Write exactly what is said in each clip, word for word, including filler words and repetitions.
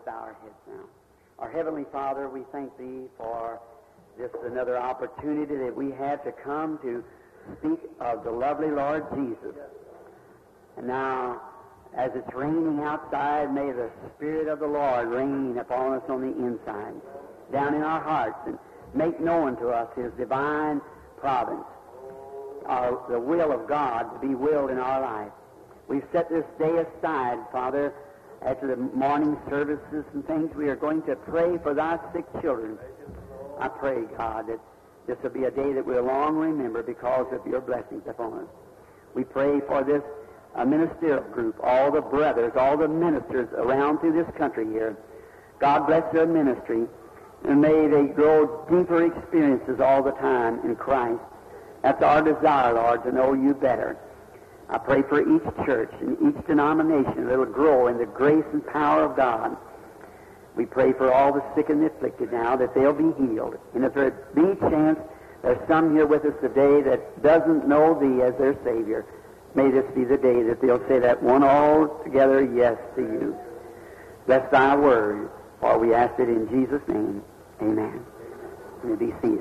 bow our heads now. Our Heavenly Father, we thank Thee for this another opportunity that we have to come to speak of the lovely Lord Jesus. And now, as it's raining outside, may the Spirit of the Lord rain upon us on the inside, down in our hearts, and make known to us His divine providence, our, the will of God to be willed in our life. We've set this day aside, Father. After the morning services and things, we are going to pray for Thy sick children. I pray, God, that this will be a day that we'll long remember because of Your blessings upon us. We pray for this uh, ministerial group, all the brothers, all the ministers around through this country here. God bless their ministry, and may they grow deeper experiences all the time in Christ. That's our desire, Lord, to know You better. I pray for each church and each denomination that will grow in the grace and power of God. We pray for all the sick and the afflicted now, that they'll be healed. And if there be chance there's some here with us today that doesn't know Thee as their Savior, may this be the day that they'll say that one altogether yes to You. Bless Thy word, for we ask it in Jesus' name. Amen. You may be seated.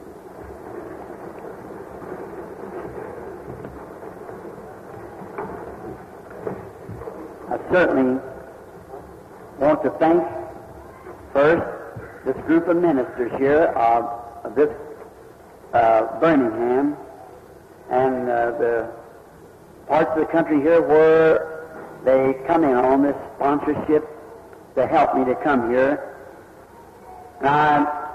I certainly want to thank first this group of ministers here of, of this uh, Birmingham and uh, the parts of the country here where they come in on this sponsorship to help me to come here. And I,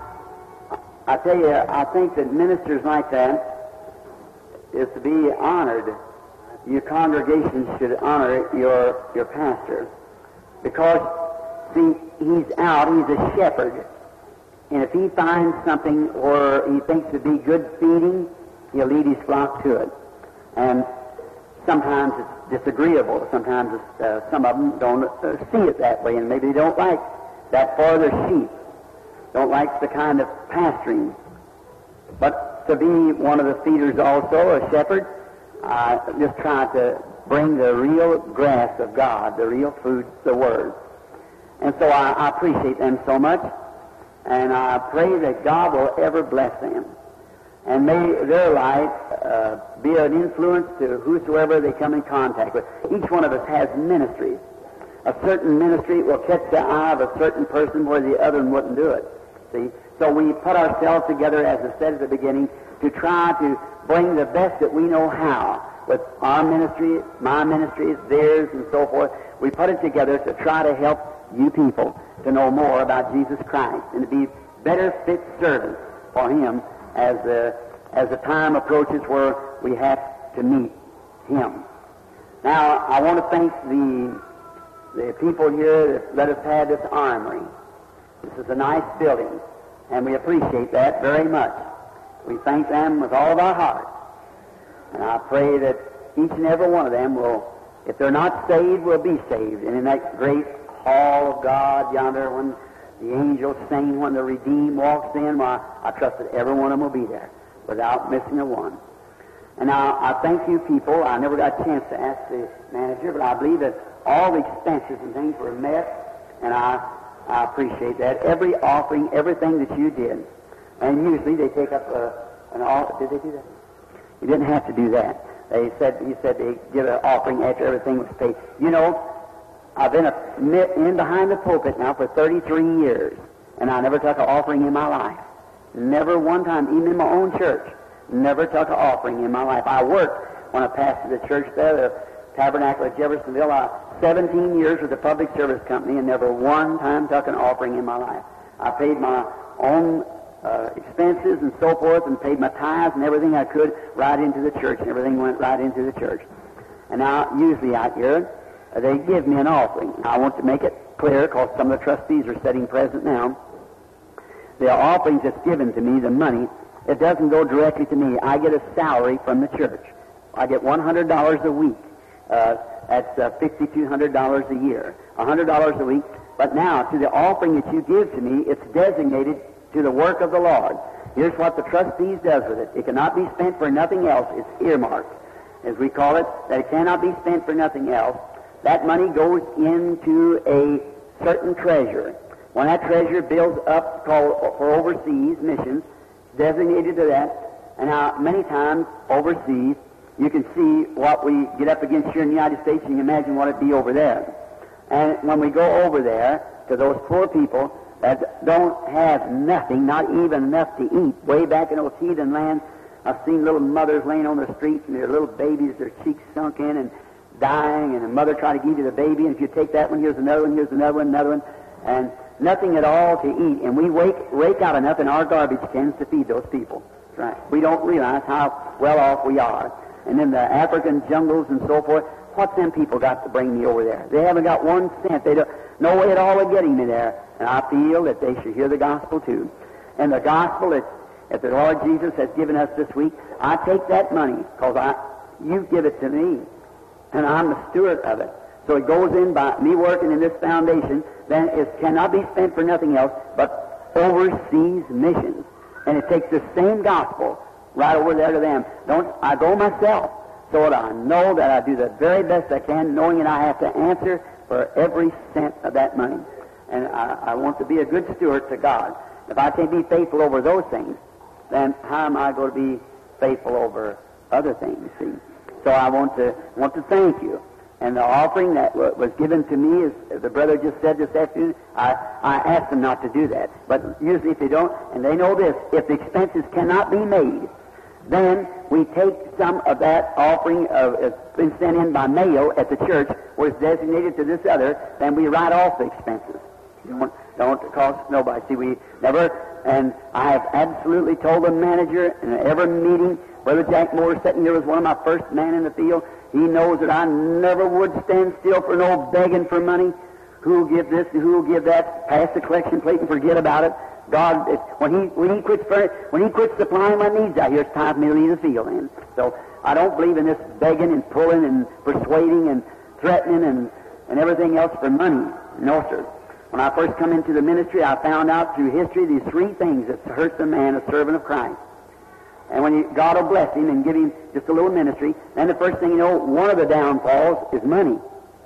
I tell you, I think that ministers like that is to be honored. Your congregation should honor your your pastor, because, see, he's out, he's a shepherd, and if he finds something where he thinks it'd be good feeding, he'll lead his flock to it. And sometimes it's disagreeable. Sometimes it's, uh, some of them don't uh, see it that way, and maybe they don't like that for their sheep, don't like the kind of pasturing. But to be one of the feeders also, a shepherd, I just try to bring the real grass of God, the real food, the Word. And so I, I appreciate them so much, and I pray that God will ever bless them. And may their life uh, be an influence to whosoever they come in contact with. Each one of us has ministries. A certain ministry will catch the eye of a certain person where the other one wouldn't do it. See? So we put ourselves together, as I said at the beginning, to try to bring the best that we know how. With our ministry, my ministry, theirs, and so forth, we put it together to try to help you people to know more about Jesus Christ and to be better fit servants for Him as the, as the time approaches where we have to meet Him. Now, I want to thank the, the people here that let us have this armory. This is a nice building, and we appreciate that very much. We thank them with all of our heart. And I pray that each and every one of them will, if they're not saved, will be saved. And in that great hall of God yonder, when the angels sing, when the redeemed walks in, well, I, I trust that every one of them will be there without missing a one. And now, I thank you people. I never got a chance to ask the manager, but I believe that all the expenses and things were met, and I, I appreciate that. Every offering, everything that you did. And usually they take up a, an offering. Did they do that? You didn't have to do that. They said, he said they give an offering after everything was paid. You know, I've been a, in behind the pulpit now for thirty-three years, and I never took an offering in my life. Never one time, even in my own church, never took an offering in my life. I worked when I pastored the church there, the Tabernacle at Jeffersonville, uh, seventeen years with the Public Service Company, and never one time took an offering in my life. I paid my own Uh, expenses and so forth, and paid my tithes and everything I could right into the church, and everything went right into the church. And now, usually out here, uh, they give me an offering. I want to make it clear, because some of the trustees are sitting present now. The offerings that's given to me, the money, it doesn't go directly to me. I get a salary from the church. I get one hundred dollars a week. Uh, that's uh, five thousand two hundred dollars a year. one hundred dollars a week. But now, to the offering that you give to me, it's designated to the work of the Lord. Here's what the trustees does with it. It cannot be spent for nothing else. It's earmarked, as we call it, that it cannot be spent for nothing else. That money goes into a certain treasure. When that treasure builds up, called for overseas missions, designated to that, and how many times overseas you can see what we get up against here in the United States, and you can imagine what it'd be over there. And when we go over there to those poor people that don't have nothing, not even enough to eat, way back in those heathen lands, I've seen little mothers laying on the streets and their little babies, their cheeks sunk in and dying, and a mother trying to give you the baby, and if you take that one, here's another one, here's another one, another one, and nothing at all to eat. And we wake, rake out enough in our garbage cans to feed those people. That's right. We don't realize how well off we are. And in the African jungles and so forth, what's them people got to bring me over there? They haven't got one cent. They don't, no way at all of getting me there. And I feel that they should hear the gospel too. And the gospel that, that the Lord Jesus has given us this week, I take that money because I, you give it to me, and I'm the steward of it. So it goes in by me working in this foundation, then it cannot be spent for nothing else but overseas missions. And it takes the same gospel right over there to them. Don't I go myself so that I know that I do the very best I can, knowing that I have to answer for every cent of that money. And I, I want to be a good steward to God. If I can't be faithful over those things, then how am I going to be faithful over other things? See? So I want to want to thank you. And the offering that w- was given to me, as the brother just said this afternoon, I, I asked them not to do that. But usually if they don't, and they know this, if the expenses cannot be made, then we take some of that offering of it's been sent in by mail at the church, where it's designated to this other, then we write off the expenses. Don't, don't cost nobody. See, we never, and I have absolutely told the manager in every meeting, Brother Jack Moore sitting here was one of my first men in the field. He knows that I never would stand still for no begging for money. Who'll give this and who'll give that? Pass the collection plate and forget about it. God, it, when he when he quits when he quits supplying my needs out here, it's time for me to leave the field. And so I don't believe in this begging and pulling and persuading and threatening and and everything else for money. No, sir. When I first come into the ministry, I found out through history these three things that hurts a man, a servant of Christ. And when you, God will bless him and give him just a little ministry, then the first thing you know, one of the downfalls is money.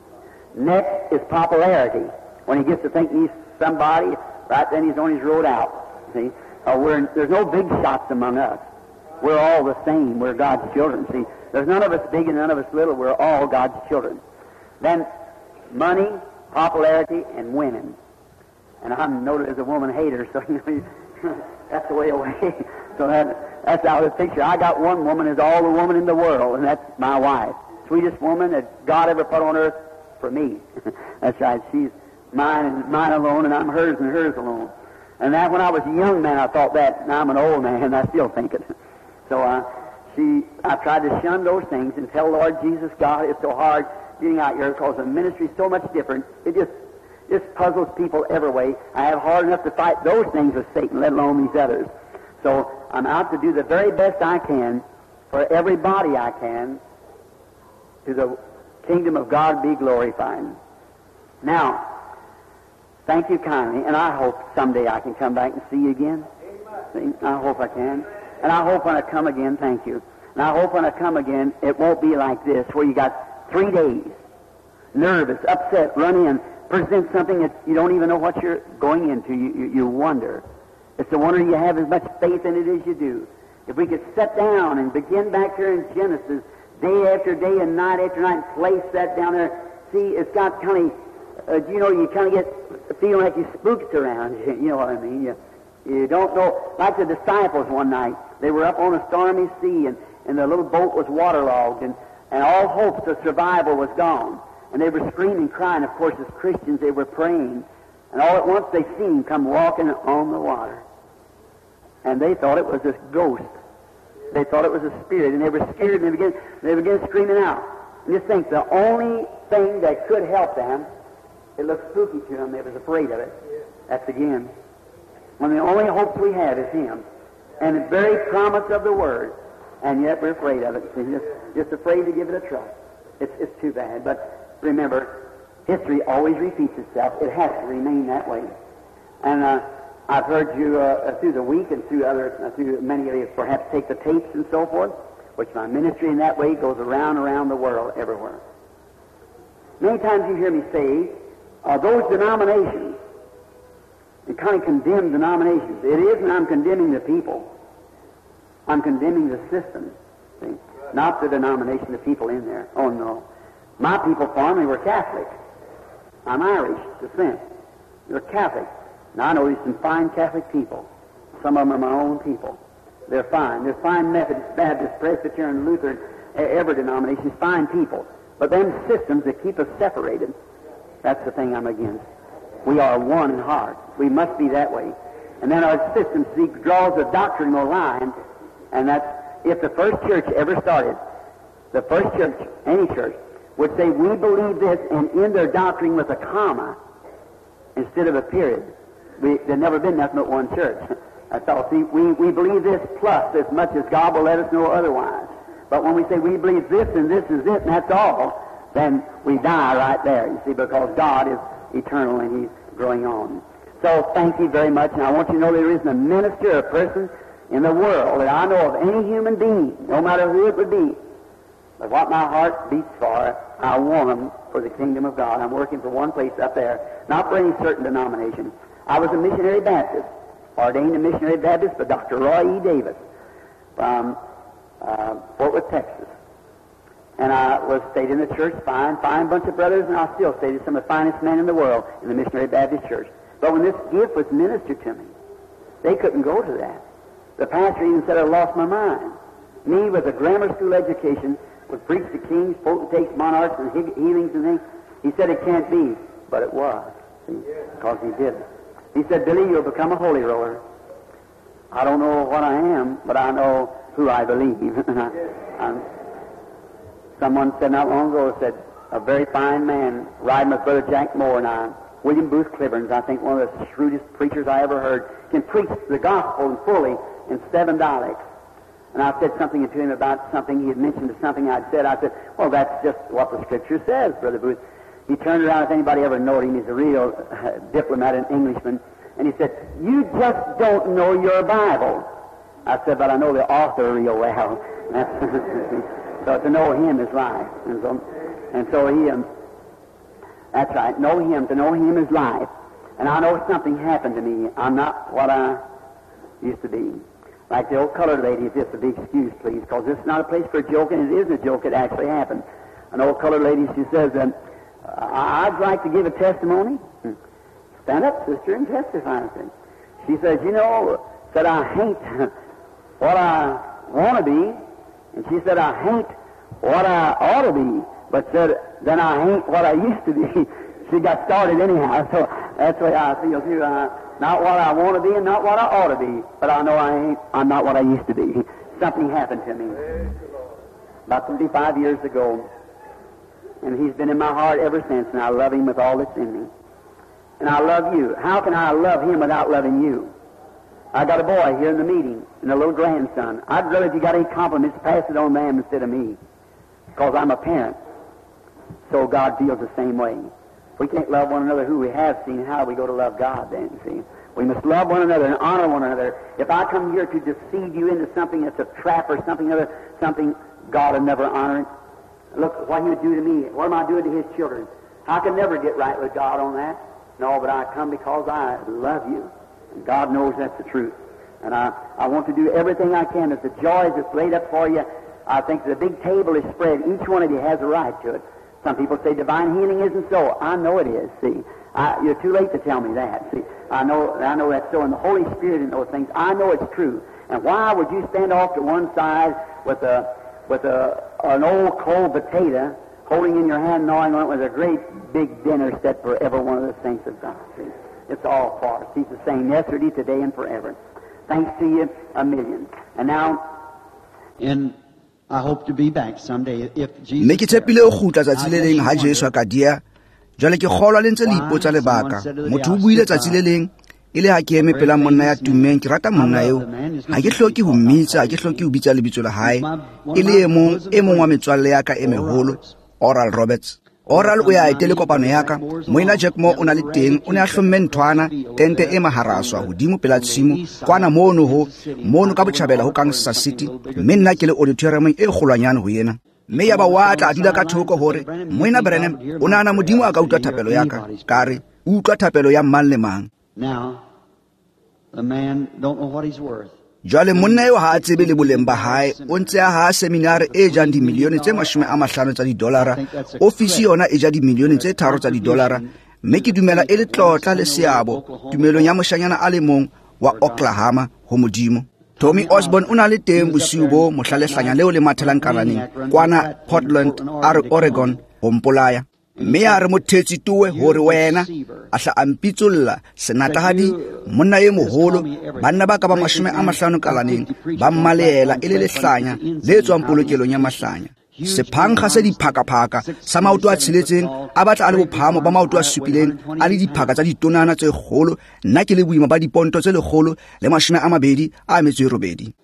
Next is popularity. When he gets to think he's somebody, right then he's on his road out. See, uh, we're, there's no big shots among us. We're all the same. We're God's children. See, there's none of us big and none of us little. We're all God's children. Then money, popularity, and women. And I'm noted as a woman hater, so you know, that's the way away. So that, that's out of the picture. I got one woman as all the woman in the world, and that's my wife. Sweetest woman that God ever put on earth for me. That's right. She's mine and mine alone, and I'm hers and hers alone. And that when I was a young man, I thought that. Now I'm an old man, and I still think it. So uh, she, I tried to shun those things and tell Lord Jesus, God, it's so hard getting out here because the ministry is so much different. It just just puzzles people every way. I have hard enough to fight those things with Satan, let alone these others. So I'm out to do the very best I can for everybody I can to the kingdom of God be glorified. Now, thank you kindly, and I hope someday I can come back and see you again. See, I hope I can. And I hope when I come again, thank you. And I hope when I come again, it won't be like this, where you got three days, nervous, upset, run in, present something that you don't even know what you're going into. You, you, you wonder. It's a wonder you have as much faith in it as you do. If we could sit down and begin back here in Genesis, day after day and night after night, and place that down there, see, it's got kind of, uh, you know, you kind of get feeling like you spooked around you. You know what I mean? You, you don't know. Like the disciples one night, they were up on a stormy sea, and, and the little boat was waterlogged, and, and all hopes of survival was gone. And they were screaming, crying. Of course, as Christians, they were praying. And all at once they seen him come walking on the water. And they thought it was this ghost. They thought it was a spirit. And they were scared, and they began, they began screaming out. And just think, the only thing that could help them, it looked spooky to them. They was afraid of it. That's again. When the only hopes we have is him. And the very promise of the word. And yet we're afraid of it. See, just, just afraid to give it a try. It's, it's too bad. But remember, history always repeats itself. It has to remain that way. And uh, I've heard you uh, through the week and through other, uh, through many of you perhaps take the tapes and so forth, which my ministry in that way goes around around the world, everywhere. Many times you hear me say, uh, those denominations and kind of condemn denominations. It isn't I'm condemning the people. I'm condemning the system. See? Not the denomination, the people in there. Oh, no. My people formerly were Catholic. I'm Irish descent. They're Catholic. Now, I know there's some fine Catholic people. Some of them are my own people. They're fine. They're fine Methodist, Baptist, Presbyterian, Lutheran, every denomination is fine people. But them systems that keep us separated, that's the thing I'm against. We are one in heart. We must be that way. And then our system see, draws a doctrinal line, and that's, if the first church ever started, the first church, any church, would say, we believe this, and in their doctrine with a comma instead of a period. We, there's never been nothing but one church. That's all. See, we, we believe this plus as much as God will let us know otherwise. But when we say we believe this and this is it, and that's all, then we die right there, you see, because God is eternal and He's growing on. So thank you very much, and I want you to know there isn't a minister or a person in the world that I know of, any human being, no matter who it would be, but what my heart beats for, I want them for the kingdom of God. I'm working for one place up there, not for any certain denomination. I was a missionary Baptist, ordained a missionary Baptist by Doctor Roy E. Davis from uh, Fort Worth, Texas. And I was stayed in the church, fine, fine bunch of brothers, and I still stayed with some of the finest men in the world in the Missionary Baptist Church. But when this gift was ministered to me, they couldn't go to that. The pastor even said I lost my mind. Me, with a grammar school education, would preach to kings, potentates, monarchs, and healings and things. He said it can't be, but it was, see, because he did it. He said, Billy, you'll become a holy roller. I don't know what I am, but I know who I believe. I, I'm, Someone said not long ago, said, a very fine man riding with Brother Jack Moore and I, William Booth Clibberns, I think one of the shrewdest preachers I ever heard, can preach the gospel fully in seven dialects. And I said something to him about something he had mentioned to something I'd said. I said, well, that's just what the Scripture says, Brother Booth. He turned around, if anybody ever knowed him, he's a real uh, diplomat and Englishman, and he said, you just don't know your Bible. I said, but I know the author real well. That's so to know him is life. And so, and so he, um, that's right, know him, to know him is life. And I know something happened to me. I'm not what I used to be. Like the old colored lady, if it's a big excuse, please, because this is not a place for a joke, and it isn't a joke, it actually happened. An old colored lady, she says, um, I'd like to give a testimony. Stand up, sister, and testify. She says, you know, said, I hate what I want to be. And she said, I hate what I ought to be, but said, then I hate what I used to be. She got started anyhow, so that's the way I feel too. Uh, not what I want to be and not what I ought to be, but I know I ain't, I'm not what I used to be. Something happened to me about thirty-five years ago, and He's been in my heart ever since, and I love Him with all that's in me. And I love you. How can I love Him without loving you? I got a boy here in the meeting, and a little grandson. I'd rather if you got any compliments, pass it on them instead of me, because I'm a parent. So God feels the same way. If we can't love one another who we have seen, how do we go to love God then, see? We must love one another and honor one another. If I come here to deceive you into something that's a trap or something other, something God will never honor it. Look what He would do to me. What am I doing to His children? I can never get right with God on that. No, but I come because I love you. And God knows that's the truth. And I, I want to do everything I can. If the joy that's laid up for you, I think the big table is spread. Each one of you has a right to it. Some people say divine healing isn't so. I know it is, see. I, you're too late to tell me that, see. I know I know that's so. And the Holy Spirit in those things, I know it's true. And why would you stand off to one side with a with a an old cold potato holding in your hand, gnawing on it, with a great big dinner set for every one of the saints of God, see. It's all for us. He's the same yesterday, today, and forever. Thanks to you a million. And now, and I hope to be back someday if Jesus. Ne ke tshepile o khutla tsatsi le leng ha Jesu ka dia. Jwale ke kgolwa le ntse le ipotsa lebaka. Motho o buile tsatsi le leng ile ha ke eme pela monna ya tumeng ke rata monna eo. Ha ke hloki ho mmitsa, ha ke hloki ho bitsa lebitso la hae. Ile e mong e mong wa metswalle ya ka e meholo, Oral Roberts. Oral o ya etele kopano ya ka, Moina Jack Moore o na le teng, o ne a hlomme nthwana, tente e maharaswa hodimo pela tshimo, kwana mono ho, mono ka botjhabela ho Kansas City, mme nna ke le auditorium e kgolwanyane ho yena. Mme ya ba wa tla a dula ka thoko hore, Moina Branham o nana modimo a ka utlwa thapelo ya ka, kare, o utlwa thapelo ya mang le mang. Now, The man don't know what he's worth. jwale monna eo ha a tsebe le boleng ba hae o ntse a ha seminari e jang dimilione tse mashome a mahlano tsa didolara, ofisi yona e ja dimilione tse tharo tsa didolara, mme ke dumela e le tlotla le seabo tumelong ya moshanyana a le mong wa Oklahoma ho Modimo. Tommy Osborne o na le teng bosiu bo mohlalehlanya leo le mathelang kalaneng kwana Portland, Oregon, ho mpolaya. Mme a re mothetsi tuwe hore wena a hla a mpitsolla senatahadi monna e moholo banna ba ka ba mashome a mahlano kalaneng ba mmaleela e le lehlanya le tswang polokelong ya mahlanya. Sephankga se diphakaphaka sa maoto a tsheletseng a batla a le bophamo ba maoto a supileng a le diphaka tsa ditonana tse kgolo, nna ke le boima ba diponto tse lekgolo le mashome a mabedi a metso e robedi.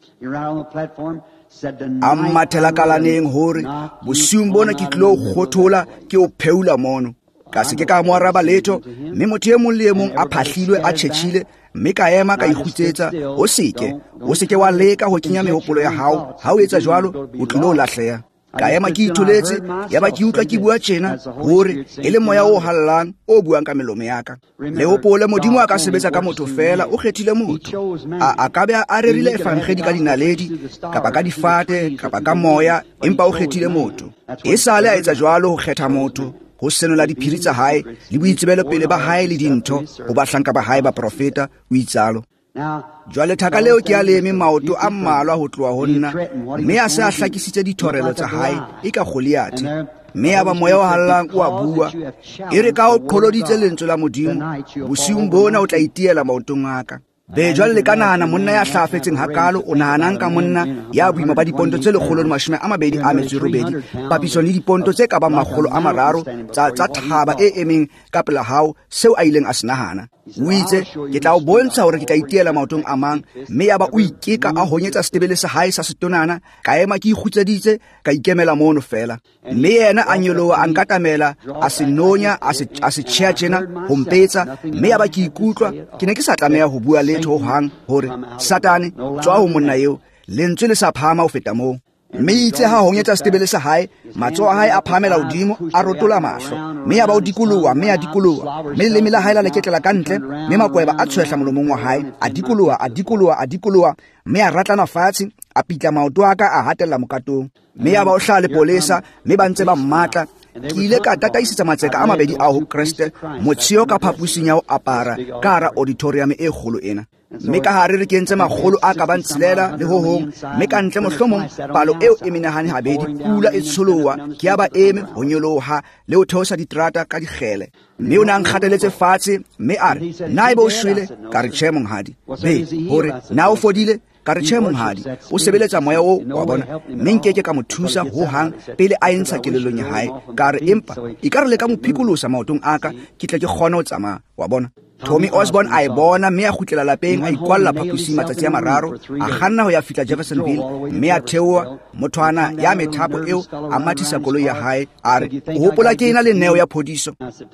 A mmathela kalaneng hore bosiung bona ke tlilo kgothola ke o pheula mono. Ka se ke ka mo araba letho, mme motho e mong le e mong a phahlilwe a tjhetjhile, mme ka ema ka ikgutsetsa. O seke o seke wa leka ho kenya mehopolo ya hao, ha o etsa jwalo o tlilo lahleha. Ka ema ke itholetse, ya ba ke utlwa ke bua tjena hore e le moya o hallang o buang ka melomo ya ka. Le hopole Modimo a ka sebetsa ka motho fela, o kgethile motho. A a ka be a rerile efangedi ka dinaledi kapa ka difate kapa ka moya, empa o kgethile motho. E sale a etsa jwalo ho kgetha motho ho senola diphiri tsa hae le boitsebelo pele ba hae le dintho ho bahlanka ba hae ba profeta o itsalo. Jwale thaka leo ke a leme maoto a mmalwa ho tloha ho nna, mme a se a hlakisitse dithorelo tsa hae e ka Goliath, mme a ba moya o hallang o a bua e re ka o qholoditse lentswe la Modimo bosiung bona o tla itiela maotong a ka. Be jwale le ka nahana monna ya hlafetseng hakalo o nahanang ka monna ya boima ba diponto tse lekgolo le mashome a mabedi a metso e robedi papisong le diponto tse ka bang makgolo a mararo tsa tsa thaba e emeng ka pela hao seo a ileng a se nahana. O itse ke tla o bontsha hore ke tla itiela maotong a mang, mme ya ba o ikeka a honyetsa setebele sa hae sa setonana, ka ema ke ikgutseditse ka ikemela mono fela. Mme yena a nyoloha a nkatamela a se nonya a se a se tjhea tjena ho mpetsa, mme ya ba ke ikutlwa ke ne ke sa tlameha ho bua letho ho hang hore Satane tswa ho monna eo, lentswe le sa phama ho feta moo. Mme itse ha honyetsa setebele sa hae, matsoho a hae a phamela hodimo a rotola mahlo, mme ya ba o dikoloha mme a dikoloha, mme leleme la hae la leketlela ka ntle, mme makweba a tshwehla molomong wa hae a dikoloha a dikoloha a dikoloha, mme a ratlana fatshe a pitla maoto a ka a hatella mokatong. Mme ya ba o hlaha lepolesa, mme ba ntse ba mmatla. Ke ile ka tataisetsa matseka a mabedi a ho Kriste motshio ka phapusing ya ho apara ka hara auditorium e kgolo ena. Mme ka hare re kentse makgolo a ka bang tshelela le ho hong, mme ka ntle mohlomong palo eo e menahane habedi pula e tsholoha ke ya ba eme ho nyoloha le ho theosa diterata ka dikgele. Mme o nang kgateletse fatshe, mme a re na ebe o shwele ka re tjhe monghadi, be hore na o fodile ka re tjhe monghadi, o sebeletsa moya o wa bona, mme nkeke ka mo thusa ho hang pele a entsha kelelong ya hae. Ka re empa e ka re le ka mo phikolosa maotong a ka ke tle ke kgone ho tsamaya wa bona. Tommy Osborne a e bona, mme a kgutlela lapeng a ikwalla phapusing matsatsi a mararo, a kganna ho ya fihla Jeffersonville, mme a theoha mothwana ya methapo eo a mathisa koloi ya hae a re o hopola ke ena le neo ya phodiso.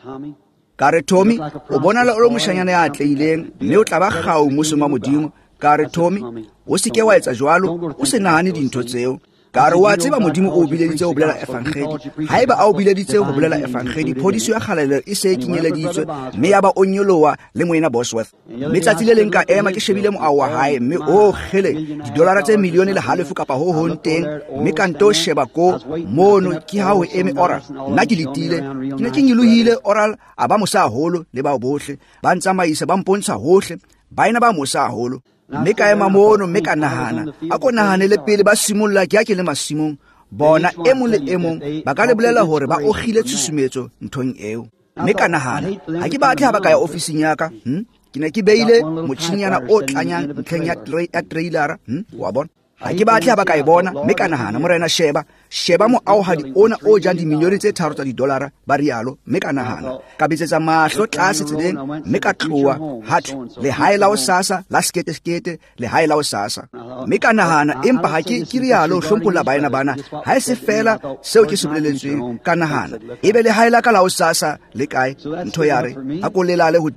Ka re Tommy o bona le o moshanyana ya atleileng, mme o tla ba kgau mmusong wa Modimo. Ka re Tommy o se ke wa etsa jwalo, o se nahane dintho tseo. Ka re wa tseba Modimo o bileditse ho bolela efangedi, haeba a o bileditse ho bolela efangedi, phodiso ya kgalelo e se e kenyeleditswe, mme ya ba o nyoloha le moena Bosworth. Mme tsatsi le leng ka ema ke shebile moao wa hae, mme o kgele didolara tse milione le halofo kapa ho hong teng, mme ka nto sheba ko mono ke ha ho eme Oral. Nna ke letile ke ne ke nyolohile Oral a ba mosa haholo le ba bohle ba ntsamaisa ba mpontsha hohle ba ena ba mosa haholo. Mme ka ema mono, mme ka nahana a ko nahanele pele ba simolla ke ya ke le masimong bona e mong le e mong ba ka le bolela hore ba ogile tshusumetso nthong eo. Mme ka nahana ha ke batle ha ba ka ya ofising ya ka, hm ke ne ke beile motjhinyana o tlanyang ntlheng ya trailer, hm wa bona ha ke batle ha ba ka e bona. Mme ka nahana morena sheba sheba mo auhadi ona o jang dimilione tse tharo tsa didolara ba rialo. Mme ka nahana ka betsetsa mahlo tlase tseleng, mme ka tloha hat le hae la o sasa la skete skete le hae la o sasa. Mme ka nahana empa ha ke ke rialo hlomphola baena bana ha se fela seo ke se boleletsweng. Ka nahana ebe le hae la ka la o sasa le kae ntho ya re ha ko lelale hodimo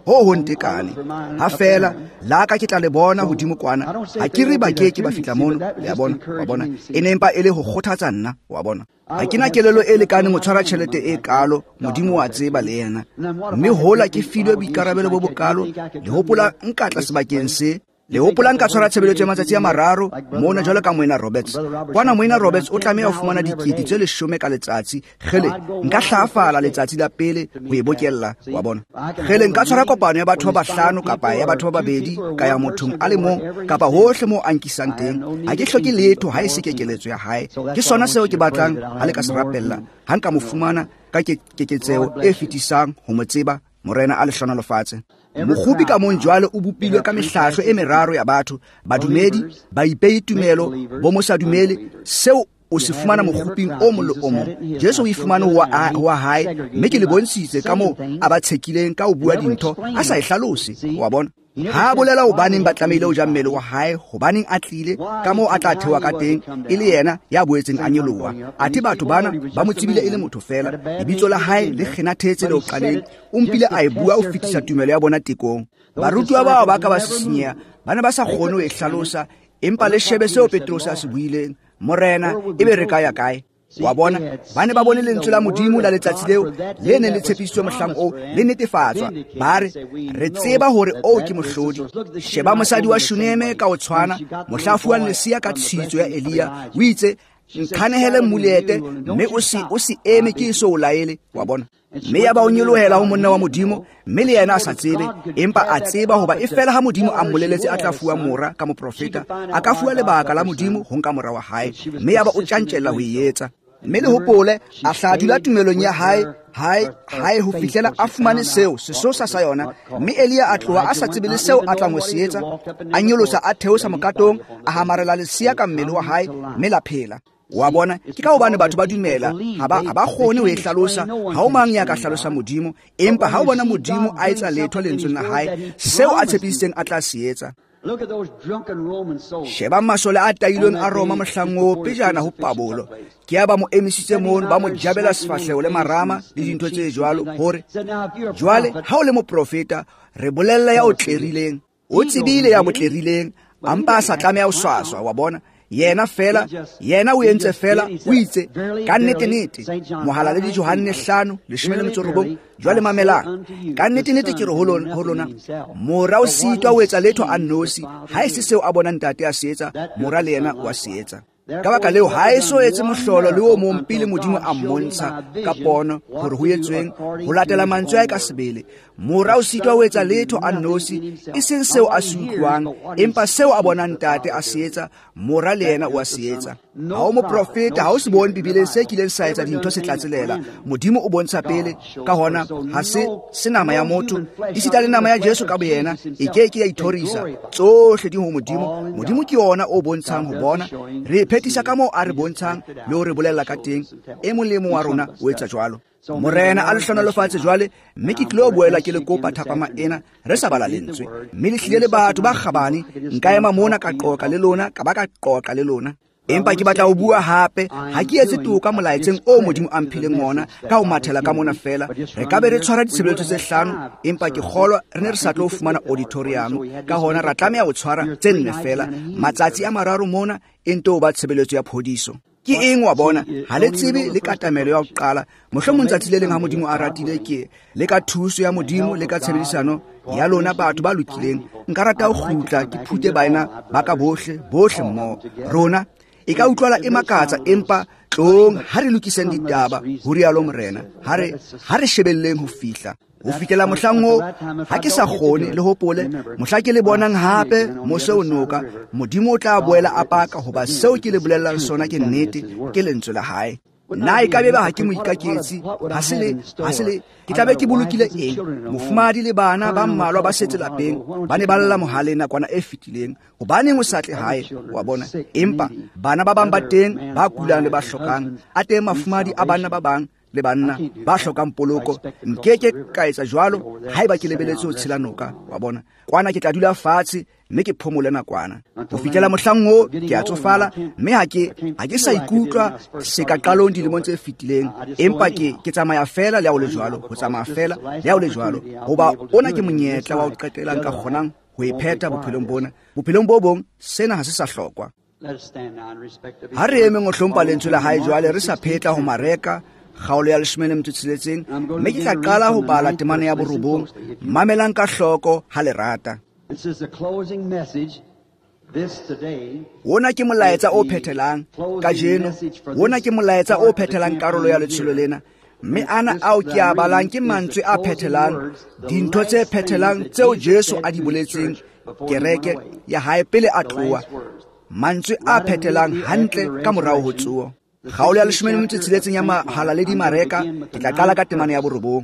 ho ho ntekane ha fela la ka ke tla le bona hodimo kwana ha ke re ba ke ke ba fitla mono le a bona wa bona e nempa ele ho kgothatsa nna wa bona ha ke na kelelo e lekane mo tshwara tšhelete e kalo modimo wa tseba le yena mme hola ke filwe boikarabelo bo bokalo le hopola nkatla sebakeng se le hopola nka tshwara tshebeletso ya matsatsi a mararo mona jwalo ka Moina Roberts kwana Moina Roberts o tlameha ho fumana dikete tse leshome ka letsatsi gele nka hlafala letsatsi la pele ho e bokella wa bona gele nka tshwara kopano ya batho ba bahlano kapa ya batho ba babedi ka ya mothong a le mong kapa hohle mo ankisang teng ha ke hloke letho ha e se kekeletso ya hae ke sona seo ke batlang ha le ka se rapella ha nka mo fumana ka keketseo e fetisang ho mo tseba morena a lehlano lefatshe mogobi ka mong jwale o bopilwe ka mehlahlo e meraro ya batho badumedi ba ipei tumelo bo mo sa dumele seo o se fumana mogoping o mo le o mo Jesu o ifumana wa wa hae mme ke le bontshitse ka mo a ba tshekileng ka o bua dintho a sa e hlalose wa bona ha bolela o baneng ba tlameile o ja mmele wa hae ho baneng a tlile ka mo a tla thewa ka teng e le yena ya boetseng a nyoloha ati batho bana ba mo tsebile e le motho fela lebitso la hae le kgenathetse le o qaleng o mpile a e bua o fitisa tumelo ya bona tekong barutwa bao ba ka ba sisinya bana ba sa kgone ho e hlalosa empa le shebe seo Petros a se buileng morena e be re ka ya kae wa bona bane ba bone lentswe la modimo la letsatsi leo le ne le tshepisitswe mohlang o le netefatswa ba re re tseba hore o ke mohlodi sheba mosadi wa Shuneme ka o tshwana mohlafu wa Lesia ka tshitso ya Elia o itse nkhanehele mmulete mme o se o se eme ke so o laele wa bona mme ya ba o nyelohela ho monna wa modimo mme le yena a sa tsebe empa a tseba hoba e fela ha modimo a mmoleletse a tla fuwa mora ka moprofeta a ka fuwa lebaka la modimo ho nka mora wa hae mme ya ba o tjantjella ho ietsa mme le hopole a hladula tumelong ya hae hae hae ho fihlela a fumane seo sesosa sa yona mme Elia a tloha a sa tsebele seo a tla mo seetsa a nyolosa a theosa mokatong a hamarela Lesia ka mmele wa hae mme la phela wa bona ke ka hobane batho ba dumela ha ba ha ba kgone ho e hlalosa ha o mang ya ka hlalosa modimo empa ha o bona modimo a etsa letho lentsweng la hae seo a tshepisitseng a tla se etsa Look at those drunken Roman soldiers. sheba masole a tailweng a Roma mohlango pejana ho Pabolo ke ya ba mo emisitse mono ba mo jabela sefahleo le marama le dintho tse jwalo hore jwale ha o le moprofeta re bolella ya o tlerileng o tsebile ya botlerileng ampa sa tlameha o swaswa wa bona yena fela yena o entse fela o itse ka nnete nnete mohala le di Johanne hlano le shemele metsorobong jwale mamelang ka nnete nnete ke re ho lona ho lona mora o sitwa o etsa letho a nosi ha e se seo a bona ntate a se etsa mora le yena wa se etsa ka baka leo ha e so etse mohlolo le o mong pele modimo a mmontsha ka pono hore ho etsweng ho latela mantswe a ka sebele mora o sitwa o etsa letho a nosi e seng seo a se utlwang empa seo a bonang ntate a se etsa mora le yena o a se etsa ha o moprofeta ha o se bone Bibeleng se kileng sa etsa dintho se tlatselela modimo o bontsha pele ka hona ha se se nama ya motho e sita le nama ya Jesu ka boyena e ke ke ya ithorisa tsohle di ho modimo modimo ke yona o bontshang ho bona re phethisa ka mo a re bontshang le o re bolella ka teng e molemo wa rona o etsa jwalo morena a lehlano lefatshe jwale mme ke tlo boela ke le kopa thapama ena re sa bala lentswe mme le hlile le batho ba kgabane nka ema mona ka qoqa le lona ka ba ka qoqa le lona empa ke batla ho bua hape ha ke etse toka molaetseng o modimo a mphileng mona ka ho mathela ka mona fela re ka be re tshwara ditshebeletso tse hlano empa ke kgolwa re ne re sa tlo fumana auditorium ka hona ra tlameha ho tshwara tse nne fela matsatsi a mararo mona e nto ba tshebeletso ya phodiso ke eng wa bona ha le tsebe le katamelo ya ho qala mohlomong tsatsi le leng ha modimo a ratile ke le ka thuso ya modimo le ka tshebedisano ya lona batho ba lokileng nka rata ho kgutla ke phute baina ba ka bohle bohle mmoho rona e ka utlwala e makatsa empa tlong ha re lokiseng ditaba ho rialo morena ha re ha re shebelleng ho fihla ho fitela mohlango ha ke sa kgone le hopole mohla ke le bonang hape mo seo noka modimo o tla boela a paka hoba seo ke le bolellang sona ke nnete ke lentswe la hae na e ka be ba ha ke mo ikaketse ha se le ha se le ke tlabe ke bolokile eng mofumadi le bana ba mmalwa ba setse lapeng ba ne ba lla mohalena kwana e fitileng hobaneng o satle hae wa bona empa bana ba bang ba teng ba kulang le ba hlokang a teng mafumadi a bana ba bang le banna ba hlokang poloko, nkeke ka etsa jwalo haeba ke lebeletse ho tshela noka, wa bona. Kwana ke tla dula fatshe mme ke phomole nakwana. Ho fihlela mohlang o ke a tsofala, mme ha ke ha ke sa ikutlwa se ka qalong dilemong tse fetileng, empa ke ke tsamaya fela le ha o le jwalo, ho tsamaya fela le ha o le jwalo, hoba ona ke monyetla wa ho qetela nka kgonang ho ipheta bophelong bona. Bophelong bo bong sena ha se sa hlokwa. Ha re eme ngo hlompha lentswe la hae jwale re sa phetla ho mareka kgaolo ya leshome le metso e tsheletseng, mme ke tla qala ho bala temana ya borobong. Mamelang ka hloko ha le rata. Wona ke molaetsa o phethelang kajeno, wona ke molaetsa o phethelang karolo ya letsholo lena, mme ana ao ke a balang ke mantswe a phethelang dintho tse phethelang tseo Jesu a di boletseng kereke ya hae pele a tloha, mantswe a phethelang hantle ka morao ho tsuo. Kgaolo ya leshome le metso e tsheletseng ya mahala le di mareka, ke tla qala ka temana ya borobong.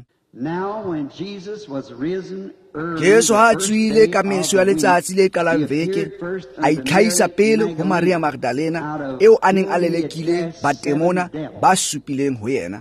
Jesu ha a tswile ka meso ya letsatsi le qalang veke, a itlhaisa pele ho Maria Magdalena eo a neng a lelekile batemona ba supileng ho yena.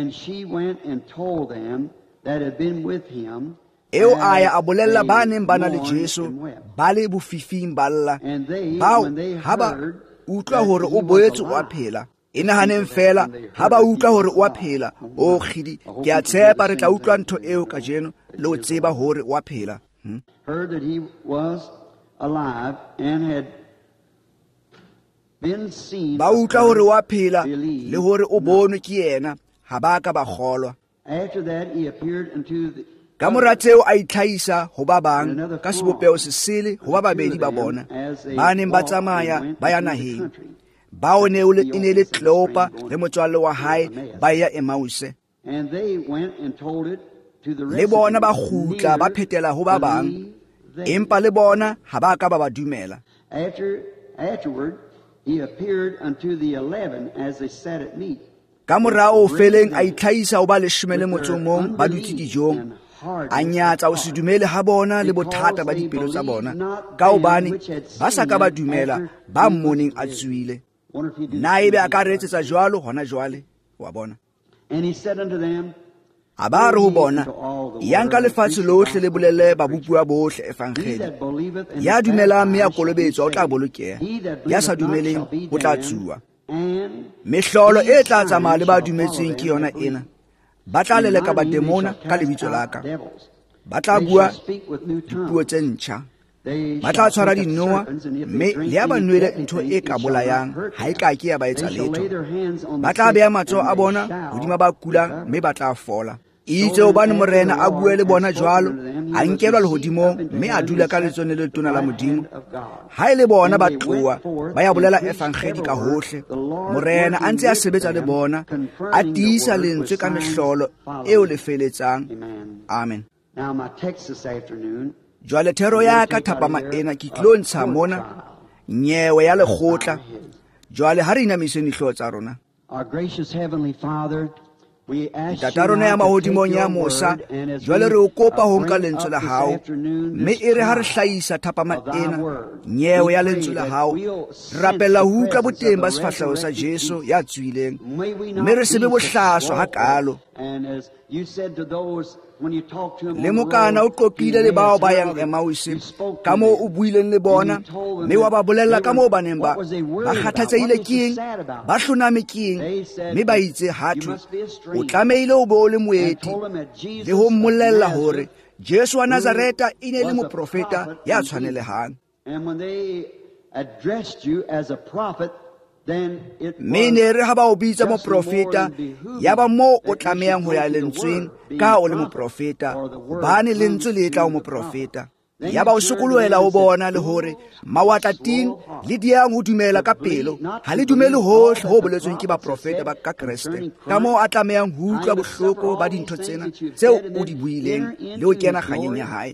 Eo a ya a bolella ba neng ba na le Jesu ba le bofifing ba lla, bao ha ba utlwa hore o boetse o a phela. E nahaneng fela ha ba utlwa hore o a phela, o kgidi ke a tshepa re tla utlwa ntho eo kajeno le o tseba hore o a phela. Heard that he was alive and had been seen. Ba utlwa hore o a phela le hore o bonwe ke yena, ha ba ka ba kgolwa. After that he appeared unto the Ka mora tseo a itlhaisa ho ba bang ka sebopeo se sele ho ba babedi ba bona ba neng ba tsamaya ba ya naheng, bao ne e ne le Cleopa le motswalle wa hae ba ya Emause. Le bona ba kgutla ba phetela ho ba bang, empa le bona ha ba ka ba ba dumela. Ka morao feleng a itlhaisa ho ba leshome le motso o mong ba dutse dijong, a nyatsa ho se dumele ha bona le bothata ba dipelo tsa bona, ka hobane ba sa ka ba dumela ba mmoneng a tswile. Na ebe a ka re etsetsa jwalo hona jwale, wa bona. A ba re ho bona, yang ka lefatshe lohle le bolele ba bupua bohle evangeli. Ya dumelang mme a kolobetswa o tla bolokeha, ya sa dumeleng o tla tsuwa. Mehlolo e tla tsamaya le ba dumetseng ke yona ena. Ba tla leleka batemona ka lebitso la ka, ba tla bua dipuo tse ntjha, ba tla tshwara dinoa, mme le ya ba nwele ntho e ka bolayang ha e ka ke ya ba etsa letho. Ba tla beha matsoho a bona hodima ba kulang, mme ba tla fola. Itse hobane morena a bue le bona jwalo, a nkelwa lehodimong, mme a dula ka letsone le letona la Modimo. Ha e le bona ba tloa ba ya bolela evangeli ka hohle, morena a ntse a sebetsa le bona, a tiisa lentswe ka mehlolo eo le feletsang. Amen. Jwale thero ya ka thapama ena ke tlo ntsha mona nyewe ya lekgotla. Jwale ha re inamise dihloho tsa rona. Tata rona ya mahodimong ya mosa, jwale re o kopa ho nka lentswe la hao, mme e re ha re hlahisa thapama ena nyewe ya lentswe la hao, re rapella ho utlwa boteng ba sefahleho sa Jesu ya tswileng, mme re sebe bohlaswa hakalo. Le mokana o qoqile le bao ba yang Emause, ka moo o buileng le bona, mme wa ba bolella ka moo ba neng ba ba kgathatsehile ke eng, ba hloname ke eng, mme ba itse hathwe o tlameile o be o le moeti le ho mmolella hore Jesu wa Nazareta e ne le moprofeta ya tshwanelehang. Mme ne re ha ba o bitsa moprofeta, ya ba mo o tlamehang ho ya lentsweng ka o le moprofeta, bane lentswe le tla o moprofeta. Ya ba o sokoloela ho bona le hore mawatlating le diang ho dumela ka pelo, ha le dumele hohle ho boletsweng ke ba profeta ba ka Kriste, ka moo a tlamehang ho utlwa bohloko ba dintho tsena tseo o di buileng le ho kena kganyeng ya hae.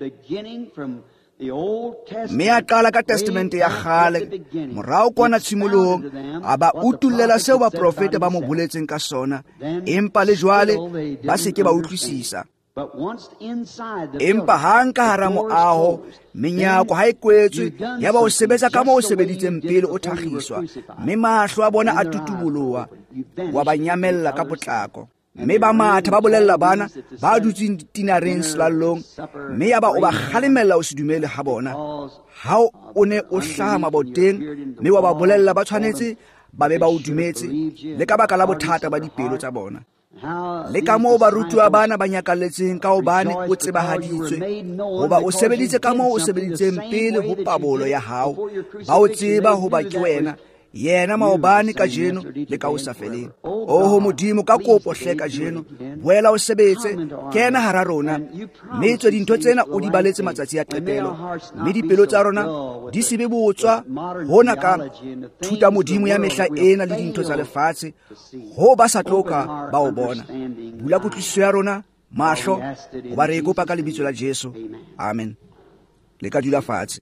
Mme a qala ka testamente ya kgale, morao kwana tshimolohong, a ba utullela seo ba profeta ba mo boletseng ka sona, empa le jwale ba se ke ba utlwisisa. empa hang ka hara moaho menyako ha e kwetswe ya ba o sebetsa ka mo o sebeditseng pele o thagiswa mme mahlo a bona a tutuboloha wa ba nyamella ka potlako mme ba matha ba bolella bana ba dutseng ditinareng slalong mme ya ba o ba kgalemella o se dumele ha bona ha o ne o hlaha maboteng mme wa ba bolella ba tshwanetse ba be ba o dumetse le ka baka la bothata ba dipelo tsa bona le ka moo barutwa bana ba nyakalletseng ka hobane o tsebahaditswe hoba o sebeditse ka moo o sebeditseng pele ho pabolo ya hao ba o tseba hoba ke wena yena maobane ka jeno le ka o sa feleng o modimo ka kopo hle ka jeno boela o sebetse kena hara rona mme tswe dintho tsena o di baletse matsatsi a qetelo mme dipelo tsa rona di sebe botswa hona ka thuta modimo ya mehla ena le dintho tsa lefatshe ho ba sa tloka ba o bona bula kutlwisiso ya rona mahlo o ba re kopa ka lebitso la Jesu amen le ka dula fatshe.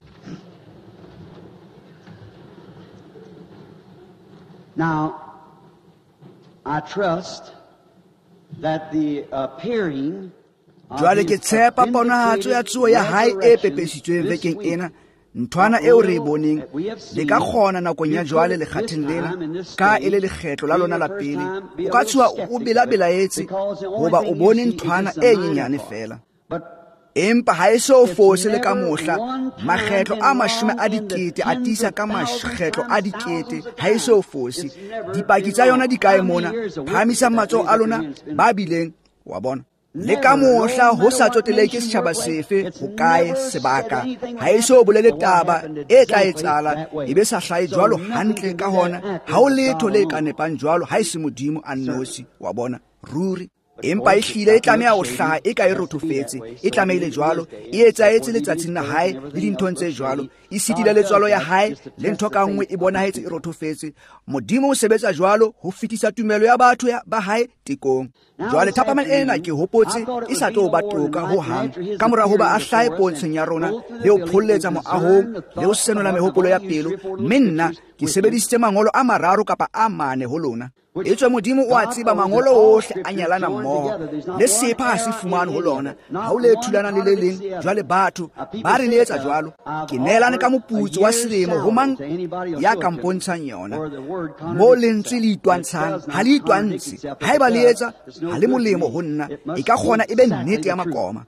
Now, I trust that the appearing jwale ke tshepa ponahatso ya tsuo ya hae e pepesitsweng vekeng ena nthwana eo re e boneng le ka kgona nakong ya jwale lekgatheng lena ka e le lekgetlo la lona la pele o ka tshuwa o belabelaetse goba o bone nthwana e nyenyane fela empa ha e so fose le ka mohla makgetlo a mashome a dikete a tisa ka makgetlo a dikete ha e so fose dipaki tsa yona di kae mona phamisa matso a lona ba bileng wa bona le ka mohla ho sa tsoteleke setjhaba sefe ho kae sebaka ha e so bolele taba e tla etsala ebe sa hlae jwalo hantle ka hona ha o letho le ka nepang jwalo ha e se modimo a nnosi wa bona ruri empa e hlile e tlameha ho hlaha e ka e rothofetse e tlameile jwalo e etsaetse letsatsing la hae le dinthong tse jwalo e sidile letswalo ya hae le ntho ka nngwe e bonahetse e rothofetse modimo o sebetsa jwalo ho fitisa tumelo ya batho ba hae tekong jwale thapamane ena ke hopotse e sa tlo ba toka ho hang ka mora ho ba a hlae pontsheng ya rona le ho pholletsa moahong le ho senola mehopolo ya pelo mme nna ke sebedisitse mangolo a mararo kapa a mane ho lona e tswe modimo o a tseba mangolo ohle a nyalana mmoho le sepha ha se fumane ho lona ha o le thulana le le leng jwale batho ba re le etsa jwalo ke neelane ka moputso wa selemo ho mang ya ka mpontshang yona mo lentswe le itwantshang ha le itwantse ha e ba le etsa ha le molemo ho nna e ka kgona e be nnete ya makoma.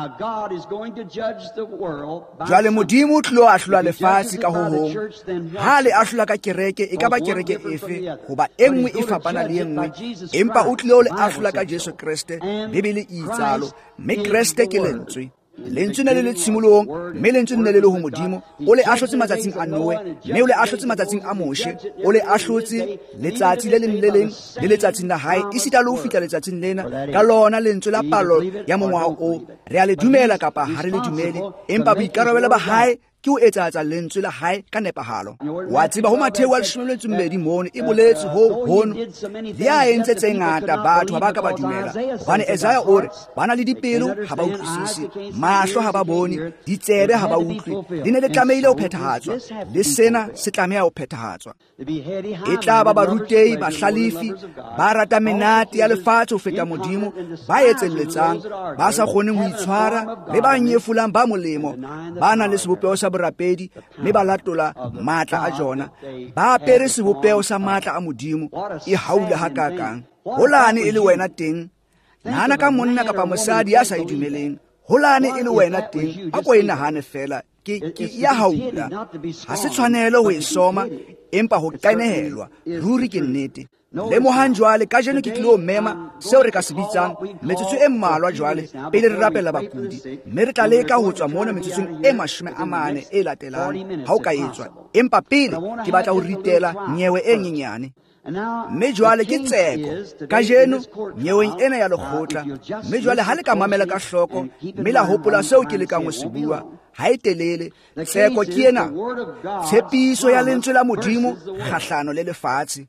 Jwale modimo o tlilo ahlola lefatshe ka ho hong ha le ahlola ka kereke e ka ba kereke efe hoba e nngwe e fapana le e nngwe empa o tlilo le ahlola ka Jesu Kriste Bibele e itsalo mme Kriste ke lentswe lentswe ne le le tshimolong mme lentswe ne le le ho modimo o le ahlotse matsatsing a Noe mme o le ahlotse matsatsing a Moshe o le ahlotse letsatsi le leng le leng le letsatsing la hae e sita le ho fihla letsatsing lena ka lona lentswe la palo ya mongwaha o re a le dumela kapa ha re le dumele empa boikarabelo ba hae ke o etsaatsa lentswe la hae ka nepahalo wa tseba ho Matheo wa leshome le metso e mmedi mono e boletse ho hono le a entse tse ngata batho ba ba ka ba dumela hobane Isaiah o re bana le dipelo ha ba utlwisise mahlo ha ba bone ditsebe ha ba utlwe di ne le tlameile ho phethahatswa le sena se tlameha ho phethahatswa e tla ba barutehi bahlalifi ba rata menate ya lefatshe ho feta modimo ba etselletsang ba sa kgoneng ho itshwara le ba nyefulang ba molemo ba na le sebopeo sa borapedi mme ba latola matla a jona ba apere sebopeo sa matla a modimo e haula hakakang holane e le wena teng nana ka monna kapa mosadi ya sa idumeleng holane e le wena teng a ko e nahane fela ke ya haula ha se tshwanelo ho e soma empa ho qanehelwa ruri ke nnete le mohang jwale ka jeno ke tlilo mema seo re ka se bitsang metsotso e mmalwa jwale pele re rapela bakudi mme re tla leka ho tswa mona metsotsong e mashome a mane e latelang ha o ka etswa empa pele ke batla ho ritela nyewe e nyenyane mme jwale ke tseko ka jeno nyeweng ena ya lekgotla mme jwale ha le ka mamela ka hloko mme la hopola seo ke lekang ho se bua ha e telele tseko ke ena tshepiso ya lentswe la modimo kgahlano le lefatshe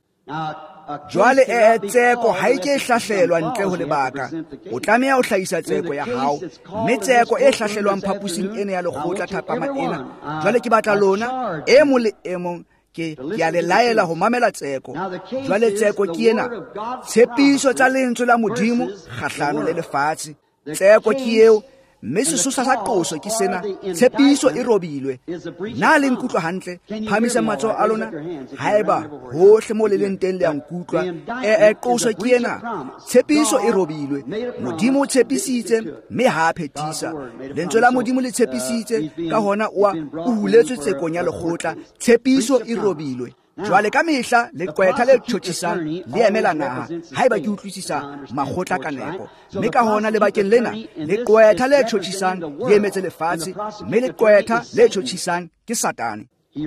jwale e tseko ha e ke hlahlelwa ntle ho lebaka o tlameha ho hlahisa tseko ya hao mme tseko e hlahlelwang phapusing ena ya lekgotla thapama ena jwale ke batla lona e mo le e mong ke ya le laela ho mamela tseko jwale tseko ke ena tshepiso tsa lentswe la modimo kgahlano le lefatshe tseko ke eo, mme sesosa sa qoso ke sena, tshepiso e robilwe. Na le nkutlwa hantle, phamisa matsoho a lona, haeba hohle mo le leng teng le a nkutlwa, e qoso ke ena, tshepiso e robilwe. Modimo o tshepisitse, mme ha a phethisa. Lentswe la Modimo le tshepisitse, ka hona o huletswe tsekong ya lekgotla, tshepiso e robilwe. Jwale ka mehla le qwetha le tjhotjhisang le emela naha haeba ke utlwisisa makgotla ka nepo, mme ka hona lebakeng lena le qwetha le tjhotjhisang le emetse lefatshe, mme le qwetha le tjhotjhisang ke Satane.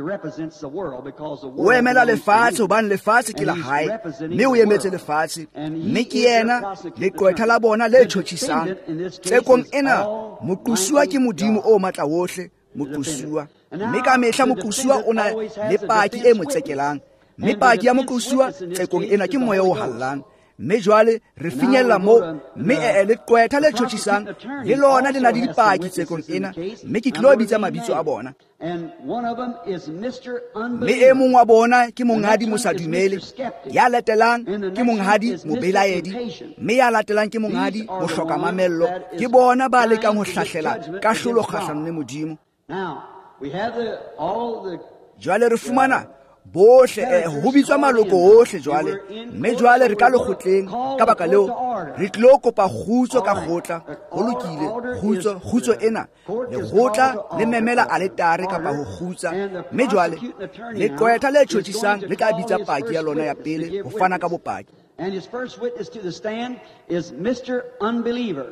O emela lefatshe hobane lefatshe ke la hae, mme o emetse lefatshe, mme ke yena le qwetha la bona le tjhotjhisang. Tsekong ena moqosuwa ke Modimo o matla wohle, moqosuwa. Mme ka mehla moqosuwa o na le paki e mo tsekelang, mme paki ya moqosuwa tsekong ena ke moya o hallang. Mme jwale re finyella mo, mme e le qwetha le tjhotjhisang le lona le na le dipaki tsekong ena, mme ke tlo bitsa mabitso a bona. Mme e mong wa bona ke monghadi mosadumele, ya latelang ke monghadi mobelaedi, mme ya latelang ke monghadi mo hloka mamello. Ke bona ba lekang ho hlahlela kahlolo kgahlano le Modimo. Jwale re fumana bohle ho bitswa maloko ohle jwale, mme jwale re ka lekgotleng ka baka leo re tlo kopa kgutso ka kgotla. Ho lokile kgutso kgutso ena lekgotla le memela aletare kapa ho kgutsa, mme jwale le qwetha le tjhotjhisang le tla bitsa paki ya lona ya pele ho fana ka bopaki. And his first witness to the stand is Mister Unbeliever.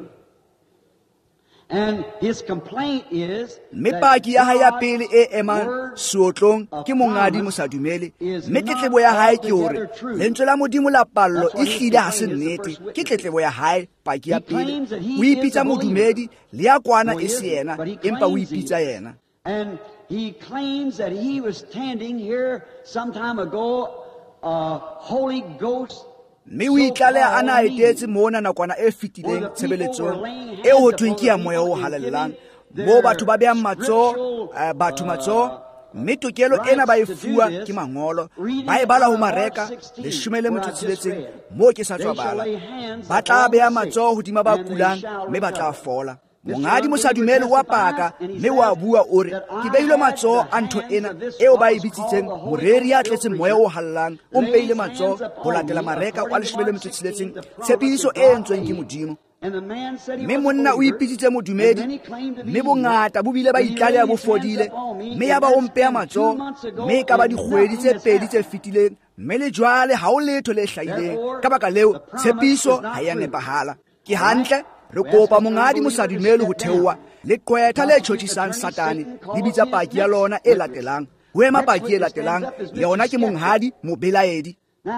And his complaint is mme paki ya hae ya pele e emang suotlong ke monghadi mosadumele, mme tletlebo ya hae ke hore lentswe la Modimo la pallo e hlile ha se nnete. Ke tletlebo ya hae paki ya pele. O ipitsa modumedi le ya kwana e se yena, empa o ipitsa yena. And he claims that he was standing here some time ago, a Holy Ghost. Mme o itlaleha a na etetse mona nakwana e fetileng tshebeletsong eo ho thweng ke ya moya o halellang, moo batho ba behang matsoho batho matsoho, mme tokelo ena ba e fuwa ke mangolo. Ba e bala ho Mareka leshome le metso tsheletseng moo ke sa tswa bala. Ba tla beha matsoho hodima ba kulang, mme ba tla fola. Monghadi mosadumele wa paka, mme wa bua o re ke behile matsoho a ntho ena eo ba e bitsitseng moreri ya tletseng moya o hallang, o mpeile matsoho ho latela Mareka wa leshome le metso tsheletseng, tshepiso e entsweng ke Modimo. Mme monna o ipitsitse modumedi, mme bongata bo bile ba itlaleha bo fodile, mme ya ba o mpeha matsoho, mme ka ba dikgwedi tse pedi tse fetileng, mme le jwale ha o letho le hlahileng. Ka baka leo tshepiso ha ya nepahala. Ke hantle re kopa monghadi mosadumele ho theoha le qwetha le tjhotjhisang Satane le bitsa paki ya lona e latelang. Ho ema paki e latelang yona ke monghadi mobelaedi.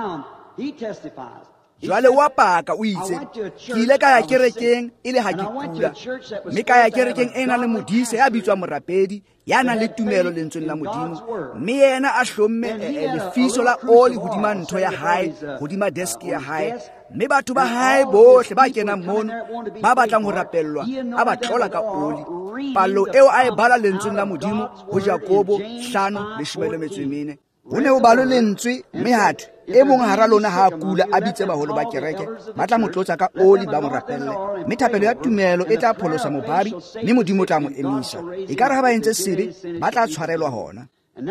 Jwale wa paka o itse ke ile ka ya kerekeng e le ha ke kula, mme ka ya kerekeng e nang le modise ya bitswa morapedi ya nang le tumelo lentsweng la Modimo, mme yena a hlomme lefiso la oli hodima ntho ya hae, hodima deski ya hae. Mme batho ba hae bohle ba kenang mono ba batlang ho rapellwa a ba tlola ka oli. Palo eo a e bala lentsweng la Modimo ho Jakobo hlano leshome le metso e mene. Ho ne ho balwe lentswe, mme hathe e mong hara lona ha kula a bitse baholo ba kereke, ba tla mo tlotsa ka oli ba mo rapelle, mme thapelo ya tumelo e tla pholosa mobabi, mme Modimo tla mo emisa. E ka re ha ba entse sebe ba tla tshwarelwa hona.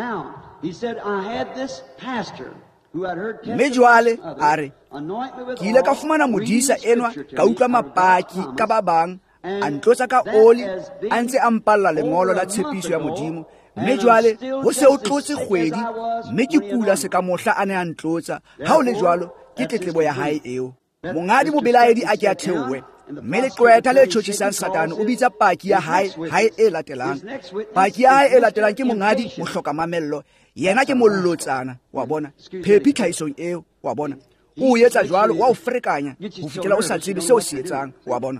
Mme jwale a re ke ile ka fumana modisa enwa ka utlwa mapaki ka ba bang a ntlotsa ka oli a ntse a mpalla lengolo la tshepiso ya Modimo. Mme jwale ho se o tlotse kgwedi, mme ke kula se ka mohla a ne a ntlotsa. Ha o le jwalo ke tletlebo ya hae eo. Monghadi mobelaedi a ke a theowe, mme le qwetha le tjhotjhisang Satane o bitsa paki ya hae hae e latelang. Paki ya hae e latelang ke monghadi mo hloka mamello, yena ke mollotsana, wa bona phephi tlhaisong eo, wa bona o etsa jwalo wa o frekanya ho fihlela o sa tsebe seo se etsang, wa bona.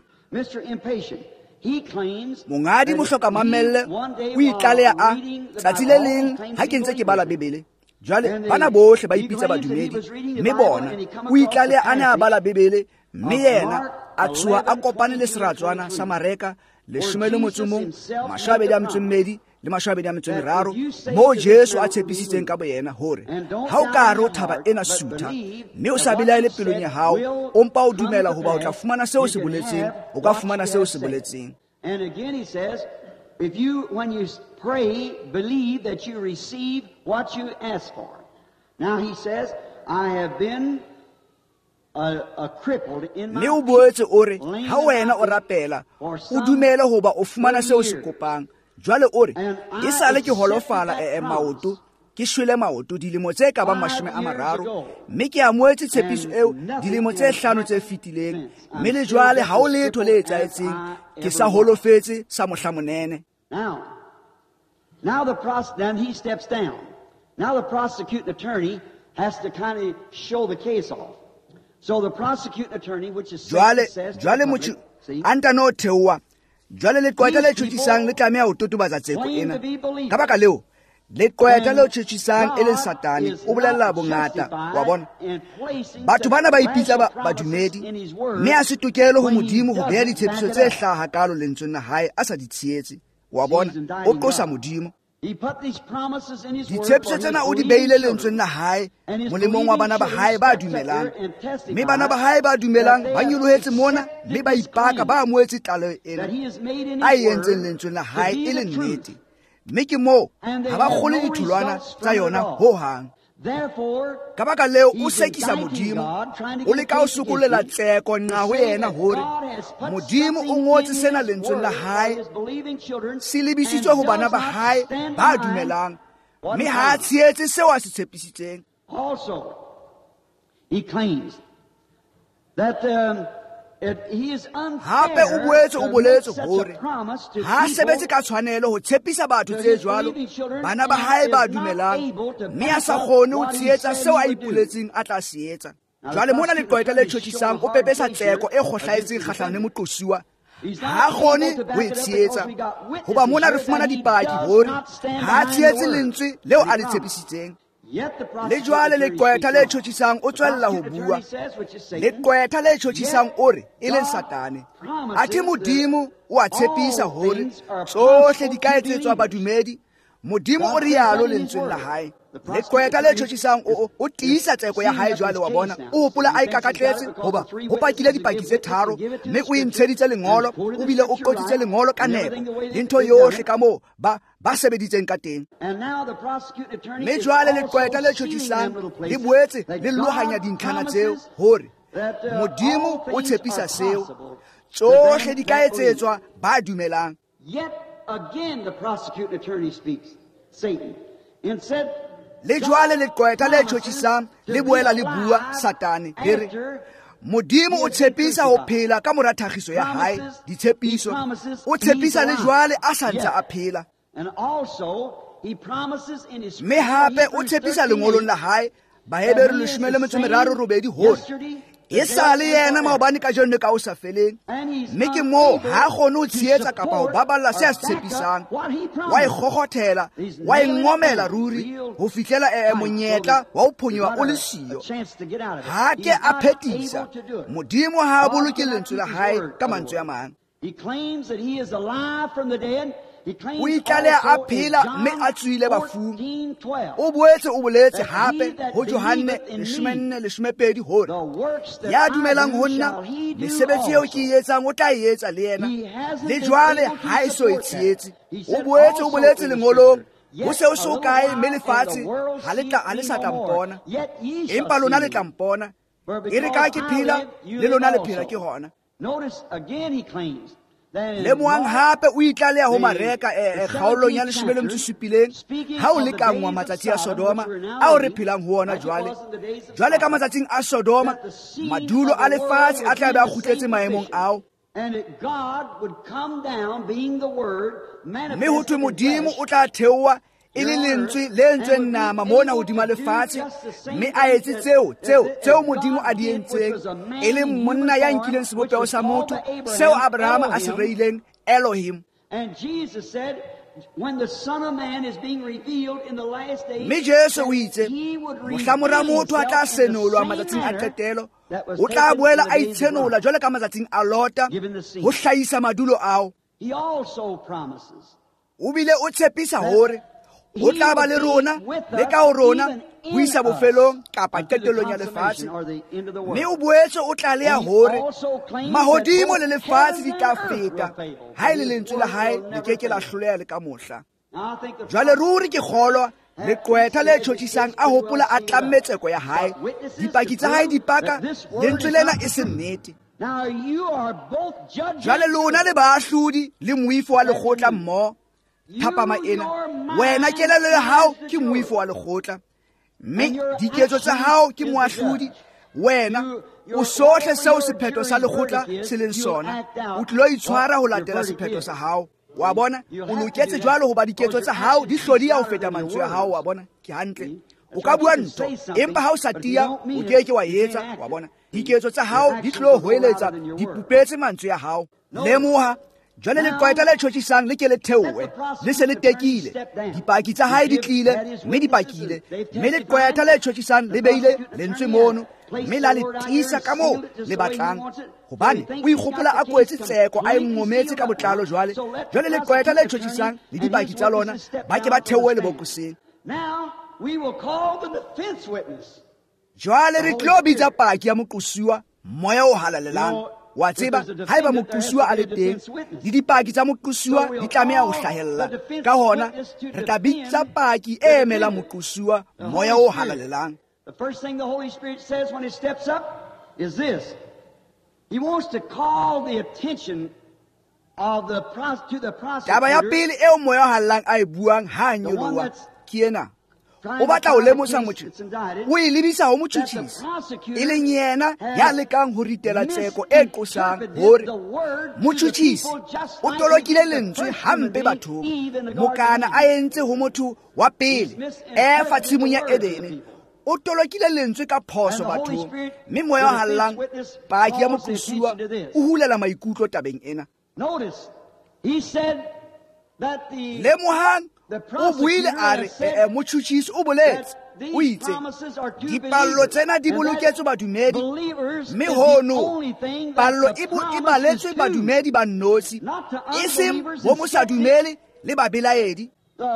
Monghadi mo hloka mamelle o itlaleha a tsatsi le leng ha ke ntse ke bala Bebele. Jwale bana bohle ba ipitsa badumedi, mme bona o itlaleha a ne a bala Bebele, mme yena a tsoha a kopane le seratswana sa Mareka leshome le motso mong mashome a metso mmedi le mashwabedi a metso e meraro moo Jesu a tshepisitseng ka boyena hore ha o ka re o thaba ena sutha mme o sa belaele pelong ya hao o mpa o dumela hoba o tla fumana seo se boletseng o ka fumana seo se boletseng. And again he says, if you, when you pray, believe that you receive what you ask for. Now he says, I have been a, a crippled in my mme o boetse o re ha wena o rapela o dumele hoba o fumana seo se kopang. Jwale o re e sale ke holofala e maoto ke shwele maoto dilemo tse ka ba mashome a mararo mme ke amoetse tshepiso eo dilemo tse hlano tse fitileng mme le jwale ha o letho le etsaetseng ke sa holofetse sa mohlamonene. Now, now the pros then he steps down. Now the prosecuting attorney has to kind of show the case off. So the prosecuting attorney, which is jwale says, jwale motho anta no thewa jwale le qweta le tshuthisang le tlameha ho totobatsa tseko ena ka baka leo le qweta le tshuthisang e leng satane o bolella bongata wa bona batho bana ba ipitsa ba badumedi mme a se tokelo ho modimo ho beha ditshepiso tse hlaha kalo lentsweng la hae a sa di tsietse wa bona o qosa modimo. Ditshepiso tsena o di beile lentsweng la hae molemong wa bana ba hae ba dumelang mme bana ba hae ba dumelang ba nyolohetse mona mme ba ipaka ba amoetse tlalo ena a entseng lentsweng la hae e le nnete mme ke moo ha ba kgole ditholwana tsa yona ho hang. Ka baka leo o sekisa modimo o le ka o sokolela tseko nqa ho yena hore modimo o ngotse sena lentsweng la hae se lebisitswe ho bana ba hae ba dumelang mme ha tsheetse seo a se tshepisitseng. Also he claims that um, it, he is unfair hape o boetse o boletse hore ha sebetse ka tshwanelo ho tshepisa batho tse jwalo bana ba hae ba dumelang mme a sa kgone ho tsheetsa seo a ipoletseng a tla se etsa. Jwale mona le qweta le tshothisang o pepesa tseko e kgohlaetseng kgahlano le moqosuwa ha kgone ho e tsheetsa hoba mona re fumana dipaki hore ha tsheetse lentswe leo a le tshepisitseng. Le jwale le qweta le tshothisang o tswella ho bua le qweta le tshothisang o re e leng satane athe modimo o a tshepisa hore tsohle di ka etsetswa badumedi. Modimo o rialo lentsweng la hae le qweta le tshothisang o o tiisa tseko ya hae jwale wa bona o hopola a ikakatletse hoba ho pakile dipaki tse tharo mme o intsheditse lengolo o bile o qotsitse lengolo ka nepo le ntho yohle ka moo ba ba sebeditseng ka teng. Mme jwale le qweta le tshothisang le boetse le lohanya dintlhana tseo hore modimo o tshepisa seo tsohle di ka etsetswa ba dumelang. Again, the prosecuting attorney speaks, Satan, and said, le jwale le qweta le tshothisang le boela le bua satane le re modimo o tshepisa ho phela ka mora thagiso ya hae ditshepiso o tshepisa le jwale a sa ntse a phela mme hape o tshepisa lengolong la hae Bahebere leshome le metso e meraro robedi hore e sa le yena maobane ka jone ka o sa feleng mme ke moo ha kgone ho tsheetsa kapa ho baballa se a se tshepisang wa e kgokgothela wa e ngomela ruri ho fihlela e monyetla wa ho phonyowa o le siyo ha ke a phetisa modimo ha a boloke lentswe la hae ka mantswe a mang. O itlaleha a phela mme a tswile bafung. O boetse o boletse hape ho Johane leshome leshome pedi hore ya dumelang ho nna mesebetsi eo ke e etsang o tla e etsa le yena le jwale ha e so e tsietse. O boetse o boletse lengolong ho se o so kae mme lefatshe ha le tla a le sa tla mpona empa lona le tla mpona e re ka ke phela le lona le phela ke hona. Notice again he claims le moang hape o itlaleha ho mareka e kgaolong ya leshome le metso e supileng ha o lekangwa matsatsi a Sodoma ao re phelang ho ona jwale jwale ka matsatsing a Sodoma madulo a lefatshe a tla be a kgutletse maemong ao mme ho thwe modimo o tla theowa e le lentswe le entsweng nama mona hodima lefatshe mme a etse tseo tseo tseo modimo a di entseng e le monna ya nkileng sebopeho sa motho seo Abraham a se reileng Elohim. Mme Jesu o itse mohlamora motho a tla senolwa matsatsing a qetelo o tla boela a itshenola jwale ka matsatsing a Lota ho hlahisa madulo ao. o bile o tshepisa hore o tla ba le rona le ka ho rona ho isa bofelong kapa qetellong ya lefatshe, mme o boetse o tlaleha hore mahodimo le lefatshe di tla feta ha e le lentswe la hae le keke la hloleha le ka mohla. Jwale ruri ke kgolwa leqwetha le tjhotjhisang a hopola a tlamme tseko ya hae, dipaki tsa hae dipaka lentswe lena e se nnete. Jwale lona le baahlodi le moifo wa lekgotla mmoho thapama ena, wena kelelo ya hao ke moifo wa lekgotla, mme diketso tsa hao ke moahlodi. Wena o sohle seo sephetho sa lekgotla se leng sona, o tlilo itshwara ho latela sephetho sa hao. Wa bona o loketse jwalo hoba diketso tsa hao di hlodiya ho feta mantswe ya hao. Wa bona ke hantle, o ka bua ntho empa ha o sa tia o keke wa etsa. Wa bona diketso tsa hao di tlo hoeletsa dipupetse mantswe ya hao. Lemoha jwale leqwetha le tjhotjhisang le ke le theowe le se le tekile, dipaki tsa hae di tlile mme di pakile, mme leqwetha le tjhotjhisang le beile lentswe mono mme la le tisa ka moo le batlang, hobane o ikgopola a kwetse tseko a engometse ka botlalo. Jwale jwale leqwetha le tjhotjhisang le dipaki tsa lona ba ke ba theowe lebokoseng. Jwale re tlo bitsa paki ya moqosuwa, moya o halalelang. Wa tseba haeba moqosuwa a le teng le dipaki tsa moqosuwa di tlameha ho hlahella, ka hona re tla bitsa paki e emelang moqosuwa, moya o halalelang. The first thing the Holy Spirit says when He steps up is this. He wants to call the attention of the pros- to the Taba ya prosecutor. pele eo moya o hallang a e buang ha nyoloha ke ena. O batla ho lemosa motho o e lebisa ho motjhutjhisi, e leng yena ya lekang ho ritela tseko e qosang hore motjhutjhisi o tolokile lentswe hampe bathong, mokana a entse ho motho wa pele e fatshimong ya Edene. O tolokile lentswe ka phoso bathong, mme moya o hallang paki ya moqosuwa o hulela maikutlo tabeng ena. Notice, he said that the Lemohang o buile a re motjhutjhisi o boletse, o itse dipallo tsena di boloketswe badumedi, mme hono pallo e baletswe badumedi ba nnosi, e seng bo mosadumele le babelaedi.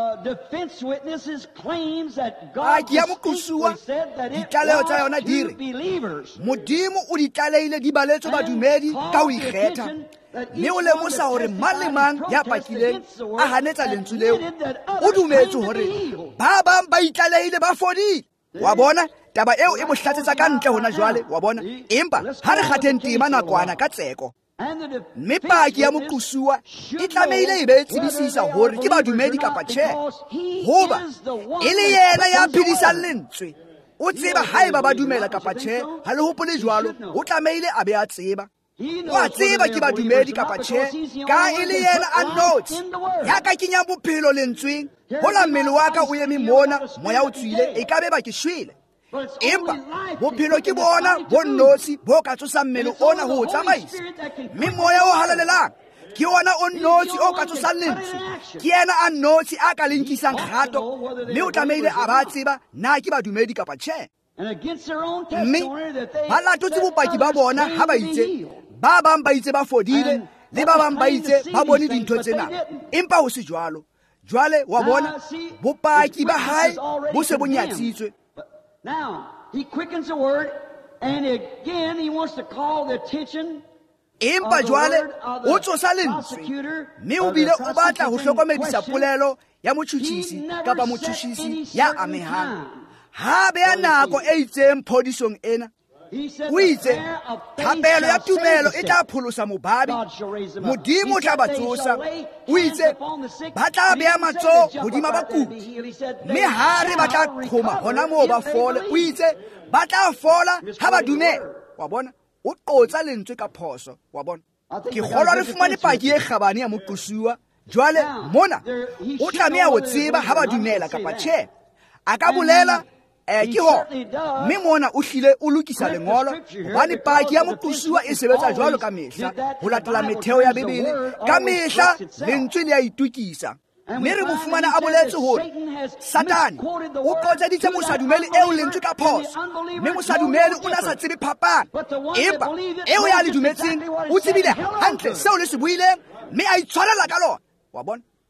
Paki ya moqosuwa ditlaleho tsa yona di re Modimo o ditlaleile di baletswe badumedi ka ho ikgetha, mme o lemosa hore mang le mang ya pakileng a hanetsa lentswe leo o dumetse hore ba bang ba itlalehile ba fodile. Wa bona taba eo e bohlatsetsa ka ntle hona jwale. Wa bona empa ha re kgatheng tema nakwana ka tseko, mme paki ya moqosuwa e tlamehile e be tsebisisa hore ke badumedi kapa tjhe, hoba e le yena ya phedisang lentswe. O tseba haeba ba dumela kapa tjhe, ha le hopole jwalo, o tlamehile a be a tseba. Wa tseba ke badumedi kapa tjhe, ka e le yena a nnotse ya ka kenyang bophelo lentsweng. Hola mmele wa ka o eme mona, moya o tswile, e ka be ba ke shwele. Empa bophelo ke bona bo nnotsi bo ka tsosang mmele ona ho tsamaisa, mme moya o halalelang ke ona o nnotsi o ka tsosang lentswe. Ke yena a nnotsi a ka lenkisang kgato, mme o tlamehile a ba tseba na ke badumedi kapa tjhe. Mme ba latotse bopaki ba bona ha ba itse ba bang ba itse ba fodile, le ba bang ba itse ba bone dintho tsena, empa ho se jwalo. Jwale wa bona bopaki ba hae bo se bo nyatsitswe. Now, he quickens the word, and again he wants to call the attention empa jwale o tsosa lentswe, mme o bile o batla ho hlokomedisa polelo ya motjhutjhisi kapa motjhutjhisi ya amehang. Ha beha nako e itseng phodisong ena. O itse thapelo ya tumelo e tla pholosa mobabi, Modimo o tla ba tsosa. O itse ba tla beha matsoho hodima bakudi, mme ha re ba tla qhoma hona moo ba fole. O itse ba tla fola ha ba dumela. Wa bona o qotsa lentswe ka phoso. Wa bona ke kgolwa re fumane paki e kgabane ya moqosuwa. Jwale mona o tlameha ho tseba ha ba dumela kapa tjhe. A ka bolela eh ke ho mme mona o hlile o lokisa lengolo, hobane paki ya moqosuwa e sebetsa jwalo ka mehla ho latela metheo ya Bebele. Ka mehla lentswe le ya itukisa, mme re mo fumana a boletse hore Satane o qotseditse mosadumele eo lentswe ka phoso, mme mosadumele o na sa tsebe phapang. Empa eo ya le dumetseng o tsebile hantle seo le se buileng, mme a itshwarela ka lona. Wa bona wa bona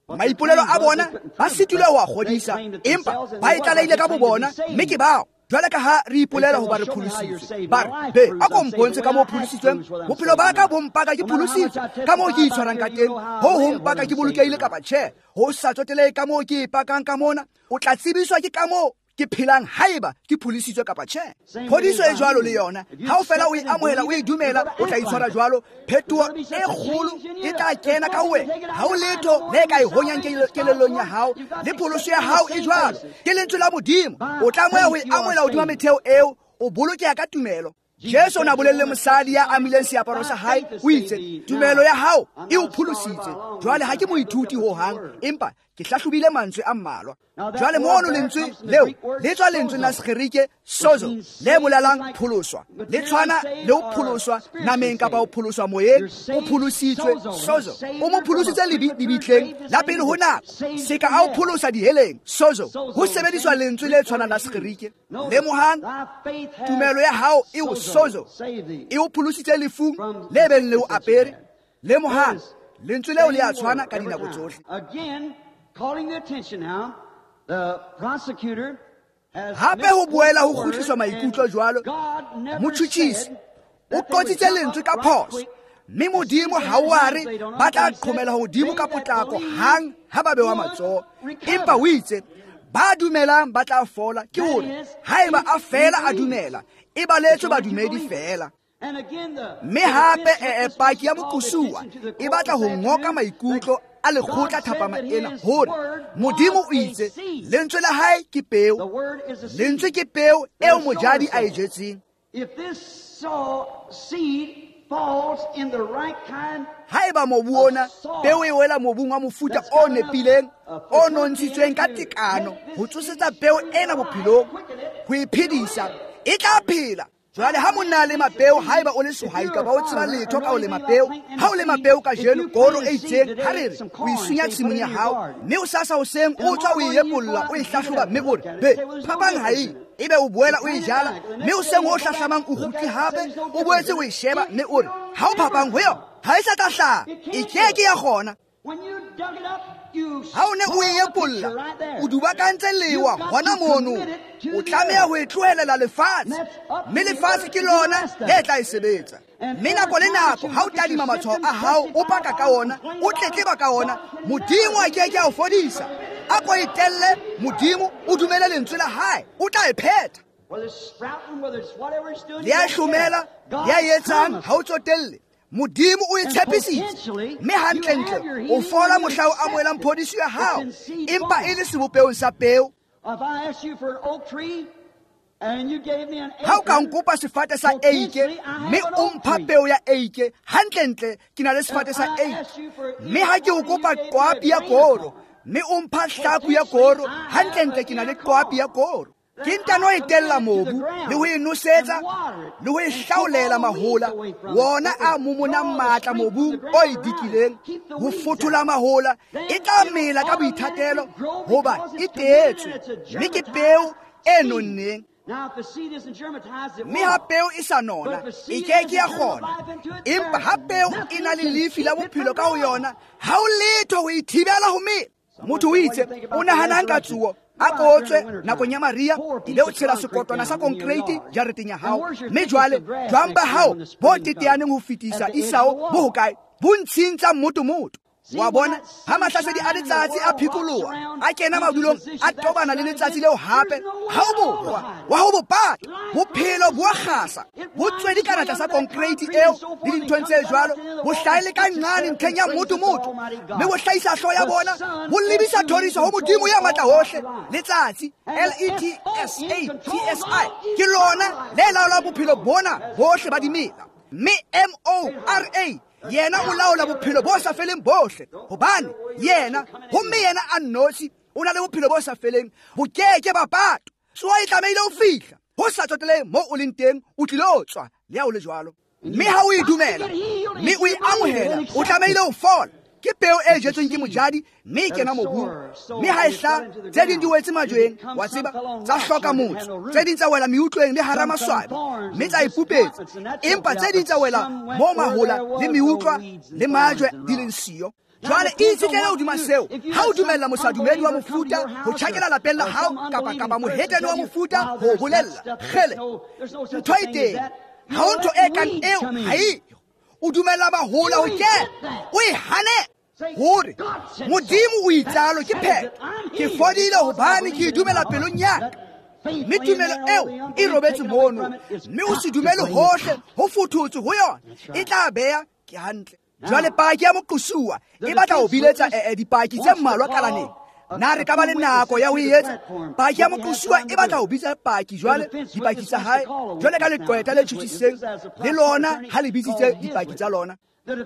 maipolelo a bona ba sitilwe ho a kgodisa empa ba itlalaile ka bobona mme ke bao jwale ka ha re ipolela ho ba re pholositswe ba re be a ko mpontshe ka moo pholositsweng bophelo ba ka bompaka ke pholositswe ka moo ke itshwarang ka teng ho ho mpaka ke bolokehile kapa tjhe ho sa tsotelehe ka moo ke ipakang ka mona o tla tsebiswa ke ka moo ke phelang haeba ke pholisitswe kapa tjhe phodiso e jwalo le yona ha o fela o e amohela o e dumela o tla itshwara jwalo phetoho e kgolo e tla kena ka wena ha o letho le ka e honyang kelellong ya hao le pholoso ya hao e jwalo ke lentswe la modimo o tlameha ho e amohela hodima metheo eo o bolokeha ka tumelo Jesu na bolelle mosadi ya amileng seaparo sa hae o itse tumelo ya hao e o pholositse jwale ha ke moithuti ho hang empa ke hlahlobile mantswe a mmalwa jwale mono lentswe leo le tswa lentswe la Sekgerike sozo le bolelang pholoswa le tshwana le o pholoswa nameng kapa o pholoswa moyeng o pholositswe sozo o mo pholositse lebitleng la pele ho nako seka a o pholosa diheleng sozo ho sebediswa lentswe le tshwana la Sekgerike le mohang tumelo ya hao e o sozo e o pholositse lefung le beng le o apere le mohang lentswe leo le a tshwana ka dinako tsohle. Calling the attention now, the prosecutor has hape ho boela ho khutliswa maikutlo jwalo motjhutjisi o qotsitse lentswe ka phoso mme modimo ha o are ba tla qhomela hodimo ka potlako hang ha ba bewa matsoho empa o itse ba dumelang ba tla fola ke hore haeba a fela a dumela e baletswe badumedi fela mme hape e paki ya mokusuwa e batla ho ngoka maikutlo a lekgotla thapama ena hore modimo o itse lentswe la hae ke peo lentswe ke peo eo mojadi a e jetseng haeba mobu ona peo e wela mobung wa mofuta o nepileng o nontshitsweng ka tekano ho tsosetsa peo ena bophelong ho e phedisa e tla phela jwale ha monna le mapeo haeba o le sehwai ka ba o tseba letho ka o le mapeo ha o le mapeo ka jeno koro e itseng ha re re o isunya tshimong ya hao mme o sasa hoseng o tswa o e epolla o e hlahloba mme o re be phapang ha e ebe o boela o e jala mme o seng o hlahlamang o kgutli hape o boetse o e sheba mme o re ha o phapang ho yona ha e sa tla hlaha e keke ya gona ha o ne o e epolla o dubakantse lewa hona mono o tlameha ho e tlohelela lefatshe mme lefatshe ke lona le tla e sebetsa mme nako le nako ha o tadima matshwao a hao o paka ka ona o tletleba ka ona modimo a keke a o fodisa a ko itelle modimo o dumele lentswe la hae o tla e phetha le a hlomela le a etsang ha o tsotelle modimo o e tshepisitse mme hantlentle o fola mohla o amohelang phodiso ya hao empa e le sebopeong sa peo ha o ka nkopa sefate sa eike mme o mpha peo ya eike hantlentle ke na le sefate sa eike mme ha ke o kopa qwapi ya koro mme o mpha hlaku ya koro hantlentle ke na le qwapi ya koro ke ntano e tella mobu le ho e nosetsa le ho e hlaolela mahola wona a momona matla mobung o e dikileng ho fothola mahola e tla mela ka boithatelo hoba e teetswe mme ke peo e nonneng mme ha peo e sa nona e keke ya kgona empa ha peo e na le lefi la bophelo ka ho yona ha o letho ho e thibela ho mela motho o itse o nahanang ka tsuo a kotswe nakong ya Maria ile o tshela sekotwana sa concrete jareteng ya hao mme jwale jwang ba hao bo teteaneng ho fetisa isao bo hokae bo ntshintsa motho motho wa bona ha mahlasedi a letsatsi a phikoloha a kena madulong a tobana le letsatsi leo hape ha o bokwa wa ho bopata bophelo bo a kgasa bo tswedi ka natla sa concrete eo le dinthong tse jwalo bo hlaile ka nqane ntlheng ya motho motho mme bo hlahisa hloho ya bona bo lebisa thoriso ho modimo ya matla hohle letsatsi L E T S A T S I ke lona le laola bophelo bona bohle ba dimela mme M O R A yena o laola bophelo bo sa feleng bohle hobane yena homme yena a nnosi o na le bophelo bo sa feleng bo keke ba pato so a itlameile o fihla ho sa tsotele mo o leng teng o tlile o tswa le ha o le jwalo mme ha o e dumela mme o e amohela o tlameile o fola ke peo e jetsweng ke mojadi mme e kena mobung mme ha e hla tse ding di wetse majweng wa tseba tsa hloka motho tse ding tsa wela meutlweng le hara maswabi mme tsa ipupetsa empa tse ding tsa wela mo mahola le meutlwa le majwe di leng siyo jwale itshetlele hodima seo ha o dumella mosadumedi wa mofuta ho tjhakela lapeng la hao kapa kapa mohetane wa mofuta ho bolella kgele ntho e teng ha o ntho e kang eo ha eyo o dumella mahola ho kena o e hane hore modimo o itsalo ke phetho ke fodile hobane ke dumela pelong yaka mme tumelo eo e robetse mono mme o se dumele hohle ho futhutse ho yona e tla beya ke hantle jwale paki ya moqosuwa e batla ho biletsa ee dipaki tse mmalwa kalaneng na re ka ba le nako ya ho e etsa paki ya moqosuwa e batla ho bitsa paki jwale dipaki tsa hae jwale ka leqweta le tjhutiseng le lona ha le bitsitse dipaki tsa lona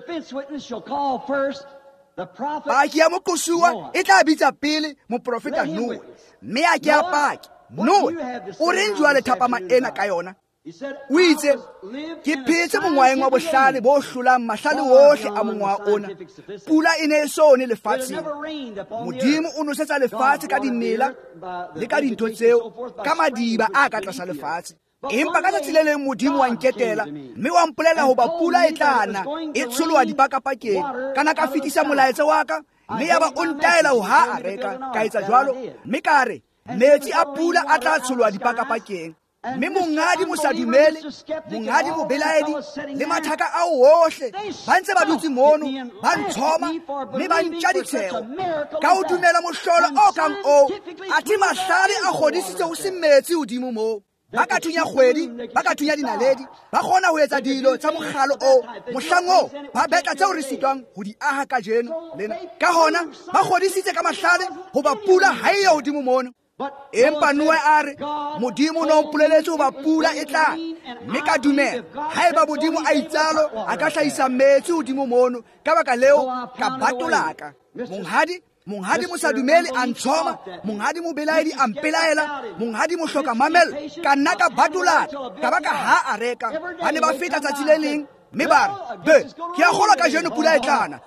paki ya moqosuwa e tla bitsa pele moprofeta Noe mme a ke a paki Noe o reng jwale thapama ena ka yona o itse ke phetse mongwaeng wa bohlale bo hlolang mahlale ohle a mongwa ona pula e ne e sone lefatsheng modimo o nosetsa lefatshe ka dimela le ka dintho tseo ka madiba a ka tlasa lefatshe empa ka tsatsi le leng modimo wa nketela mme wa mpolela hoba pula e tlana e tsholoha dipakapakeng kana ka fetisa molaetsa wa ka mme yaba o ntaela ho ha a reka ka etsa jwalo mme ka re metsi a pula a tla tsholoha dipakapakeng mme mongadi mosadumele mongadi mobelaedi le mathaka ao ohle ba ntse ba dutse mono ba ntshoma mme ba ntja ditshego ka o dumela mohlolo o kang oo athe mahlale a kgodisitse ho se metsi hodimo moo ba ka thunya kgwedi ba ka thunya dinaledi ba kgona ho etsa dilo tsa mokgalo o mohlang oo ba betla tseo re sitwang ho di aha ka jeno lena ka hona ba kgodisitse ka mahlale hoba pula ha eyo hodimo mono empa Noe a re modimo o no mpoleletse hoba pula e tla mme ka dumela haeba modimo a itsalo a ka hlahisa metsi hodimo mono ka baka leo ka batolaka monghadi monghadi mosadumele a ntshoma monghadi mobelaedi a mpelaela monghadi mohloka mamelo ka nna ka batolaka ka baka ha a reka ba ne ba feta tsatsi le leng mme ba re be ke a kgolwa ka jeno pula e tlana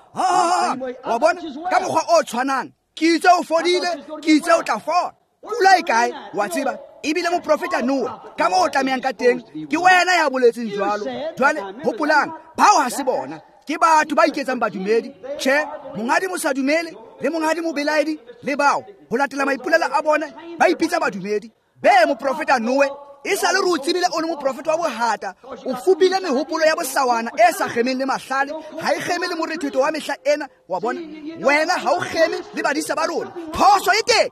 wa bona ka mokgwa o tshwanang ke itse o fodile ke itse o tla fola pula e kae wa tseba ebile moprofeta Noe ka moo o tlamehang ka teng ke wena ya boletseng jwalo jwale hopolang bao ha se bona ke batho ba iketsang badumedi tjhe mongadi mosadumele le mongadi mobelaedi le bao ho latela maipolelo a bona ba ipitsa badumedi be moprofeta Noe e sa le re o tsebile o le moprofeta wa bohata o fupile mehopolo ya bosawana e sa kgemeng le mahlale ha e kgeme le morethetho wa mehla ena wa bona wena ha o kgeme le badisa ba rona phoso e teng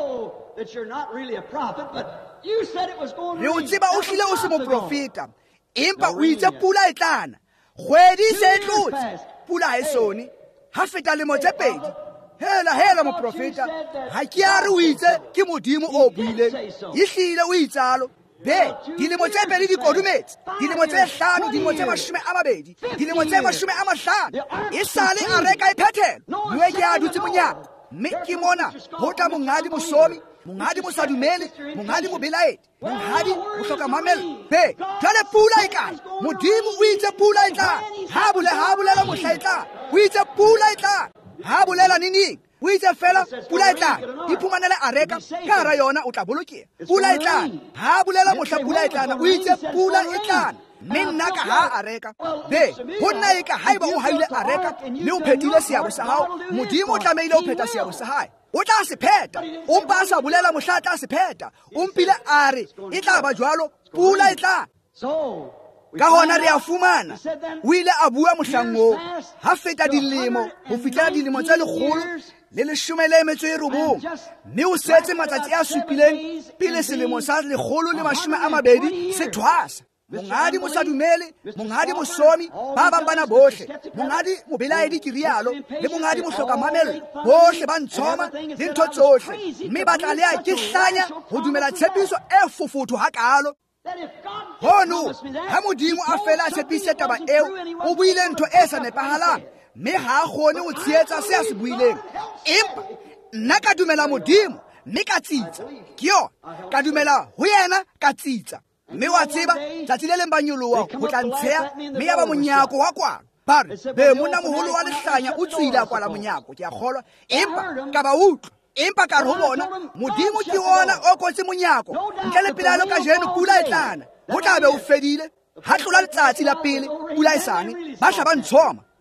re o tseba o hlile o se moprofeta empa o itse pula e tlana kgwedi se e tlotse pula ha e sone ha feta lemo tse pedi hela hela moprofeta ha ke a re o itse ke modimo o buileng e hlile o itsalo be dilemo tse pedi di kodumetse dilemo tse hlano dilemo tse mashome a mabedi dilemo tse mashome a mahlano e sale a reka e phethelo Noe ke a dutse monyako mme ke mona ho tla mongadi mosomi mongadi mosadumele mongadi mobelaedi mongadi mohloka mamelo be jwale pula e kae modimo o itse pula e tla ha bole ha bolela mohla e tla o itse pula e tla ha bolela neneng o itse fela pula e tla iphumanele a reka ka hara yona o tla bolokea pula e tla ha bolela mohla pula e tlana o itse pula e tla mme nna ka ha a reka be ho nna e ka haeba o haile a reka mme o phethile seabo sa hao modimo o tlamehile o phetha seabo sa hae o tla se pheta o mpa a sa bolela mohla a tla se pheta o mpile a re e tla ba jwalo pula e tla ka hona re a fumana o ile a bua mohlang oo ha feta dilemo ho fihlela dilemo tse lekgolo le leshome le metso e robong mme o setse matsatsi a supileng pele selemo sa lekgolo le mashome a mabedi se thwasa mongadi mosadumele mongadi mosomi ba bang bana bohle mongadi mobelaedi ke rialo le mongadi mohloka mamelo bohle ba ntshoma le ntho tsohle mme ba tla lea ke hlanya ho dumela tshepiso e fofotho hakalo hono ha modimo a fela a tshepise taba eo o buile ntho e sa nepahalang mme ha a kgone ho tshehetsa se a se buileng empa nna ka dumela modimo mme ka tsitsa ke yo ka dumela ho yena ka tsitsa mme wa tseba tsatsi le leng ba nyoloha ho tla ntsheha mme ya ba monyako wa kwala ba re be monna moholo wa lehlanya o tswile a kwala monyako ke a kgolwa empa ka ba utlwa empa ka re ho bona modimo ke ona o kotse monyako ntle le pelaelo ka jeno pula e tlana ho tla be o fedile ha tlola letsatsi la pele pula e sane ba hla ba ntshoma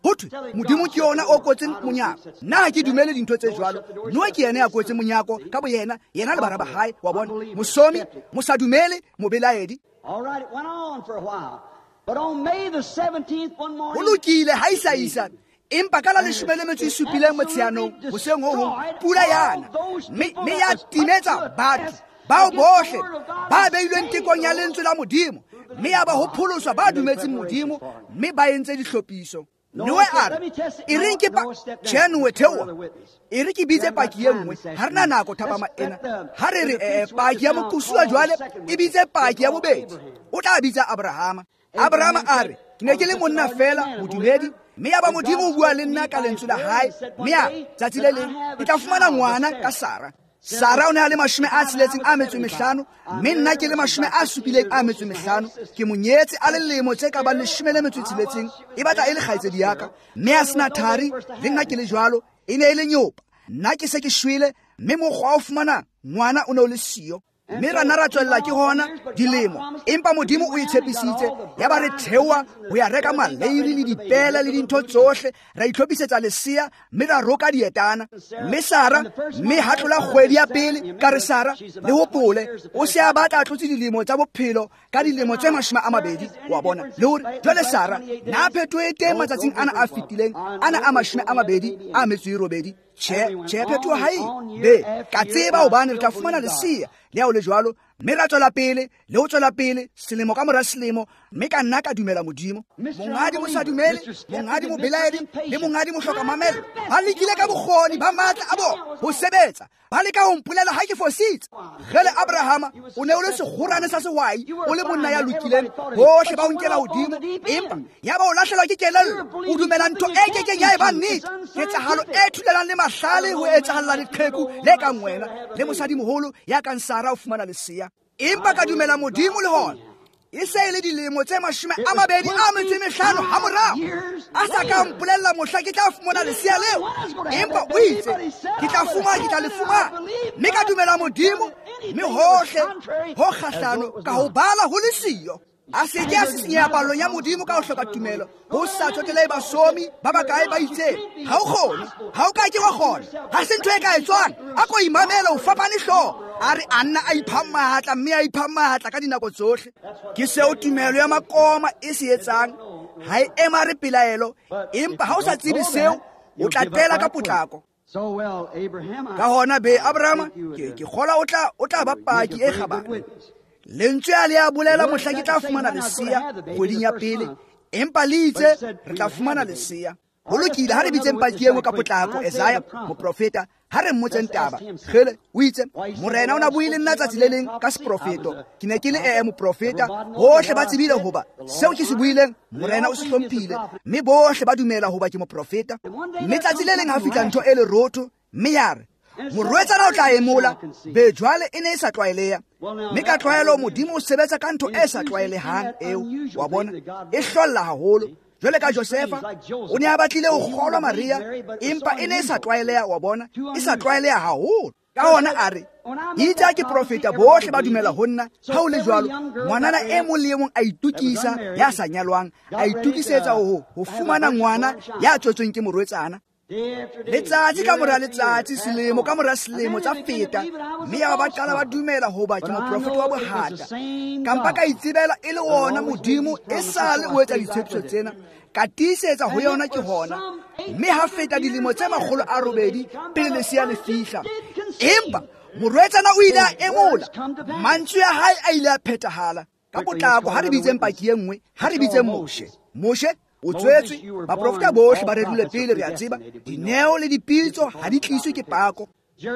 ho thwe modimo ke yona o kotseng monyako. Nna ha ke dumele dintho tse jwalo. Noa ke yena ya kotseng monyako ka bo yena, yena le bana ba hae wa bona. Mosomi, mosadumele, mobelaedi. All right, it went on for a while. But on May the seventeenth one morning, Ho lokile ha isa isa. Empa ka la leshome le metso e supileng Motsheanong, hoseng ho hong, pula yana. Me me ya timetsa batho bao bohle ba beilweng tekong ya lentswe la Modimo. Me ya ba ho pholoswa ba dumetseng Modimo, me ba entse dihlophiso. Noe a re, e reng ke pa tšhenoe theoa, e re ke bitse paki ye nngwe, ha re na nako thapama ena. Ha re re paki ya mokosua jwale, e bitse paki ya bobedi, o tla bitsa Abrahama. Abrahama a re, ke ne ke le monna fela, modumedi, me ya ba Modimo o bua le nna ka lentswe la hae, me ya tsatsi le leng, ke tla fumana ngwana ka Sara. Sara o ne a le mashome a tsheletseng a metso e mehlano, mme nna ke le mashome a supileng a metso e mehlano. Ke monyetse a le lemo tse ka bang leshome le metso e tsheletseng, e batla e le kgaitsedi ya ka. Mme a sena thari, le nna ke le jwalo, e ne e le nyopa. Nna ke se ke shwele, mme mokgwa o fumana ngwana o ne o le siyo. Mme rana ra tswella ke hona dilemo, empa Modimo o itshepisitse, ya ba re theoa ho ya reka maleiri le dipela le dintho tsohle, ra itlhophisetsa lesea, mme ra roka dietana. Mme Sara, mme ha tlola kgwedi ya pele ka re Sara le hopole, o se a batla a tlotse dilemo tsa bophelo ka dilemo tse mashome a mabedi, wa bona. Le hore jwale Sara na phetho e teng matsatsing ana a fetileng, ana a mashome a mabedi a metso e robedi. Che, che phetho ha e be ka tseba hobane re tla fumana lesea le ha o le jwalo, mme ra tswela pele le ho tswela pele selemo ka mora selemo, mme ka nna ka dumela Modimo. Mongadi mo sa dumele, mongadi mo belaedi le mongadi mo hloka mamelo, ba lekile ka bokgoni ba matla a bona ho sebetsa, ba leka ho mpolela ha ke fositse. Gele Abrahama o ne o le segorane sa sehwai, o le monna ya lokileng, bohle ba o nkela hodimo, empa ya ba o lahlehelwa ke kelello, o dumela ntho e kekeng ya eba nnete, ketsahalo e thulelang le mahlale ho etsahala leqheku le kang wena le mosadimoholo ya kang Sara o fumana lesea. Empa ka dumela Modimo le hona e se e le dilemo tse mashome a mabedi a metso e mehlano ha morao, a sa ka mpolella mohla ke tla fumana lesea leo. Empa o itse ke tla fumana, ke tla le fumana, mme ka dumela Modimo, mme hohle ho kgahlano ka ho bala ho le siyo. A se ke a sisinyeha palong ya Modimo ka ho hloka tumelo, ho sa tshotlehe basomi ba bakae ba itseng. Ha o kgone, ha o ka ke wa kgona, ha se ntho e ka etswang, a ko imamela o fapane hlooho. A re a nna a iphang mahatla, mme a iphang mahatla ka dinako tsohle. Ke seo tumelo ya makoma e se etsang, ha e ema re pelaelo, empa ha o sa tsebe seo, o tla tela ka potlako. Ka hona be Abrahama ke kgola o tla o tla ba paki e kgabane. Lentswe a le a bolela mohla ke tla fumana lesea kgweding ya pele, empa le itse re tla fumana lesea. Ho lokile ha re bitseng paki enngwe ka potlako Isaiah moprofeta, ha re mmotseng taba. Gele o itse morena o na buile nna tsatsi le leng ka seprofeto, ke ne ke le ee moprofeta, bohle ba tsebile hoba seo ke se buileng morena o se hlomphile, mme bohle ba dumela hoba ke moprofeta. Mme tsatsi le leng ha fihla ntho e le rotho, mme ya re morwetsana o tla emola, be jwale e ne e sa tlwaeleha. Mme ka tlwaelo Modimo o sebetsa ka ntho e sa tlwaelehang eo, wa bona, e hlolla haholo. Jwale ka Josefa o ne a batlile ho kgolwa Maria, empa e ne e sa tlwaeleha, wa bona, e sa tlwaeleha haholo. Ka hona a re itse a ke profeta bohle ba dumela ho nna. Ha o le jwalo, ngwanana e mong le e mong a itukisa ya sa nyalwang, a itukisetsa ho ho fumana ngwana ya tswetsweng ke morwetsana. Letsatsi ka mora letsatsi, selemo ka mora selemo tsa feta, mme ya ba qala ba dumela hoba ke moprofeta wa bohata. Kampa ka itsebela e le ona Modimo e sale o etsa ditshepiso tsena, ka tiisetsa ho yona ke hona. Mme ha feta dilemo tse makgolo a robedi pele lesea le fihla, empa morwetsana o ile a emola, mantswe ya hae a ile a phethahala ka potlako. Ha re bitseng paki e nngwe, ha re bitseng Moshe. Moshe o tswetswe, baprofeta bohle ba redule pele, re a tseba dineo le dipitso ha di tliswe ke pako.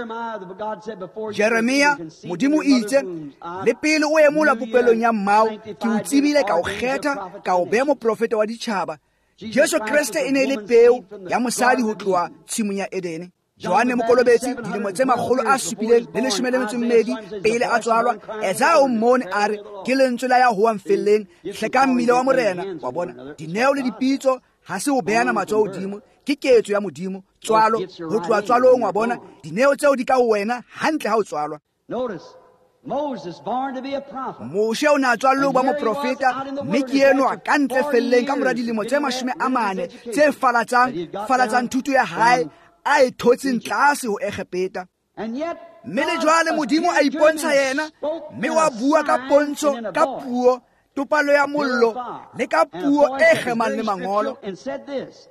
Jeremia Modimo itse le pele o emola popelong ya mmao, ke o tsebile ka o kgetha ka o beha moprofeta wa ditjhaba. Jesu Kriste e ne le peo ya mosadi ho tloha tshimong ya Edene. Johanne Mokolobetsi dilemo tse makgolo a supileng le leshome le metso e mmedi pele a tswalwa, Esaya o mmone a re ke lentswe la ya hoang felleng, hleka mmile wa morena, wa bona. Dineo le dipitso ha se ho behana matsoho hodimo, ke ketso ya Modimo. Tswalo ho tloha tswalong, wa bona, dineo tseo di ka ho wena hantle ha o tswalwa. Moses born to be a prophet. Moshe o na tswa lo ba moprofeta mme ke eno a ka ntle felleng ka mora dilemo tse mashome a mane tse falatsang falatsang thuto ya hae a e thotseng tlase ho Egepeta. And yet, Mme le jwale Modimo a ipontsha yena mme wa bua ka pontsho ka puo topalo ya mollo le ka puo e gemang le mangolo. and said this,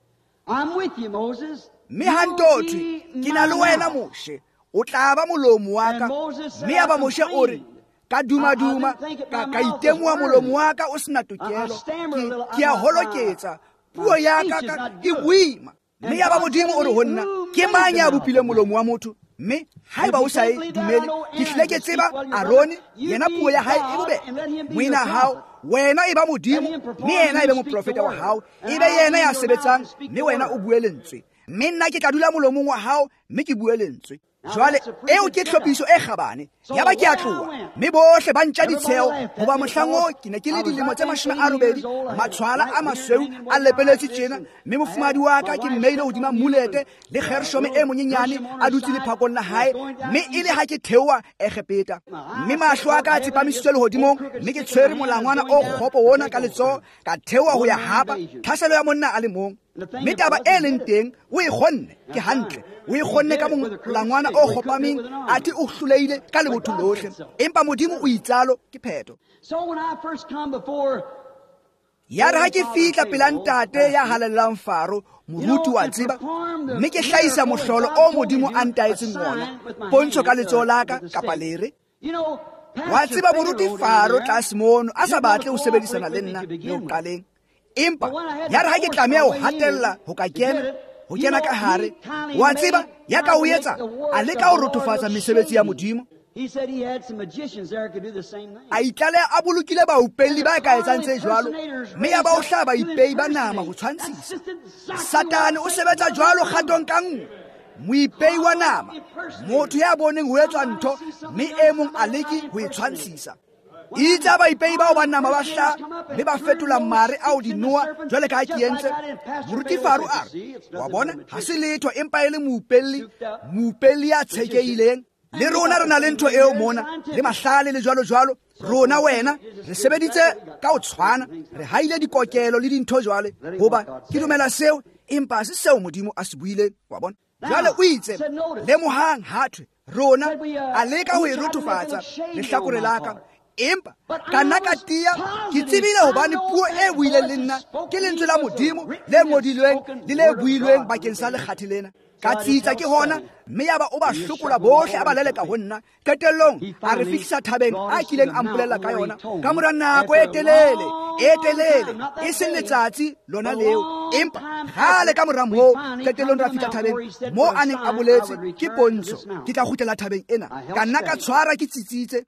I'm with you, Moses. Mme hantotwe ke na le wena Moshe o tla ba molomo wa ka. Mme ya ba Moshe o re ka dumaduma ka ka itemoa molomo wa ka o sena tokelo ke ke a holoketsa puo ya ka ka e boima. Mme ya ba Modimo o re ho nna ke mang ya bopile molomo wa motho? Mme haeba o sa e dumele ke hlile ke tseba Arone yena puo ya hae e bobebe. Moina hao wena e ba Modimo mme yena e be moprofeta wa hao e be yena ya sebetsang mme wena o bue lentswe. Mme nna ke ka dula molomong wa hao mme ke bue lentswe. Jwale eo ke tlhophiso e kgabane ya ba ke a tloha mme bohle ba ntja ditsheo hoba mohlango ke ne ke le dilemo tse mashome a robedi matshwala a masweu a lepeletse tjena mme mofumadi wa ka ke mmeile hodima mulete le Gershome e monyenyane a dutse lephakong la hae mme e le ha ke theoa Egepeta. Mme mahlo a ka a tsepamisitswe lehodimong mme ke tshwere molangwana o kgopo wona ka letsoho ka theoa ho ya hapa thaselo ya monna a le mong. Mme taba e leng teng o e kgonne ke hantle o e kgonne ka molangwana o kgopameng ati o hloleile ka lebotho lohle empa Modimo o itsalo ke pheto. So when I first come before Ya re ha ke fihla pela ntate ya halellang Faro moruti wa tseba mme ke hlahisa mohlolo o Modimo a ntaetseng ona pontsho ka letsoho la ka kapa lere. you know, Wa tseba moruti Faro tlase mono a sa batle ho sebedisana le nna le ho qaleng. Empa ya re ha ke tlameha ho hatella ho ka kena ho kena ka hare wa tseba ya ka o etsa a leka ho rotofatsa mesebetsi ya Modimo. he said he had some magicians there who could do the same thing. A itlaleha a bolokile baupelli ba ka etsang tse jwalo mme ya ba o hlaba baipei ba nama ho tshwantshisa. Satane o sebetsa jwalo kgatong ka nngwe moipei wa nama motho ya boneng ho etswa ntho mme e mong a leke ho e tshwantshisa. Itse baipei bao ba nama ba hla le ba fetola mare a o di noa jwale ka ke entse. Moruti Faro a re wa bona ha se letho empa e le moupelli moupelli ya tshekeileng. Le rona re na le ntho eo mona le mahlale le jwalo jwalo rona wena re sebeditse ka o tshwana re haile dikokelo le dintho jwale hoba ke dumela seo empa se seo Modimo a se buile wa bona. Jwale o itse le mohang hathwe rona a leka ho e rotofatsa le hlakore la ka empa ka nna ka tia ke tsebile hobane puo e buileng le nna ke lentswe la Modimo le ngodilweng le le builweng bakeng sa lekgathi lena. Ka tsitsa ke hona mme ya ba o ba hlokola bohle a ba leleka ho nna qetellong a re fihlisa thabeng a kileng a mpolella ka yona ka mora nako e telele e telele e seng letsatsi lona leo empa gale ka mora moo qetellong ra fihla thabeng mo a neng a boletse ke pontsho ke tla kgutlela thabeng ena ka nna ka tshwara ke tsitsitse.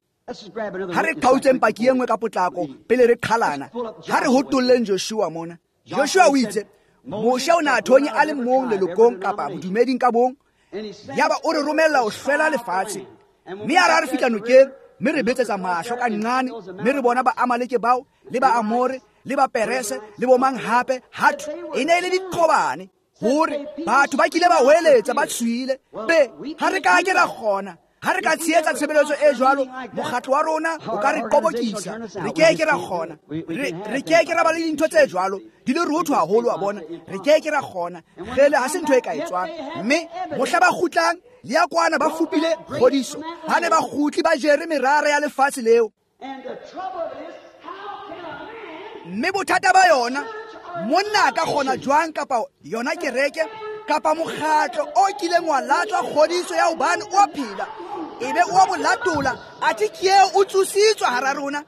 Ha re qhautseng paki e nngwe ka potlako pele re qhalana ha re hotolleng Joshua mona. Joshua o itse Moshe o na thonye a le mong lelokong kapa bodumeding ka bong ya ba o re romella ho hlwela lefatshe mme a re fihla nokeng mme re betsetsa mahlo ka nqane mme re bona ba Amaleke bao le ba Amore le ba Perese le bo mang hape hatho e ne le diqobane hore batho ba kile ba hweletsa ba tshwile be ha re ka ke ra kgona ha re ka tsheetsa tshebeletso e jwalo mokgatlo wa rona o ka re qobokisa re ke ke ra kgona re ke ke ra ba le dintho tse jwalo di le rotho haholo wa bona re ke ke ra kgona gele ha se ntho e ka etswang mme mohla ba khutlang le ya kwana ba fupile kgodiso ha ne ba khutli ba jere merara ya lefatshe leo. Mme bothata ba yona monna ka kgona jwang kapa yona kereke kapa mokgatlo o kileng wa latswa kgodiso ya hobane o a phela ebe o a bolatola ati ke o tsusitswa hara rona.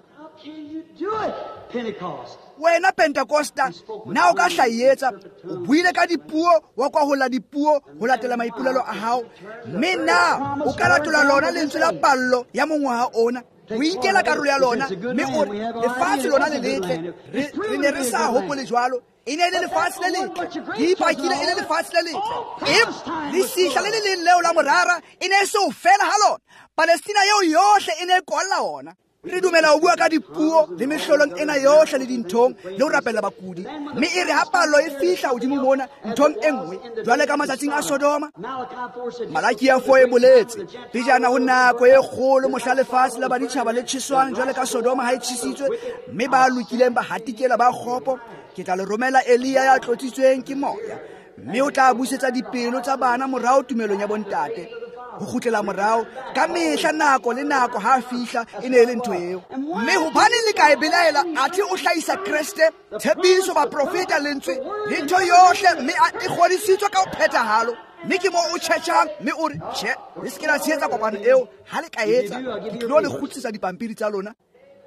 Wena Pentecosta na o ka hlaietsa o buile ka dipuo wa kwa hola dipuo ho latela maipulelo a hao mme na o ka latola lona lentswe la pallo ya mongwaha ona o inkela karolo ya lona mme o lefatshe lona le letle re ne re sa hopole jwalo e ne le lefatshe le letle di pakile e le lefatshe le letle em le sihla le le leo la morara e ne se o fela ha lona Palestina yeo yohle e ne e kolla ona re dumela ho bua ka dipuo le mehlolong ena yohle le dinthong le ho rapella bakudi, mme e re ha palo e fihla hodimo mona nthong e nngwe jwale ka matsatsing a Sodoma. Malaki ya four e boletse pejana ho nako e kgolo mohla lefatshe la baditjhaba le tjhiswang jwale ka Sodoma ha e tjhisitswe, mme ba lokileng ba hatikela ba kgopo, ke tla le romela Elia ya tlotsitsweng ke moya, mme o tla busetsa dipelo tsa bana morao tumelong ya bontate ho kgutlela morao ka mehla nako le nako ha fihla e ne le ntho eo. Mme hobane le ka e belaela athe o hlahisa Kriste tshepiso ba profeta lentswe le ntho yohle, mme e kgodisitswe ka ho phethahalo, mme ke mo o tjhetjhang mme o re tjhe le se ke la tshehetsa kopano eo ha le ka etsa ke tlo le kgutsisa dipampiri tsa lona.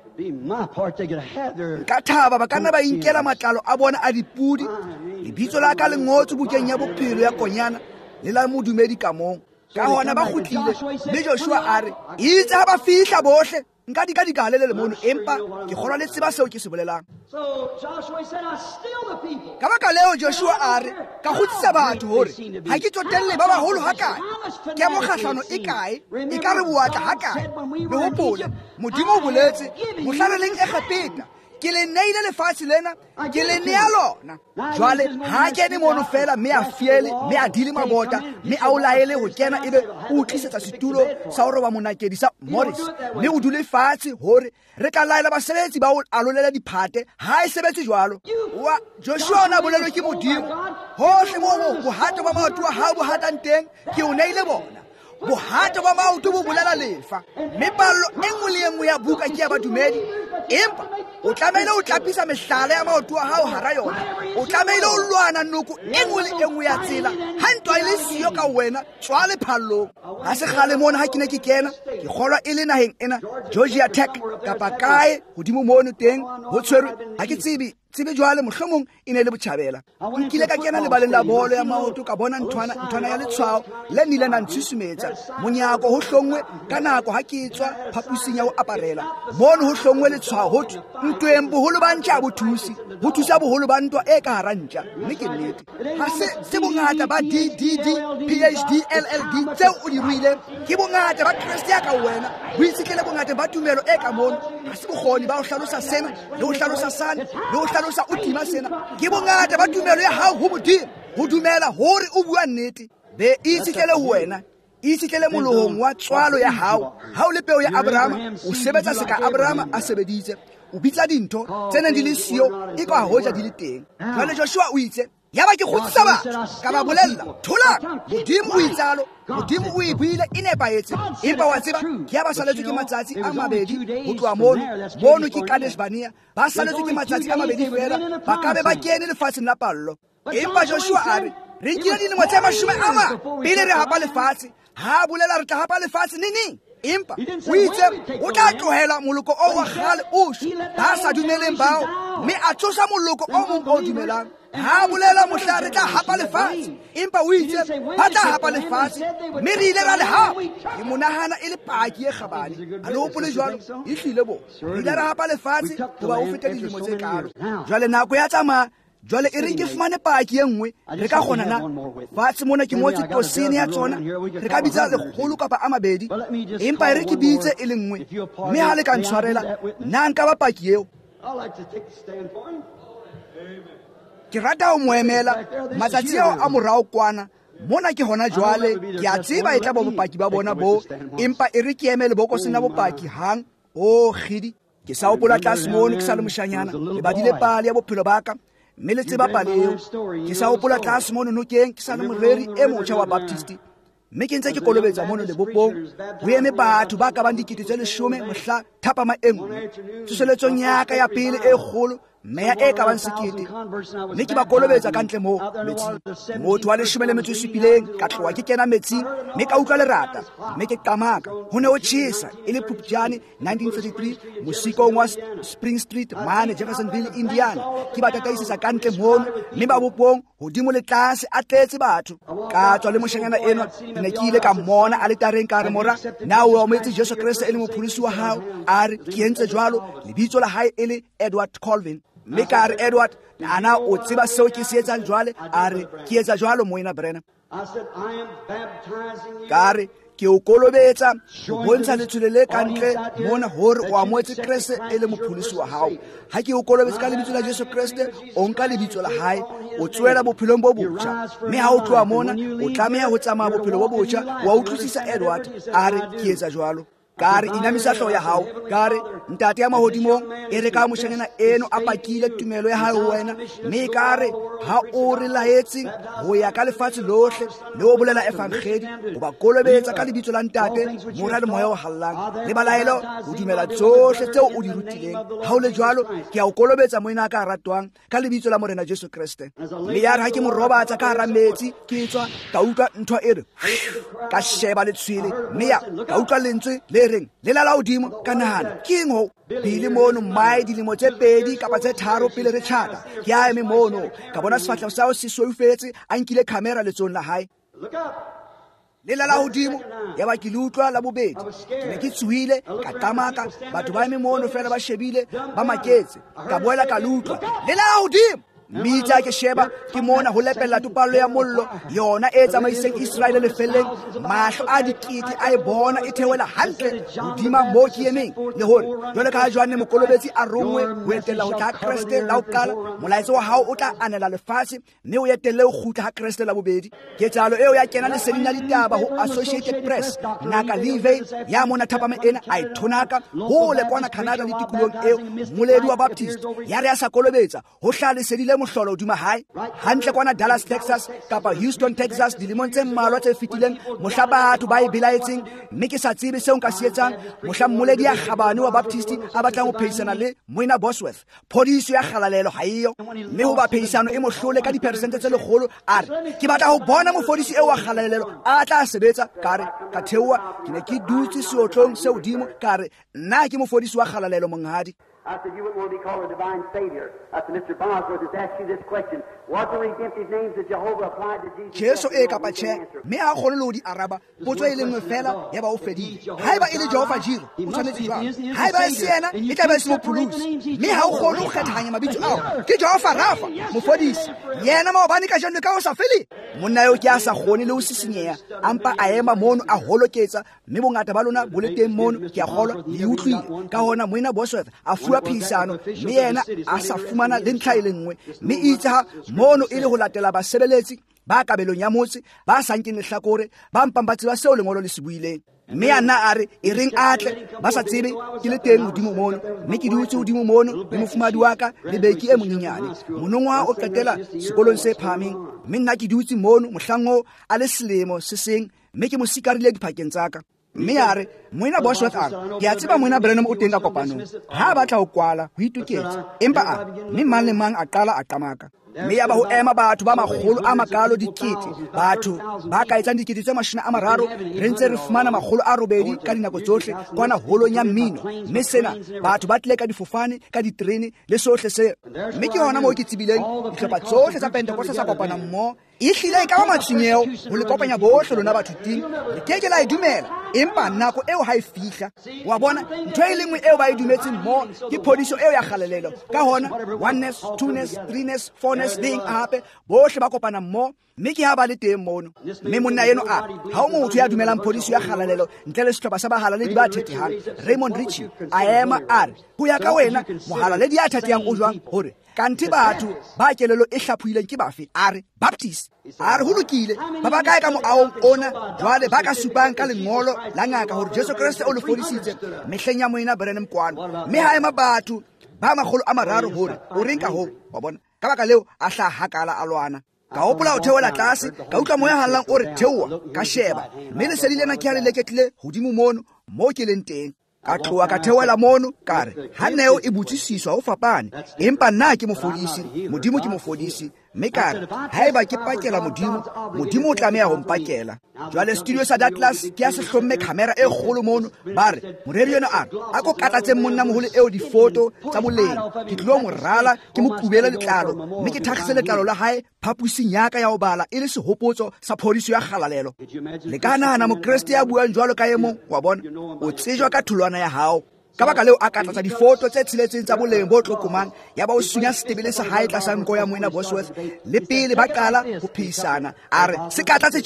Ka thaba ba kana ba inkela matlalo a bona a dipudi, lebitso la ka le ngotswe bukeng ya bophelo ya konyana le la modumedi ka mong. Ka hona ba kgutlile, mme Joshua a re itse ha ba fihla bohle nka di ka di ka halele le mono, empa ke kgolwa le tseba seo ke se bolelang. Ka baka leo Joshua a re ka kgutsisa batho hore ha ke tsotelle ba baholo hakae, ke ya mokgahlano e kae, e ka re boatla hakae. Le hopole Modimo o boletse mohlaleleng e kgapeta ke le neile lefatshe lena ke le nea lona. Jwale ha kene mono fela mme a fiele mme a dile mabota mme a o laele ho kena ebe o tlisetsa setulo sa ho roba monakedi sa Morris, mme o dule fatshe hore re ka laela basebetsi ba o alolela diphate ha e sebetse jwalo. Wa Joshua ona bolelwe ke Modimo hohle moo bohato ba maoto wa hao bo hatang teng ke o neile bona. Bohato ba maoto bo bolela lefa, mme palo e nngwe le e nngwe ya buka ke ya badumedi, empa o tlamehile o tlapisa mehlala ya maoto wa hao hara yona. O tlamehile o lwana noko e nngwe le e nngwe ya tsela ha ntwa e le siyo ka wena tswa lephallong. Ha se kgale mona ha ke ne ke kena ke kgolwa e le naheng ena Georgia Tech kapa kae hodimo mono teng ho tshwerwe ha ke tsebe tsebe jwale mohlomong e ne le botjhabela. Nkile ka kena lebaleng la bolo ya maoto ka bona nthwana nthwana ya letshwao le nile na ntshusumetsa monyako ho hlongwe ka nako ha ke tswa phapusing ya ho aparela mono ho hlongwe letshwao ho ntweng boholo ba ntja bothusi ho thusa boholo ba ntwa e ka hara ntja. Mme ke nnete ha se se bongata ba D D D P H D L L D tseo o di ruile ke bongata ba Kriste ya ka wena ho itsekele bongata ba tumelo e ka mono ha se bokgoni ba ho hlalosa sena le ho hlalosa sana le ho hlalosa o tima sena ke bongata ba tumelo ya hao ho Modimo ho dumela hore o bua nnete be itsekele ho wena itsekele molohong wa tswalo ya hao ha o le peo ya Abraham o sebetsa se ka Abraham a sebeditse o bitsa dintho tsena di le siyo e ka hoja di le teng. Jwale Joshua o itse ya ba ke kgutsisa batho ka ba bolella tholang Modimo o itsalo Modimo o e buile e nepaetse, empa wa tseba ke ya ba saletswe ke matsatsi a mabedi ho tloha mono mono ke Kadesh Barnea ba saletswe ke matsatsi a mabedi fela ba ka be ba kene lefatsheng la pallo. Empa Joshua a re re nkile dilemo tse mashome a mang pele re hapa lefatshe, ha bolela re tla hapa lefatshe neneng, empa o itse o tla tlohela moloko o wa kgale o ba sa dumeleng bao mme a tsosa moloko o mong o dumelang. Ha bolela mohla re tla hapa lefatshe, empa o itse ba tla hapa lefatshe mme re ile ra le hapa ke monahana e le paki e kgabane a le hopole jwalo e hlile bo re ile ra hapa lefatshe hoba o fete dilemo tse kalo. Jwale nako ya tsamaya jwale e re ke fumane paki e nngwe re ka kgona na fatshe mona ke motse tosene ya tsona re ka bitsa lekgolo kapa a mabedi, empa e re ke bitse e le nngwe mme ha le ka ntshwarela nna nka ba paki eo. Ke rata ho moemela matsatsi ao a morao kwana mona ke hona jwale ke a tseba e tla ba bopaki ba bona bo, empa e re ke emele boko sena bopaki hang o khidi ke sa opola tlase mono ke sa le moshanyana le badile pale ya bophelo ba ka mme le tseba pale eo ke sa opola tlase mono nokeng ke sa le moreri e motjha wa Baptisti mme ke ntse ke kolobetsa mono le bopong ho eme batho ba ka bang dikete tse leshome mohla thapama e nngwe tsoseletsong ya ka ya pele e kgolo mme e ka bang sekete mme ke ba kolobetsa ka ntle moo metsing. Motho wa leshome le metso e supileng ka tloha ke kena metsing mme ka utlwa lerata mme ke qamaka ho ne ho tjhesa e le Phupjane nineteen thirty-three mosikong wa Spring Street mane Jeffersonville Indiana. Ke ba tataisisa ka ntle mono mme ba bopong hodimo le tlase a tletse batho ka tswa le moshanyana ena ne ke ile ka mmona a le tareng ka re mora na o mo itse Jesu Kriste e le mopholosi wa hao a re ke entse jwalo lebitso la hae e le Edward Colvin. Mme ka re Edward ana o tseba seo ke se etsang jwale a re ke etsa jwalo moena Brenna ka re ke o kolobetsa go bontsha letsholo le ka ntle mona gore o amoetse Kriste e le mopholisi wa hao. Ha ke o kolobetsa ka lebitso la Jesu Kriste, o nka lebitso la hae, o tswela bophelong bo botjha. Mme ha o tloa mona, o tlameha ho tsamaya bophelo bo botjha. Wa utlwisisa Edward a re ke etsa jwalo. Ka re inamisa hlooho ya hao, ka re ntate ya mahodimong e re ka moshanyana eno a pakile tumelo ya hao ho wena. Mme ka re ha o re laetse ho ya ka lefatshe lohle le o bolela evangeli, o ba kolobetsa ka lebitso la ntate mora le moya o hallang le balaelo ho dumela tsohle tseo o di rutileng. Ha o le jwalo, ke a o kolobetsa moena ka ratwang ka lebitso la morena Jesu Kriste. Mme ya re ha ke mo robatsa ka hara metsi ke tswa ka utlwa ntho e re ka sheba le tshwele, mme ya ka utlwa lentswe le reng le la laodimo ka nahana ke eng ho pele mono mai dilemo tse pedi kapa tse tharo pele re tjhata ke a eme mono ka bona sefatlhego sa o se soifetse a nkile camera letsong la hae le la laodimo ya ba ke lutlwa la bobedi ke ne ke tswile ka tamaka batho ba eme mono fela ba shebile ba maketse ka boela ka lutlwa le la laodimo mitsa ke sheba ke mona ho lepella tupallo ya mollo yona e tsamaiseng Israel le felleng mahlo a dikiti a e bona e thewela hantle hodima mo ke emeng le hore jole ka Johanne mokolobetsi a rongwe ho etella ho tla Kriste la o kala molaetso wa hao o tla anela lefatshe mme o etelle ho khutla ha Kriste la bobedi ke tsalo eo ya kena le sedina ditaba ho Associated Press naka live ya mona thapame ena a ithonaka ho le kwana Canada le tikulong eo moledi wa Baptist ya re a sa kolobetsa ho hlale sedile mohlolo hodima hae hantle kwana Dallas Texas kapa Houston Texas dilemong tse mmalwa tse fetileng mohla batho ba e belaetseng mme ke sa tsebe seo nka se etsang mohla mmoledi ya kgabane wa Baptist a batlang ho pheisana le Moina Bosworth phodiso ya kgalalelo ha iyo mme ho ba pheisano e mohlole ka dipersente tse lekgolo a re ke batla ho bona mofodisi eo wa kgalalelo a tla sebetsa kare ka theowa ke ne ke dutse seotlong se hodimo kare nna ke mofodisi wa kgalalelo monghadi. I said, you wouldn't want to be called a divine savior. I said, Mister Bosworth has asked you this question. What the redemptive names that Jehovah applied to Jesus? Jesu e kapa che me a khole lo di araba potso e lengwe fela ya ba o fedile ha ba ile Jehova jiro o tshwanetse jwang ha ba se yena e tla ba se mo phulusi me ha o khole o kgethanya mabitso ao ke Jehova Rafa mofodisi yena ma obane ka jeno ka o sa fele monna yo ke a sa khone le o sisinyeya ampa a ema mono a holoketsa mme bongata ba lona bo le teng mono ke a kgolwa le utlwile ka hona Moina Bosworth a fuwa phisano mme yena a sa fumana le ntlha ile nngwe mme itsa mono ile ho latela basebeletsi ba kabelong ya motse ba sankeng lehlakore ba mpambatsi ba seo lengolo le se buileng mme ana a re e reng atle ba sa tsebe ke le teng hodimo mono mme ke dutse hodimo mono le mofumadi wa ka le beki e monyenyane monongwa o qetela sekolong se phameng mme nna ke dutse mono mohlango a le selemo se seng mme ke mo sikarile diphakeng tsaka mme ya re Moina Bosworth a ke a tseba Moina Branham o teng ka kopanong ha ba tla ho kwala ho ituketse empa a mme mang le mang a qala a qamaka mme ya ba ho ema batho ba magolo a makalo dikete batho ba ka etsang dikete tse mashina a mararo re ntse re fumana magolo a robedi ka dinako tsohle kwana holong ya mmino mme sena batho ba tle ka difofane ka diterene le sohle se mme ke hona mo ke tsibileng dihlopha tsohle tsa Pentecost sa kopana mmo e hlile ka matshwenyeho ho le kopanya bohle lona batho ting le keke la e dumela empa nako eo ha e fihla wa bona ntho e lengwe eo ba e dumetseng mo ke phodiso eo ya kgalalelo ka hona oneness two-ness three-ness four-ness ding ape bohle ba kopana mmo mme ke ha ba le teng mono mme monna eno a ha o motho ya dumelang phodiso ya kgalalelo ntle le sehlopha sa bahalaledi ba thethehang Raymond Ritchie a ema a re ho ya ka wena mohalaledi ya thethehang o jwang hore kanthi batho ba kelelo e hlaphuileng ke bafe a re Baptist a re ho lokile ba ba kae ka moaong ona jwale ba ka supang ka lengolo la ngaka hore Jesu Kriste o le fodisitse mehleng ya Moina Branham kwano mme ha ema batho ba magolo a mararo hore o reng ka ho wa bona ka baka leo a hla hakala a lwana ka hopola o theola tlase ka utlwa moya hallang o re theowa ka sheba mme le sedilena ke ha le leketle hodimo mono mo ke leng teng ka tloa ka theola mono kare ha neo e botsisiswa ho fapane empa nna ke mofodisi modimo ke mofodisi mme kare haeba ke pakela modimo modimo o tlameha ho mpakela jwale studio sa Atlas ke a se hlomme camera e kgolo mono ba re moreri yena a a ko katatse monna moholo eo difoto tsa boleng ke tlo mo rala ke mo kubela letlalo mme ke thakgise letlalo la hae phapusing yaka ya ho bala e le sehopotso sa phodiso ya kgalalelo le kana hana mo Kriste ya buang jwalo ka emo wa bona o tsejwa ka thulwana ya hao ka baka leo a katlatsa difoto tse tshiletseng tsa boleng bo tlokomang ya ba o sunya setebele sa hae tlasa nko ya Moina Bosworth le pele ba qala ho pheisana a re se katlatse tjena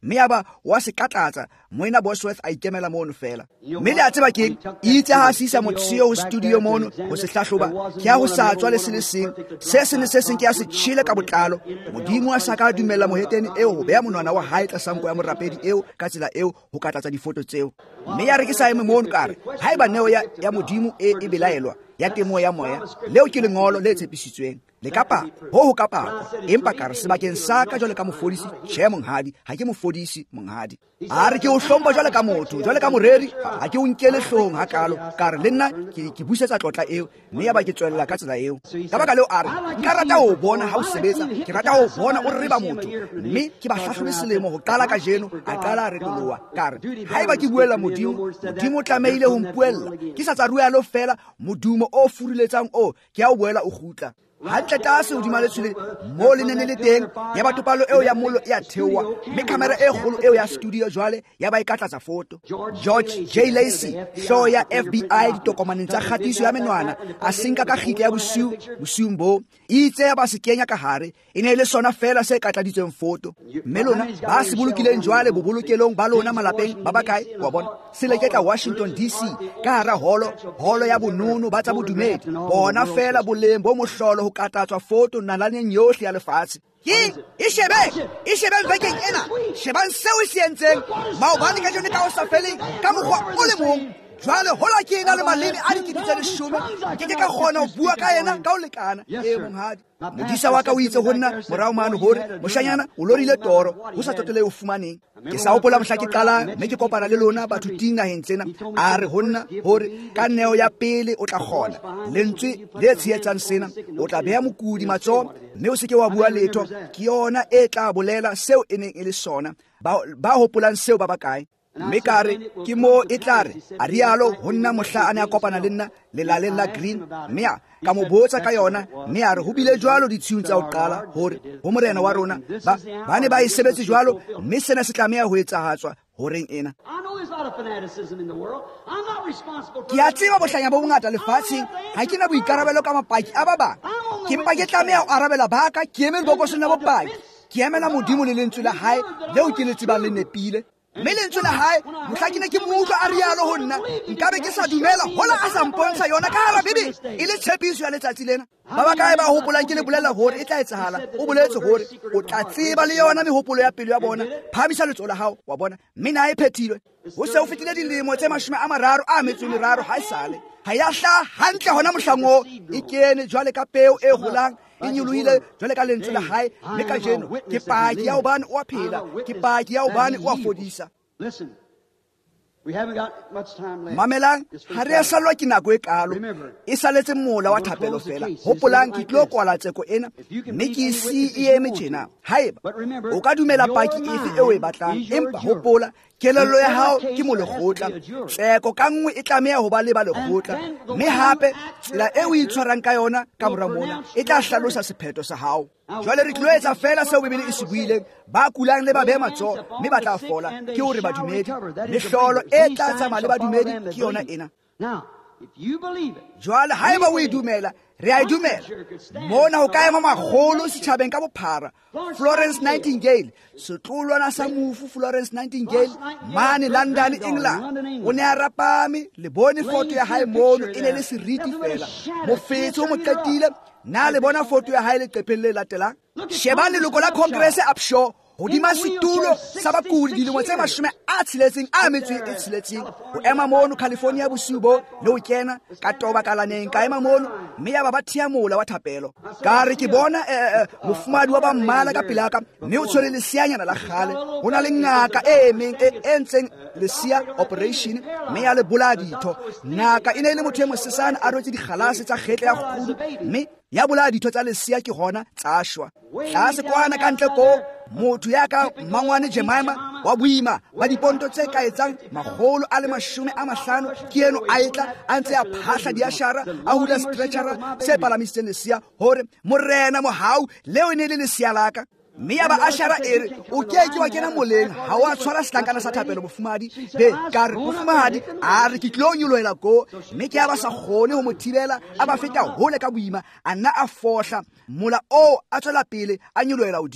mme ya ba wa se katlatsa moena Bosworth a ikemela mono fela. Mme le a tseba keng itse ha sisa motsio ho studio mono ho se hlahloba ke a ho sa tswa le se le seng se se ne se seng ke a se tshile ka botlalo. Modimo a sa ka dumela moheteni eo ho beha monwana wa hae tla sanko ya morapedi eo ka tsela eo ho katlatsa difoto tseo. Mme ya re ke sa eme mono kare haeba neo ya ya modimo e e belaelwa ya temo ya moya leo ke lengolo le tshepisitsweng le kapa ho ho kapa empa kare sebakeng sa ka jwale ka mofodisi tjhe monghadi ha ke mofodisi monghadi a re ke o hlompa jwale ka motho jwale ka moreri ha ke o nkele hlong hakalo kare le nna ke ke busetsa tlotla eo mme ya ba ke tswella ka tsela eo ka baka leo a re ka rata ho bona ha o sebetsa ke rata ho bona o reba motho mme ke ba hlahlobe selemo ho qala ka jeno a qala a retoloha kare haeba ke buela modimo modimo o tlameile ho mpuella ke sa tsa ruelo fela modumo o furiletsang o ke a o boela o gutla hantle tase hodima letshwele mo le nene le teng ya batho palo eo ya mollo ya theowa mme kamera e kgolo eo ya studio jwale ya ba e katlatsa foto. George J. Lacey hloho ya F B I ditokomaneng tsa kgatiso ya menwana a senka ka kgitla ya bosiu bosiung bo itse ya ba se kenya ka hare e ne le sona fela se katladitsweng foto mme lona ba se bolokileng jwale bobolokelong ba lona malapeng ba bakae wa bona seleketla Washington D C ka hara holo holo ya bonono ba tsa bodumedi bona fela boleng bo mohlolo katatswa foto nalaneng yohle ya lefatshe ke e shebe e shebe vekeng ena shebang seo se entseng maobane ka jone ka o sa feleng ka mokgwa o le mong jwale hola ke ena le maleme a diketitse leshome ke ke ka kgona ho bua ka ena ka o lekana e monghadi modisa wa ka o itse ho nna morao mane hore moshanyana o lorile toro ho sa totele o fumaneng ke sa hopola mohla ke qalang mme ke kopana le lona batho dinaheng tsena a re ho nna hore ka neo ya pele o tla kgona lentswe le tshiyetsang sena o tla beha mokudi matsoho mme o seke wa bua letho ke yona e tla bolela seo e neng e le sona ba ba hopolang seo ba bakae mme kare ke mo e tlare a rialo ho nna mohla a ne a kopana le nna lelaleng la Green mme ka mo botsa ka yona mme a re ho bile jwalo ditshiyong tsa ho qala hore ho morena wa rona ba ba ne ba e sebetse jwalo mme sena se tlameha ho etsahatswa horeng ena ke a tseba bohlanya bo bongata lefatsheng ha ke na boikarabelo ka mapaki a ba bang ke mpa ke tlameha ho arabela baka ke eme lebokosong la bopaki ke emela modimo le lentswe la hae leo ke le tsebang le nepile mme lentswe la hae mohla ke ne ke moutlwa a rialo ho nna nkabe ke sa dumela hola a sa mpontsha yona ka hara bibele e le tshepiso ya letsatsi lena ba bakae ba hopolang ke le bolela hore e tla etsahala o boletse hore o tla tseba le yona mehopolo ya pelo ya bona phamisa letso la hao wa bona mme na e phethilwe ho se o fetile dilemo tse mashome a mararo a metso le raro ha isale ha ya hla hantle hona mohlango e kene jwale ka peo e holang e nyolohile jwale ka lentswe la hae mme ka jeno ke paki ya hobane o a phela ke paki ya hobane o a fodisa. Mamelang ha re a salwa ke nako e kalo e saletse mola wa thapelo fela hopolang ke tlo kwala tseko ena mme ke se e eme tjena haeba o ka dumela paki efe eo e batlang empa hopola kelello ya hao ke mo lekgotla tseko ka nngwe e tlameha ho ba le ba lekgotla mme hape tsela e o itshwarang ka yona ka mora mona e tla hlalosa sephetho sa hao jwale re tlo etsa fela seo bebele e se buileng ba kulang le ba beha matsoho mme ba tla fola ke hore badumedi mehlolo e tla tsamaya le badumedi ke yona ena jwale haeba o e dumela re a e dumela mona ho ka ema magolo setjhabeng ka bophara Florence Nightingale setlolwana sa mofu Florence Nightingale mane London England o ne a rapame le bone foto ya hae mono e ne le seriti fela mofetsi o mo qetile na le bona foto ya hae le qepeng le latelang sheba leloko la Congress Upshaw hodima setulo sa bakudi dilemo tse mashome a tsheletseng a metswe e tsheletseng o ema mono California bosiu bo le o kena ka toba kalaneng ka ema mono mme ya ba ba thia mola wa thapelo ka re ke bona mofumadi wa ba mmala ka pelaka mme o tshwere leseanyana la gale ho na le ngaka e emeng e entseng lesia operation mme ya le boladitho ngaka e ne le motho e mosesane a rotse dikgalase tsa kgetle ya kgudu mme ya boladitho tsa lesia ke gona tsa shwa tla se kwana ka ntle ko motho ya ka mangwane Jemima wa boima ba diponto tse ka etsang magolo a le mashome a mahlano ke eno a etla a ntse a phahla diashara a hula stretchera se palamisitseng lesia hore morena mohau leo ne le lesia laka mme ya ba ashara ere o keke wa kena moleng ha wa tshwara setlankana sa thapelo mofumadi be ka re mofumadi a re ke tlo nyoloela ko mme ke ya ba sa kgone ho mothibela a ba feta hole ka boima a nna a fohla mola o a tswela pele a nyoloela hodimo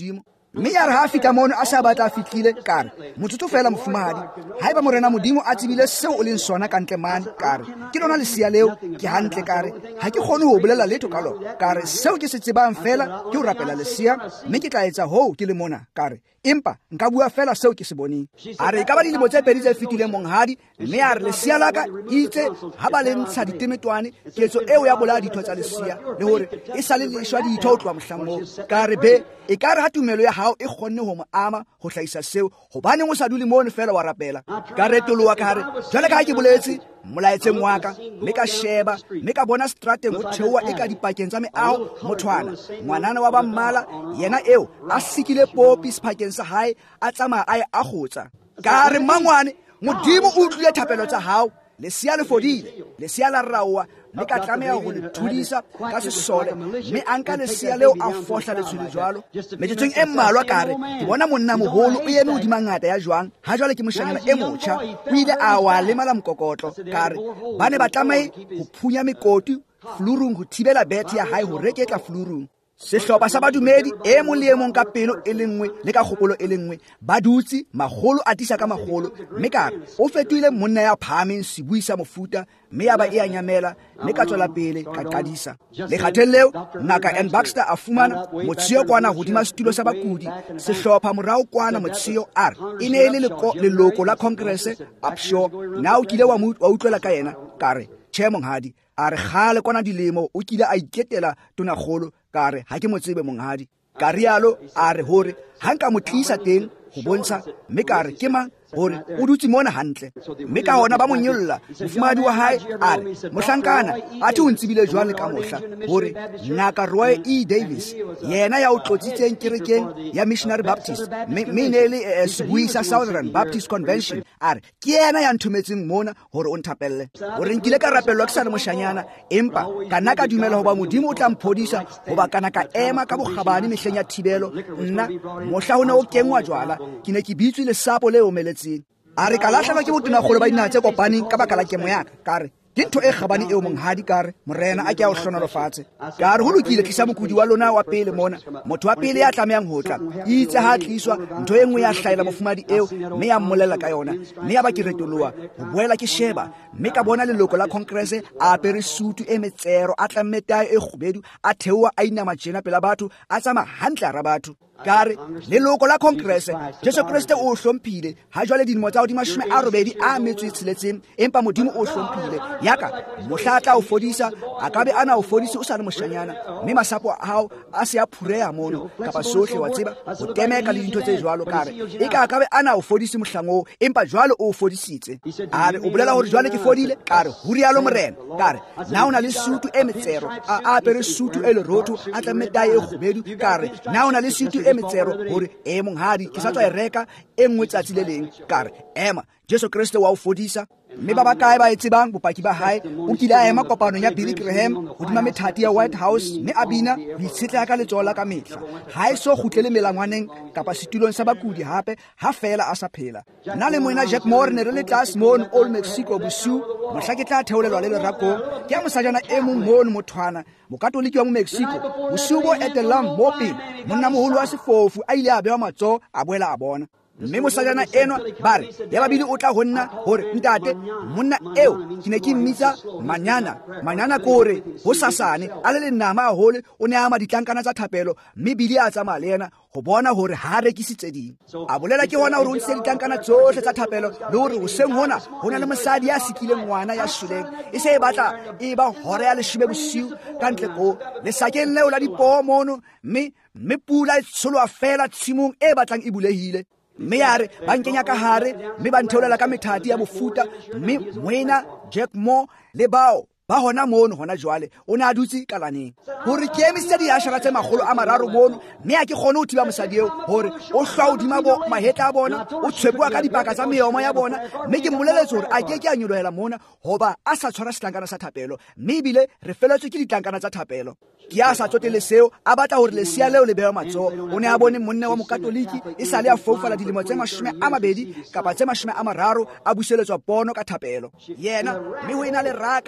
mme ya re ha a fihla mono a sa batla a fihlile kare motsotso fela mofumahadi ha eba morena modimo a tsebile seo o leng sona ka ntle mane kare ke lona lesia leo ke hantle kare ha ke kgone ho bolela letho ka lona kare seo ke se tsebang fela ke ho rapela lesia mme ke tla etsa hoo ke le mona kare empa nka bua fela seo ke se boneng a re ka ba dilemo tse pedi tse fetileng monghadi mme a re lesia la ka itse ha ba le ntsha ditemetwane ketso eo ya bolaya ditho tsa lesia le hore e sa le leshwa ditho ho tloha mohlang moo kare be e ka re ha tumelo ya hao e kgonne ho mo ama ho hlahisa seo hobaneng o sa dule mono fela wa rapela ka retoloha kare jwale ka ha ke boletse molaetseng wa ka mme ka sheba mme ka bona strateng ho theoha e ka dipakeng tsa meaho mothwana ngwanana wa bammala yena eo a sikile popi sephakeng sa hae a tsamaya a e a kgotsa ka re mmangwane modimo o utlwile thapelo tsa hao lesia le fodile lesia la raoha mme ka tlameha ho le thudisa ka sesole mme a nka lesia leo a fohla letsholo jwalo metsotsong e mmalwa kare ke bona monna moholo o eme hodima ngata ya jwang ha jwale ke moshanyana e motjha o ile a wa lemala mokokotlo kare ba ne ba tlameha ho phunya mekoti flurung ho thibela bethe ya hae ho reketla flurung sehlopha sa badumedi e mong le e mong ka pelo e le nngwe le ka kgopolo e le nngwe ba dutse magolo a tisa ka magolo mme kare o fetohile monna ya phahameng sebui sa mofuta mme ya ba e a nyamela mme ka tswela pele ka qadisa lekgatheng leo ngaka Ann Baxter a fumana motshio kwana hodima setulo sa bakudi sehlopha morao kwana motshio a re e ne e le leloko la congress upshore na o kile wa utlwela ka yena kare tjhe monghadi a re kgale kwana dilemo o kile a iketela tonakgolo kare ha ke mo tsebe monghadi ka rialo a re hore ha nka mo tlisa teng ho bontsha mme kare ke mang hore o dutse mona hantle mme ka hona ba mo nyolla mofumadi wa hae a re mohlankana a thi o ntsebile jwale ka mohla hore ngaka Roy E Davis yena ya o tlotsitseng kerekeng ya Missionary Baptist mme ne le sebui sa Southern Baptist Convention a re ke yena ya nthometseng mona hore o nthapelle hore nkile ka rapellwa ke sa le moshanyana empa kana ka dumela hoba modimo o tla mphodisa hoba kana ka ema ka bokgabane mehleng ya thibelo nna mohla hona o kengwa jwala ke ne ke bitswe le sapo le omeletseng a re ka latlhelwa ke botonakgolo ba dinaha tse kopaneng ka baka la kemo yaka kare ke ntho e kgabane eo monghadi kare morena a ke a o hlonolofatse kare ho lokile tlisa mokudi wa lona wa pele mona motho wa pele ya tlamehang ho tla itse ha tliswa ntho e nngwe ya hlahela mofumadi eo mme ya mmolella ka yona mme ya ba ke retoloha ho boela ke sheba mme ka bona leloko la congress a apere sutu e metsero a tlamme tae e kgubedu a theoha a inama tjena pela batho a tsama hantle a ra batho kare leloko la congress Jesu Kriste o hlomphile ha jwale dilemo tsa hodima shome a robedi a metso e tsheletseng empa modimo o hlomphile yaka mohlatla o fodisa akabe ana o fodisa o sa le moshanyana mme masapo a hao a se a phureha mono kapa sohle wa tseba ho temeka le dintho tse jwalo kare e ka akabe ana o fodisa mohlango empa jwalo o fodisitse a re o bolela hore jwale ke fodile kare ho rialo morena kare na ona le sutu e metsero a apere sutu e lerotho a tlamme tae e kgubedu kare na ona le sutu e metsero hore e monghadi ke sa tswa e reka e nngwe tsatsi le leng kare ema Jesu Kriste wa o fodisa mme ba ba kae ba e tsebang bopaki ba hae o kile a ema kopanong ya Billy Graham hodima methati ya White House mme a bina ho itshetleha ka letsoho la ka mehla ha e so kgutlele melangwaneng kapa setulong sa bakudi hape ha fela a sa phela nna le moena Jack Moore ne re le tlase mono Old Mexico bosiu mohla ke tla theolelwa le lerakong ke ya mosajana e mong mono mothwana mokatoliki wa mo Mexico bosiu bo etelang mo pele monna moholo wa sefofu a ile a bewa matsoho a boela a bona mme mosajana enwa ba re ya babedi o tla ho nna hore ntate monna eo ke ne ke mmitsa manyana manyana kore ho sasane a le lenama a hole o ne a ma ditlankana tsa thapelo mme bile a tsamaya le yena ho bona hore ha rekisitse ding a bolela ke hona hore o ntse ditlankana tsohle tsa thapelo le hore ho seng hona hona le mosadi ya sikileng ngwana ya shuleng e se e batla e ba hore ya leshome bosiu ka ntle ko le sakeng leo la dipoho mono mme mme pula e tsholoha fela tshimong e batlang e bulehile mme ya re ba nkenya ka hare mme ba ntheolela ka methati ya bofuta mme moena Jack Moore le bao ba hona mono hona jwale o ne a dutse kalaneng hore ke emisitse diashara tse magolo a mararo mono mme a ke kgone ho thiba mosadi eo hore o hlwa hodima bo mahetla a bona o tshwepuwa ka dipaka tsa meomo ya bona mme ke mmoleletse hore a ke ke a nyolohela mona hoba a sa tshwara setlankana sa thapelo mme ebile re feletswe ke ditlankana tsa thapelo ke a sa tsotele seo a batla hore lesia leo le bewa matsoho o ne a bone monne wa mokatoliki e sa le a foufala dilemo tse mashome a mabedi kapa tse mashome a mararo a buseletswa pono ka thapelo yena mme ho ena le raka ya diaparo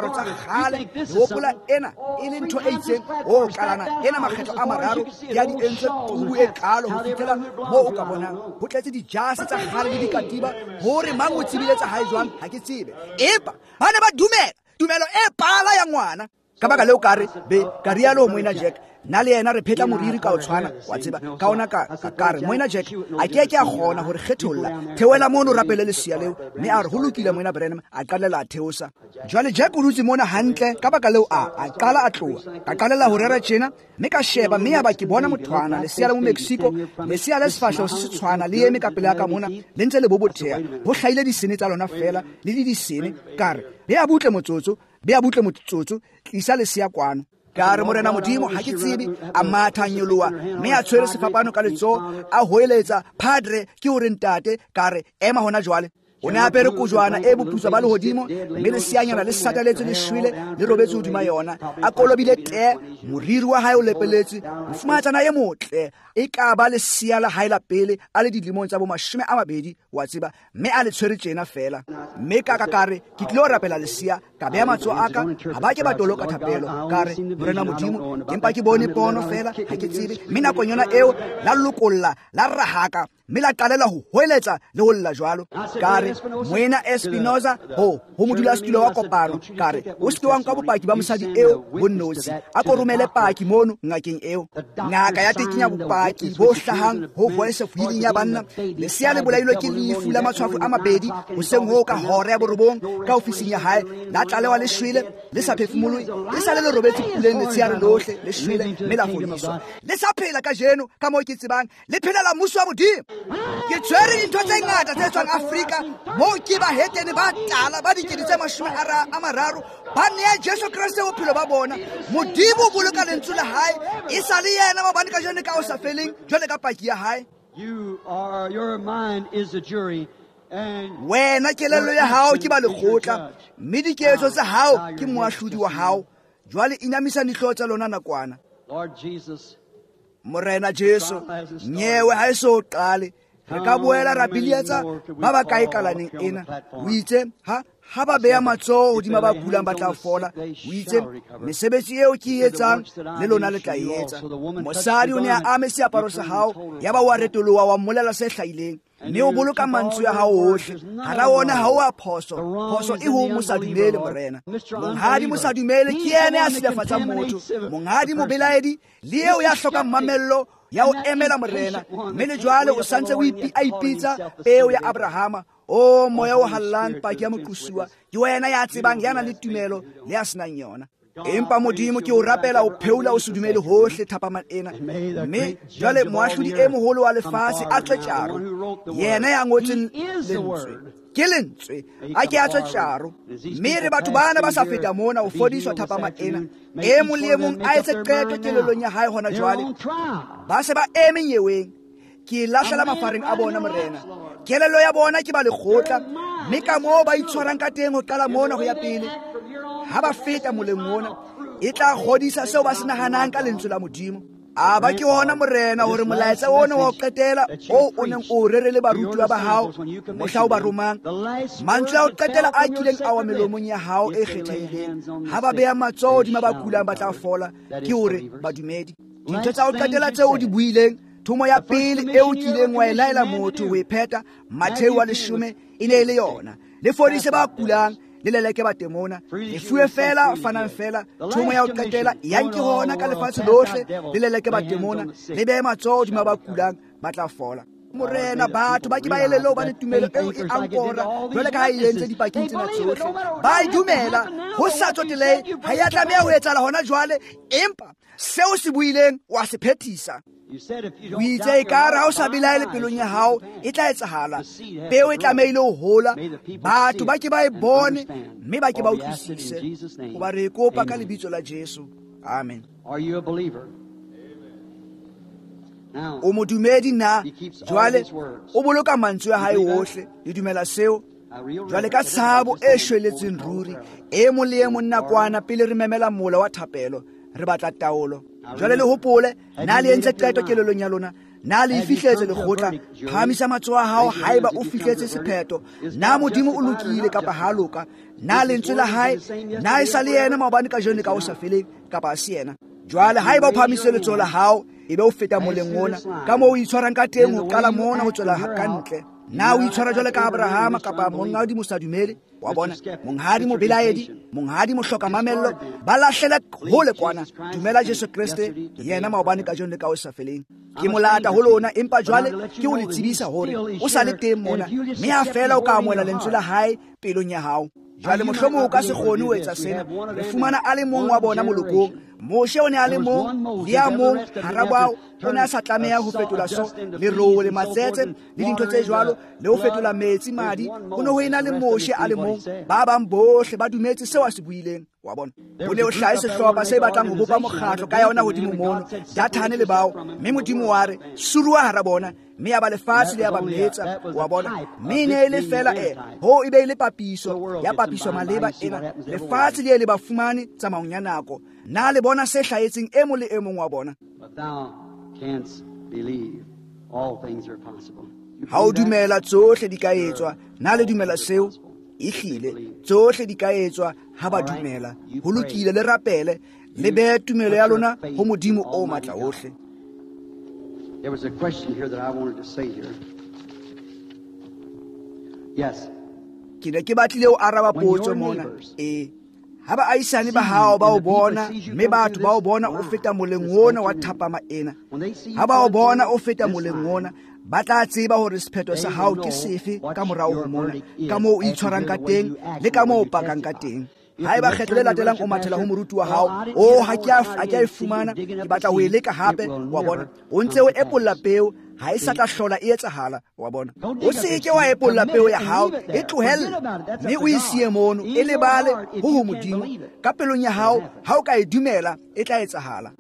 tsa kgale hopola ena e le ntho e itseng o kalana ena makgetlo a mararo ya di entse kubu e kalo ho fitela mo o ka bonang ho tletse dijase tsa kgale le dikatiba hore mang o tsebile tsa hae jwang ha ke tsebe epa ba ne ba dumela tumelo e pala ya ngwana ka baka leo ka re be ka rialo moina Jack na le yena re phetla moriri ka o tshwana wa tseba ka ona ka ka re moina Jack a ke ke a gona hore kgetholla theoela mono rapele le sia leo mme a re ho lokile moina Branham a qalela a theosa jwale Jack o dutse mona hantle ka baka leo a a qala a tloa ka qalela ho rera tjena mme ka sheba mme ya ba ke bona mothwana le sia la mo Mexico le sia la sefahleho se tshwana le eme ka pele ya ka mona le ntse le bobothea ho hlaile disene tsa lona fela le di disene ka re be a butle motsotso be a butle motsotso tlisa le sia kwano ka re morena modimo ha ke tsebe a matha nyoloa mme a tshwere sefapano ka letso a hoeletsa padre ke o re ntate ka re ema hona jwale o ne apere kojwana e boputswa ba lehodimo mme le sianyana le sataletse le shwele le robetse hodima yona a kolobile te moriri wa hae o lepeletse mofumatsana ye motle e ka ba le sia la hae la pele a le dilemong tsa bo mashome a mabedi wa tseba mme a le tshwere tjena fela mme ka ka kare ke tlilo rapela le sia ka beya matso aka ha ba ke ba tolo ka thapelo ka re morena modimo empa ke bone pono fela ha ke tsebe mme nakong yona eo la lokolla la rahaka mme la qalela ho hoeletsa le ho lla jwalo ka re moena Espinosa ho ho modulasetulo wa kopano ka re o se ke wa nka bopaki ba mosadi eo bo nnosi a ko romele paki mono ngakeng eo ngaka ya tekenya bopaki bo hlahang ho voice of healing ya banna le sia le bolailwe ke lefu la matshwafo a mabedi ho seng ho ka hora ya borobong ka ofising ya hae la tlalewa le shwele le sa phefumoloe le sa le le robetse puleng le tsiare lohle le shwele mme la fodiswa le sa phela ka jeno ka mo ke tsebang le phela mmuso wa modimo ke tshwere dintho tse ngata tse tswang Afrika mo ke ba hetene ba tala ba dikedi tse mashome a mararo ba nea Jesu Kriste bophelo ba bona modimo o boloka lentswe la hae e sa le yena mabane ka jone ka o sa feleng jwale ka paki ya hae You are, your mind is a jury, and wena kelello ya hao ke ba lekgotla mme diketso tsa hao ke moahlodi wa hao jwale inamisa dihlo tsa lona nakwana Lord Jesus, morena Jesu nyewe ha eso qale re ka boela ra bilietsa ba ba kae kalaneng ena o itse ha ha ba beya matsoho hodima ba kulang ba tla fola o itse mesebetsi eo ke e etsang le lona le tla e etsa mosadi o ne a ame seaparo sa hao ya ba wa retoloa wa mmolela se hlaileng mme o boloka mantswe ya hao ohle ha ra ona ha o a phoso phoso e ho mosadumele morena monghadi mosadumele ke ene a silafatsang motho monghadi mobelaedi le eo ya hloka mamello ya o emela morena mme le jwale o santse o ipitsa peo ya Abrahama o moya o hallang paki ya moqosuwa ke wena ya tsebang yana le tumelo le ya senang yona empa modimo ke o rapela o pheula o sedumele hohle thapama ena mme jwale moahlodi e moholo wa lefatshe a tle tjaro yena ya ngotse lentswe ke lentswe a ke a tswe tjaro mme re batho bana ba sa feta mona o fodiswa thapama ena e mong le mong a etse qeto kelelong ya hae hona jwale ba se ba eme nyeweng ke lahlela mafareng a bona morena kelello ya bona ke ba lekgotla mme ka moo ba itshwarang ka teng ho qala mona ho ya pele ha ba feta moleng mona e tla godisa seo ba se nahanang ka lentswe la modimo a ba ke hona morena hore molaetsa ona wa ho qetela o o neng o rerele barutwa ba hao mohla o ba romang mantswe a ho qetela a kileng a wa melomong ya hao e kgethehileng ha ba beya matsoho hodima ba kulang ba tla fola ke hore badumedi dintho tsa ho qetela tseo o di buileng thumo ya pele eo kileng wa e laela motho ho e pheta Matheo wa leshome e ne e le yona le fodise ba kulang le leleke ba temona le fuwe fela fanang fela thumo ya ho qetela ya nke hona ka lefatshe lohle le leleke ba temona le behe matsoho hodima ba kulang ba tla fola morena batho ba ke ba elele ho ba le tumelo eo e ankora jwale ka ha e entse dipakeng tsena tsohle ba e dumela ho sa tsotelei ha ya tlameha ho etsahala hona jwale empa seo se buileng wa se phethisa o itse e ka re ha o sa belaele pelong ya hao e tla etsahala peo e tlameile ho hola batho ba ke ba e bone mme ba ke ba utlwisise ho ba re kopa ka lebitso la Jesu amen are you a believer? o modumedi na jwale o boloka mantswe a hae ohle le dumela seo jwale ka tshabo e shweletseng ruri e mo le e monnakwana pele re memela mola wa thapelo re batla taolo jwale le hopole na le entse qeto kelelong ya lona na le fihletse lekgotla phamisa matsoho a hao haeba o fihletse sepheto na modimo o lokile kapa ha loka na lentswe la hae na e sa le yena maobane ka jone ka o sa feleng kapa a se yena jwale haeba o phamise letsoho la hao ebe o feta moleng ona ka moo o itshwarang ka teng ho qala mona ho tswela ka ntle na o itshwara jwale ka Abrahama kapa monghadi mo sa dumele wa bona monghadi mo belaedi monghadi mo hloka mamello ba lahlela hole kwana dumela Jesu Kriste yena maobane ka jone ka o sa feleng ke molata ho lona empa jwale ke o le tsebisa hore o sa le teng mona mme ha fela o ka amohela lentswe la hae pelong ya hao jwale mohlomong o ka se kgone ho etsa sena re fumana a le mong wa bona molokong Moshe o ne a le mong le a mong hara bao o ne a sa tlameha ho fetola so leroho le matsetse le dintho tse jwalo le ho fetola metsi madi ho ne ho ena le Moshe a le mong ba bang bohle ba dumetse seo a se buileng wa bona o ne o hlahe sehlopha se batlang ho bopa mokgatlo ka yona hodimo mono Dathane le bao mme modimo wa re surua hara bona mme ya ba lefatshe le ya ba mmetsa wa bona mme ne le fela e ho e be ile papiso ya papiso maleba ena lefatshe le le ba fumane tsamaong ya nako na le bona se hlahetseng e mo le e mong wa bona ha o dumela tsohle di ka etswa na le dumela seo ehlile tsohle di ka etswa ha ba dumela ho lokile le rapele le be tumelo ya lona ho modimo o matla ohle. There was a question here that I wanted to say here. Yes. Ke ne ke batlile o araba potso mona eh ha ba aisane ba hao ba o bona mme batho ba o bona o feta moleng wona wa thapama ena ha ba o bona o feta moleng wona ba tla tseba hore sephetho sa hao ke sefe ka morao ho mona ka moo o itshwarang ka teng le ka moo o pakang ka teng haeba kgetlo le latelang o mathela ho moruti wa hao o ha ke a ke a fumana ke batla ho eleka hape wa bona o ntse o epolla peo ha e sa tla hlola e etsahala wa bona o se ke wa epolla peo ya hao e tlohelle mme o isie mono e lebale ho ho modimo ka pelong ya hao ha o ka e dumela e tla etsahala.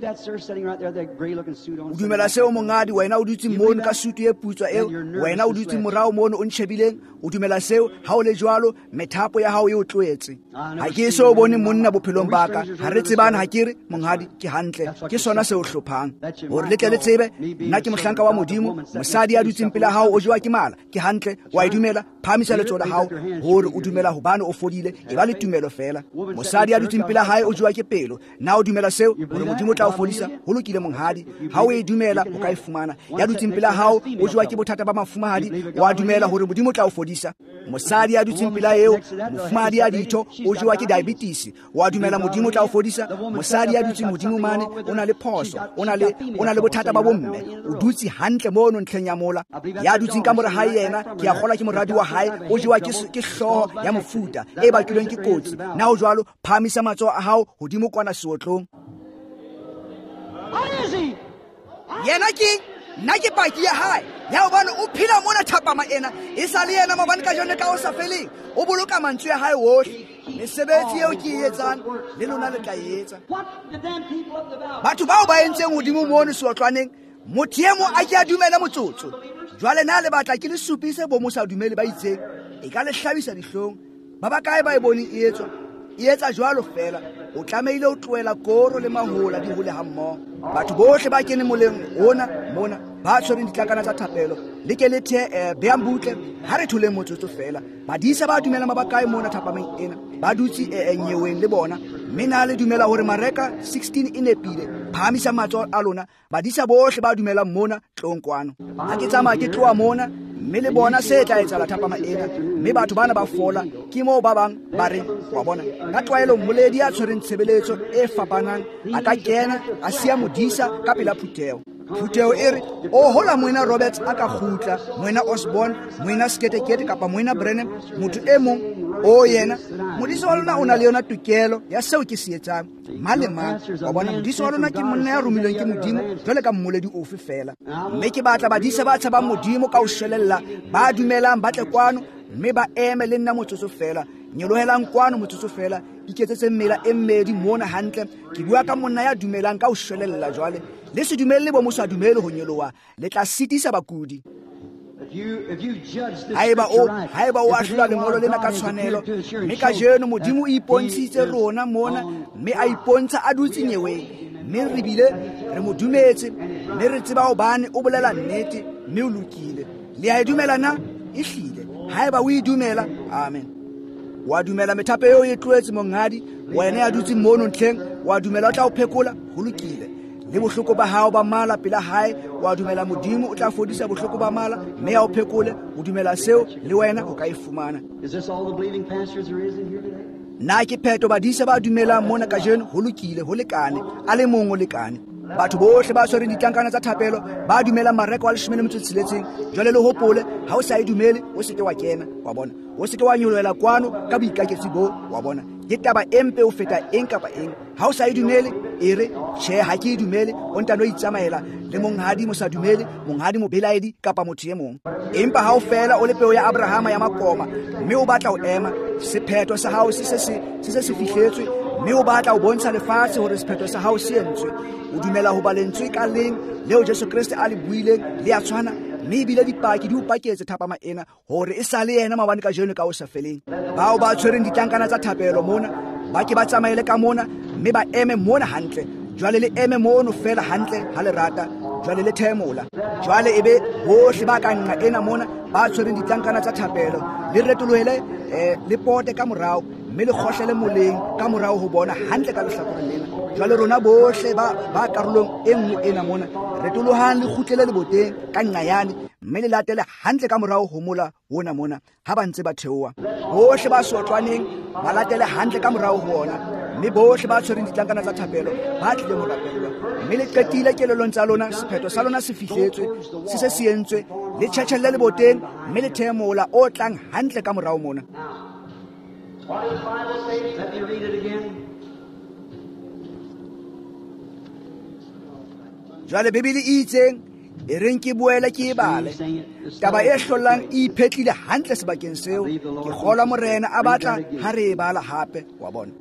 O dumela seo mongadi wena o dutse mono ka sutu e putswa eo wena o dutse morao mono o ntshebileng o dumela seo ha o le jwalo methapo ya hao e o tloetse ha ke se o bone monna bophelong baka ha re tsebana ha ke re mongadi ke hantle ke sona seo hlophang hore le tle le tsebe nna ke mohlanka wa modimo mosadi ya dutseng pele hao o jwa ke mala ke hantle wa e dumela phamisa letsoho la hao hore o dumela hobane o fodile e ba le tumelo fela mosadi ya dutseng pele hae o jwa ke pelo na o dumela seo hore modimo tla o fodisa ho lokile monghadi ha o e dumela o ka e fumana ya dutseng pele hao o jwa ke bothata ba mafumahadi wa dumela hore modimo tla o fodisa mosadi ya dutseng pele eo mofumahadi ya ditho o jwa ke diabetes wa dumela modimo tla o fodisa mosadi ya dutseng modimo mane o na le phoso o na le o na le bothata ba bomme o dutse hantle mono ntlheng ya mola ya dutseng ka mora hae yena ke a gola ke moradi wa hae o jwa ke ke hloho ya mofuta e batlilweng ke kotsi na o jwalo phamisa matsoho a hao hodimo kwana seotlong yena ke nna ke paki ya hae ya o bona o phela mona thapama ena e sa le yena mabane ka jone ka o sa feleng o boloka mantswe ya hae ohle mesebetsi eo ke e etsang le lona le tla e etsa batho bao ba entseng hodimo mono seotlwaneng motho e mo a ke a dumela motsotso jwale na le batla ke le supise bo mo sa dumele ba itseng e ka le hlabisa dihlong ba ba kae ba e bone e etswa e etsa jwalo fela o tlameile o tloela koro le mahola di hole ha mmoho batho bohle ba kene moleng ona mona ba tshwereng ditlakana tsa thapelo le ke le the beang butle ha re thole motsotso fela badisa ba dumela mabakae mona thapameng ena ba dutse enyeweng le bona mme na le dumela hore mareka sixteen e nepile phamisa matsoho a lona badisa bohle ba dumela mona tlonkwano ha ke tsamaya ke tloa mona mme le bona se tla etsa la thapama ena mme batho bana ba fola ke moo ba bang ba re wa bona ka tlwaelo moledi ya tshwereng tshebeletso e fapanang a ka kena a sia modisa ka pela phuteo phuteo e re o hola moena Roberts a ka khutla moena Osborne moena Sketekete kapa moena Brennan motho e mong o yena modisa wa lona o na le yona tukelo ya seo ke se etsang malema wa bona modisa wa lona ke monna ya romilweng ke modimo jwale ka mmoledi ofe fela mme ke batla badisa ba tshabang modimo ka o shwelella ba dumelang ba tle kwano mme ba eme le nna motsotso fela nyolohelang kwano motsotso fela iketsetse mmela e mmedi mona hantle ke bua ka monna ya dumelang ka o shwelella jwale le se dumelle bo mo sa dumele ho nyolowa le tla sitisa bakudi haeba o haeba o ahlola lengolo lena ka tshwanelo mme ka jeno modimo o ipontshitse rona mona mme a ipontsha a dutse nyeweng mme re bile re mo dumetse mme re tseba hobane o bolela nnete mme o lokile. Le a e dumela na? Ehlile haeba o e dumela, amen. Wa dumela methape eo e tloetse monghadi, wena ya dutse mono ntlheng, wa dumela o tla o phekola, ho lokile. Le bohloko ba hao ba mala pela hae, wa dumela Modimo o tla fodisa bohloko ba mala mme ya o phekole, o dumela seo le wena o ka e fumana. Is this all the believing pastors there is in here today? Na ke pheto badisa ba dumelang mona kajeno, ho lokile, ho lekane, a le mong o lekane. Batho bohle ba tshwereng ditlankana tsa thapelo ba dumelang mareko a leshome le metso e tsheletseng. Jwale le hopole, ha o sa e dumele o se ke wa kena, wa bona. O se ke wa nyoloela kwano ka boikaketsi bo, wa bona. Ke taba empe o feta eng kapa eng. Ha o sa e dumele, e re tjhe ha ke e dumele, o ntano itsamaela le monghadi mo sa dumele, monghadi mo belaedi kapa motho e mong. Empa ha o fela o le peo ya Abrahama ya makoma, mme o batla o ema, sephetho sa hao se se se se fihletswe, mme o batla o bontsha lefatshe hore sephetho sa hao se entswe. O dumela ho ba lentswe ka leng leo Jesu Kriste a le buileng le a tshwana, mme ebile dipaki di o paketse thapama ena hore e sa le yena maobane ka jeno ka o sa feleng. Bao ba tshwereng ditlankana tsa thapelo mona ba ke ba tsamaele ka mona mme ba eme mona hantle. Jwale le eme mono fela hantle ha le rata, jwale le themola. Jwale ebe bohle ba ka nqa ena mona ba tshwereng ditlankana tsa thapelo le retolohele le pote ka morao mme le kgohlele moleng ka morao ho bona hantle ka lehlakoreng lena. Jwale rona bohle ba ba karolong e nngwe ena mona retolohang le kgutlele leboteng ka nqayane mme le latele hantle ka morao ho mola wona mona ha ba ntse ba theoha. Bohle ba sotlwaneng ba latele hantle ka morao ho ona, mme bohle ba tshwereng ditlankana tsa thapelo ba tlile ho rapellwa. Mme le qetile kelelong tsa lona, sephetho sa lona se fihletswe, se se se entswe, le tjhetjhelle leboteng mme le themola o tlang hantle ka morao mona. What does the Bible say? Let me read it again. Jwale Bibele e itseng e reng ke boele ke e bale. Taba e hlollang e iphetlile hantle sebakeng seo. Ke kgolwa Morena a batla ha re e bala hape, wa bona.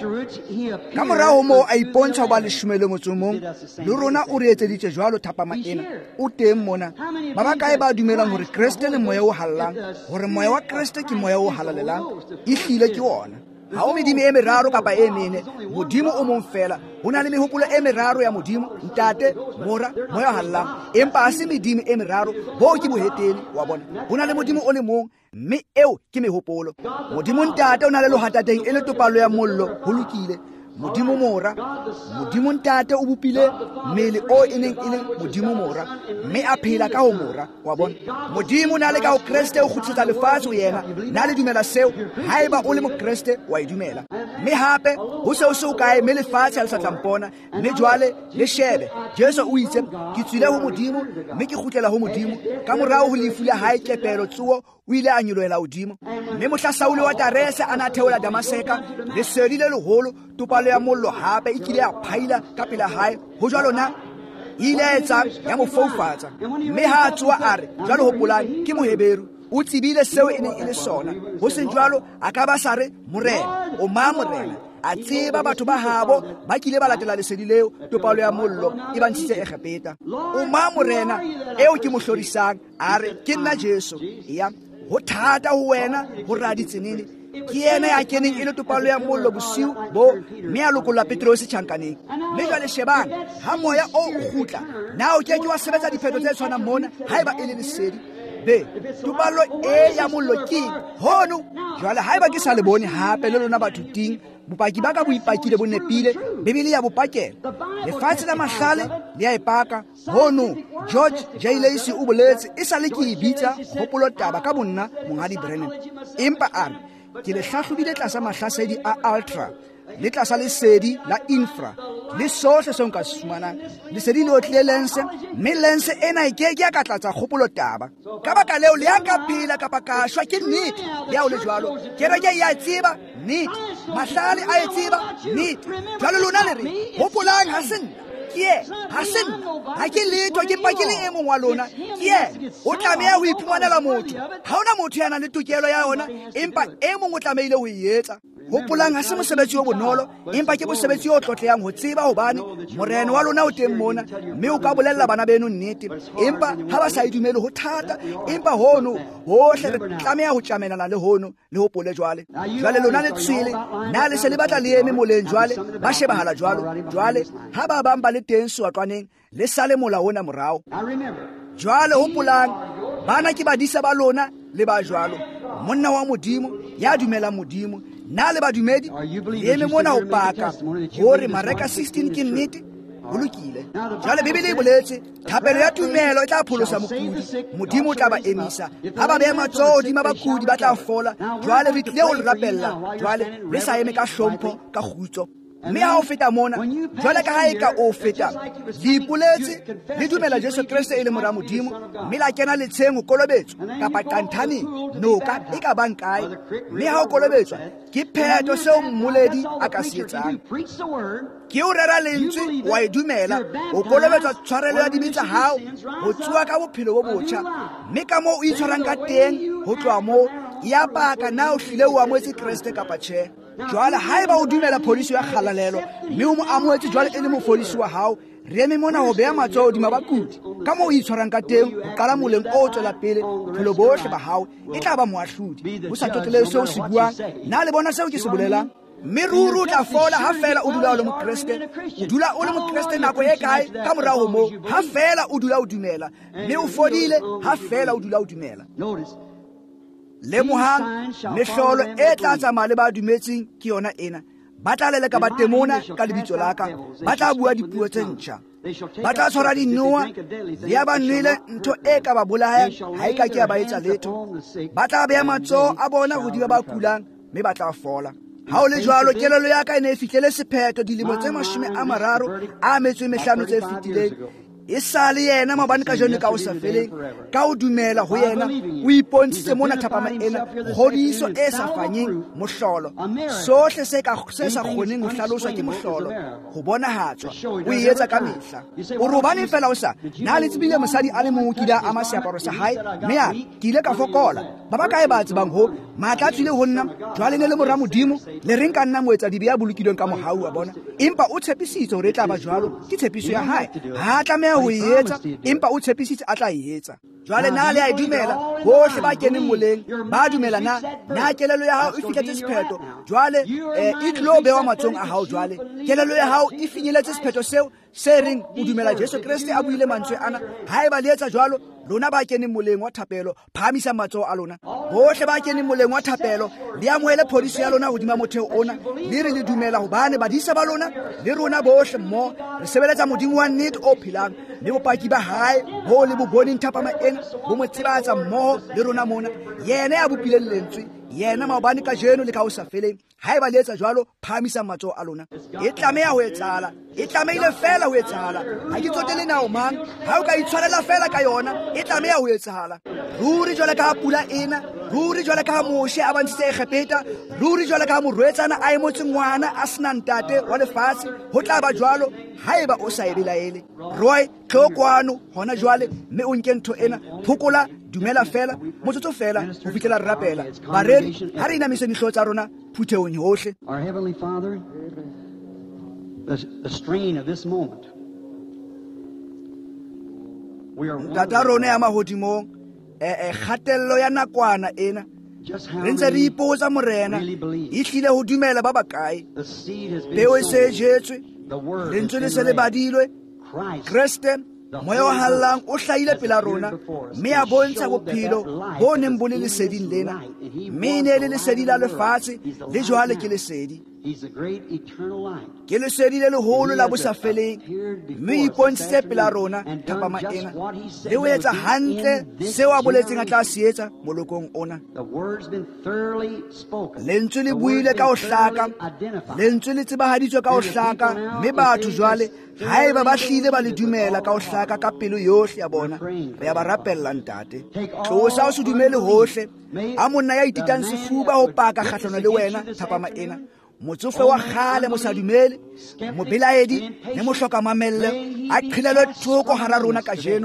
Ka morao moo a ipontsha ho ba leshome le motso mong, le rona o re etseditse jwalo thapama ena. O teng mona ba ba kae ba dumelang hore Kriste le moya o hallang, hore moya wa Kriste ke moya o halalelang? Ehlile ke ona. Ha o medimo e meraro kapa e mene, Modimo o mong fela. Ho na le mehopolo e meraro ya Modimo, Ntate, Mora, moya hallang. Empa ha se medimo e meraro, bo ke boheteli, wa bona. Ho na le Modimo o le mong, mme eo ke mehopolo. Modimo Ntate o na le lohatateng e le topalo ya mollo, ho lokile. Modimo Mora, Modimo Ntate o bopile mmele o e neng e le Modimo Mora, mme a phela ka ho Mora, wa bona. Modimo na le ka ho Kriste o kgutlisetsa lefatshe ho yena, na le dumela seo, haeba o le mo Kriste wa e dumela. Mme hape ho seo se o kae mme lefatshe ha le sa tla mpona, mme jwale le shebe Jesu o itse ke tswile ho Modimo mme ke kgutlela ho Modimo. Ka morao ho lefu la hae kepelo tsuo o ile a nyoloela hodimo, mme mohlasauli wa Tarese a na theola Damaseka, lesedi le leholo, topalo ya mollo hape e kile ya phaila ka pela hae. Ho jwalo na ile a etsang ya mo foufatsa, mme ha a tsoa a re jwalo hopolang ke Moheberu, o tsebile seo e neng e le sona. Ho seng jwalo a ka ba sa re Morena, o ma Morena. A tseba batho ba habo ba kile ba latela lesedi leo, topalo ya mollo e ba ntshitse Egepeta. O ma Morena eo ke mo hlorisang, a re ke nna Jesu. Ya ho thata ho wena ho radi tsenene, ke yena ya keneng e le topalo ya mollo bosiu bo, mme a lokolla Petrose tjhankaneng. Mme jwale shebang ha moya o o kgutla, na o ke ke wa sebetsa diphetho tse tshwanang mona haeba e le lesedi be topalo e ya mollo ke hono. Jwale haeba ke sa le bone hape le lona batho ting bopaki ba ka bo ipakile bo nepile, Bibele ya bopakela. Lefatshe la mahlale le ya epaka hono. George J. Lacey o boletse e sa le ke e bitsa kgopolo taba ka bonna monghadi Brennan, empa a re ke le hlahlobile tlasa mahlasedi a ultra le tlasa lesedi la infra le sohle se nka se fumanang. Lesedi le otlile lense, mme lense ena e ke ke ya ka tlatsa kgopolo taba ka baka leo le ya ka phela kapa ka shwa ke nnete ya o le jwalo. Kereke ya tseba nnete, mahlale a e tseba nnete. Jwale lona le re hopolang ha se nna, ke ye ha se nna, ha ke letho ke mpa ke le e mong wa lona, ke ye. O tlameha ho iphumanela motho, ha ona motho ya nang le tokelo ya yona, empa e mong o tlamehile ho e etsa. hopolang ha se mosebetsi o bonolo empa ke mosebetsi o tlotleyang ho tseba hobane morena wa lona o teng mona mme o ka bolella bana beno nnete empa ha ba sa idumele ho thata empa hono hohle re tlameha ho tlamelana le hono le hopole jwale jwale lona le tswile na le se le batla le eme moleng jwale ba shebahala jwalo jwale ha ba bang ba le teng sewatlwaneng le sale mola ona morao jwale hopolang bana ke badisa ba lona le ba jwalo monna wa modimo ya dumela modimo na le badumedi le eme mona ho paka hore mareka sixteen ke nnete ho lokile jwale bibele e boletse thapelo ya tumelo e tla pholosa mokudi modimo o tla ba emisa ha ba beha matsoho hodima bakudi ba tla fola jwale re tlile ho le rapella jwale re sa eme ka hlompho ka kgutso mme ha o feta mona jwale ka ha e ka o feta le ipoletse le dumela Jesu Kriste e le mora modimo mme la kena letsheng ho kolobetswa kapa qanthaneng noka e ka bang kae mme ha o kolobetswa ke pheto seo mmoledi a ka se etsang ke o rera lentswe wa e dumela o kolobetswa tshwarelo ya dibe tsa hao ho tsuwa ka bophelo bo botjha mme ka moo o itshwarang ka teng ho tloha moo ya paka na o hlile o amoetse Kriste kapa tjhe jwale haeba o dumela phodiso ya kgalalelo mme o mo amoetse jwale e le mofodisi wa hao re eme mona ho beha matsoho hodima bakudi ka moo o itshwarang ka teng ho qala moleng o tswela pele bophelo bohle ba hao e tla ba moahlodi ho sa totlele seo se buang na le bona seo ke se bolelang mme ruri o tla fola ha fela o dula o le mokreste o dula o le mokreste nako e kae ka morao ho moo ha fela o dula o dumela mme o fodile ha fela o dula o dumela lemohang mehlolo e tla tsamaya le ba dumetseng ke yona ena ba tla leleka ba temona ka lebitso la ka ba tla bua dipuo tse ntjha ba tla tshwara dinoa le ya ba nwele ntho e ka ba bolaya ha e ka ke ya ba etsa letho ba tla beha matsoho a bona hodima ba kulang mme ba tla fola ha o le jwalo kelelo ya ka e ne e fihlele sephetho dilemo tse mashome a mararo a metso e mehlano tse fetileng e sa le yena mabane ka jone ka o sa feleng ka o dumela ho yena o ipontshitse mona thapama ena kgodiso e sa fanyeng mohlolo sohle se ka se sa kgoneng ho hlaloswa ke mohlolo ho bona hatswa o e etsa ka mehla o robane fela o sa na le tsebile mosadi a le mong o kile a ama seaparo sa hae mme a ke ile ka fokola ba ba kae ba tsebang ho matla tswile ho nna jwale ne le mora modimo le reng ka nna moetsa dibe ya bolokilweng ka mohau wa bona empa o tshepisitse hore e tla ba jwalo ke tshepiso ya hae ha tlameha ho e etsa empa o tshepisitse a tla e etsa jwale na le a e dumela bohle ba keneng moleng ba dumela na na kelelo ya hao e fihletse sephetho jwale e tlo bewa matsong a hao jwale kelelo ya hao e finyeletse sephetho seo se reng o dumela Jesu Kriste a buile mantswe ana haeba le etsa jwalo lona ba keneng moleng wa thapelo phamisa matsoho a lona bohle ba keneng moleng wa thapelo le amohele phodiso ya lona hodima motheo ona le re le dumela hobane badisa ba lona le rona bohle mmoho re sebeletsa modimo wa nnete o phelang le bopaki ba hae bo le boboneng thapama ena bo mo tsebatsa mmoho le rona mona yena ya bopileng lentswe yena maobane ka jeno le ka o sa feleng haeba le etsa jwalo phamisa matsoho a lona e tlameha ho etsahala e tlameile fela ho etsahala ha ke tsotele nao mang ha o ka itshwarela fela ka yona e tlameha ho etsahala ruri jwale ka pula ena ruri jwale ka moshe a bantshitse e kgepeta ruri jwale ka morwetsana a emotse ngwana a sena ntate wa lefatshe ho tla ba jwalo haeba o sa e belaele roy tlhokwano hona jwale mme o nke ntho ena phokola dumela fela motsotso fela ho fihlela re rapela bareri ha re inamise dihlo tsa rona phutheong hohle. Our Heavenly Father, the, the strain of this moment, we are tata rona ya mahodimong e khatello ya nakwana ena re ntse re ipotsa morena e hlile ho dumela ba bakae peo e se jetswe lentswe le se le badilwe Kriste moya wa hallang o hlahile pela rona mme a bontsha bophelo bo neng bo le leseding lena mme ne le lesedi la lefatshe le jwale ke lesedi ke lesedi le leholo la bosafeleng mme ipontshitse pela rona thapama ena le ho etsa hantle seo a boletseng a tla se etsa molokong ona lentswe le buile ka ho hlaka lentswe le tsebahaditswe ka ho hlaka mme batho jwale haeba ba hlile ba le dumela ka ho hlaka ka pelo yohle ya bona re ya ba rapella ntate tlosa o se dumele hohle a monna ya ititang sefuba ho paka kgahlano le wena thapama ena motsofe wa kgale mo sa dumele mo belaedi le mo hloka mamelle a qhilelwe thoko hara rona ka jeno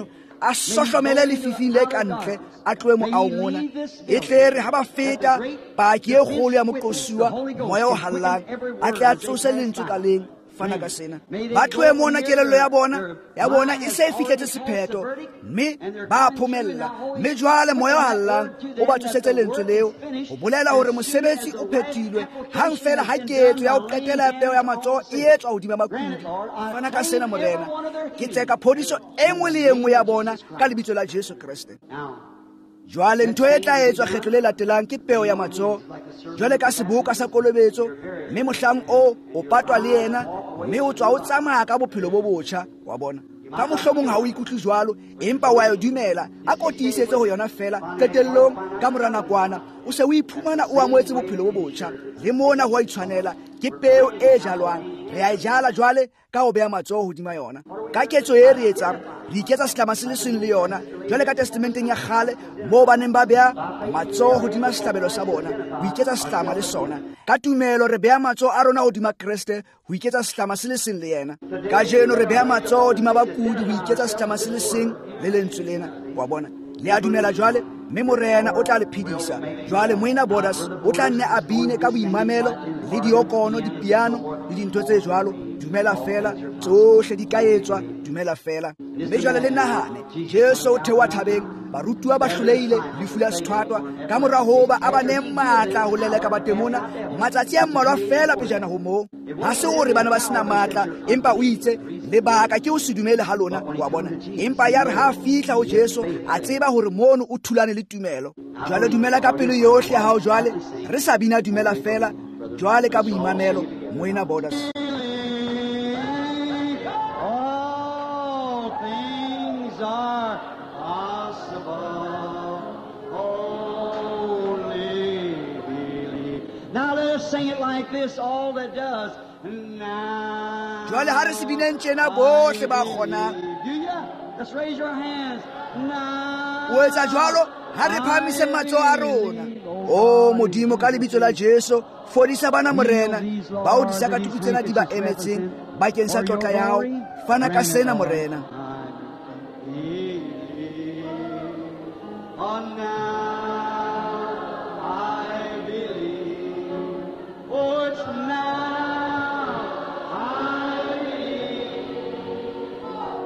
a sohlomele lefifing le ka ntle a tloe mo aong ona e tle re ha ba feta paki e kgolo ya moqosuwa moya o hallang a tle a tsose lentswe ka leng fana ka sena ba tloe mona kelello ya bona ya bona e se e fihletse sepheto mme ba phomella mme jwale moya o hallang o ba tsosetse lentswe leo ho bolela hore mosebetsi o phethilwe hang fela ha ketso ya ho qetela ya peo ya matsoho e etswa hodima makudi fana ka sena morena ke tseka phodiso e nngwe le e nngwe ya bona ka lebitso la Jesu Kriste. Jwale ntho e tla etswa kgetlo le latelang ke peo ya matsoho jwale ka seboka sa kolobetso mme mohlang o o patwa le yena mme o tswa o tsamaya ka bophelo bo botjha wa bona ka mohlomong ha o ikutlwe jwalo empa wa yo dumela a kotisetse ho yona fela qetellong ka mora nakwana o se o iphumana o amoetse bophelo bo botjha le mona ho a itshwanela ke peo e jalwang re a e jala jwale ka ho beha matsoho hodima yona ka ketso e re etsang re iketsa setlama se le seng le yona jwale ka testamenteng ya kgale moo ba neng ba beha matsoho hodima sehlabelo sa bona ho iketsa setlama le sona ka tumelo re beha matsoho a rona hodima Kriste ho iketsa setlama se le seng le yena ka jeno re beha matsoho hodima bakudi ho iketsa setlama se le seng le lentswe lena wa bona le a dumela jwale mme morena o tla le phedisa jwale Moina Borders o tla nne a bine ka boimamelo le diokono dipiano le dintho tse jwalo dumela fela tsohle di ka etswa dumela fela mme jwale le nahane Jesu o thewa thabeng barutuwa ba hlolehile lefu la sethwathwa ka mora hoba a ba neng matla ho leleka batemona matsatsi a mmalwa fela pejana ho moo ha se hore bana ba sena matla empa o itse lebaka ke o se dumele ha lona wa bona empa ya re ha fihla ho Jesu a tseba hore mono o thulane le tumelo jwale dumela ka pelo yohle ha o jwale re sa bina dumela fela jwale ka boimamelo Moina Borders. Are possible, only believe. Now let's sing it like this, all that does. Now, jwale ha re se bineng tjena bohle ba kgonang do ya? Let's raise your hands. Now, o etsa jwalo ha re phamise matsoho a rona o modimo ka lebitso la Jesu fodisa bana morena ba o disa ka tuku tsena di ba emetseng bakeng sa tlotla ya hao fana ka sena morena. Oh, now I believe. Oh, it's now I believe.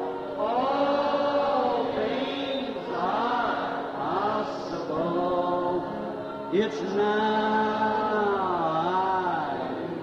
All things are possible. It's now I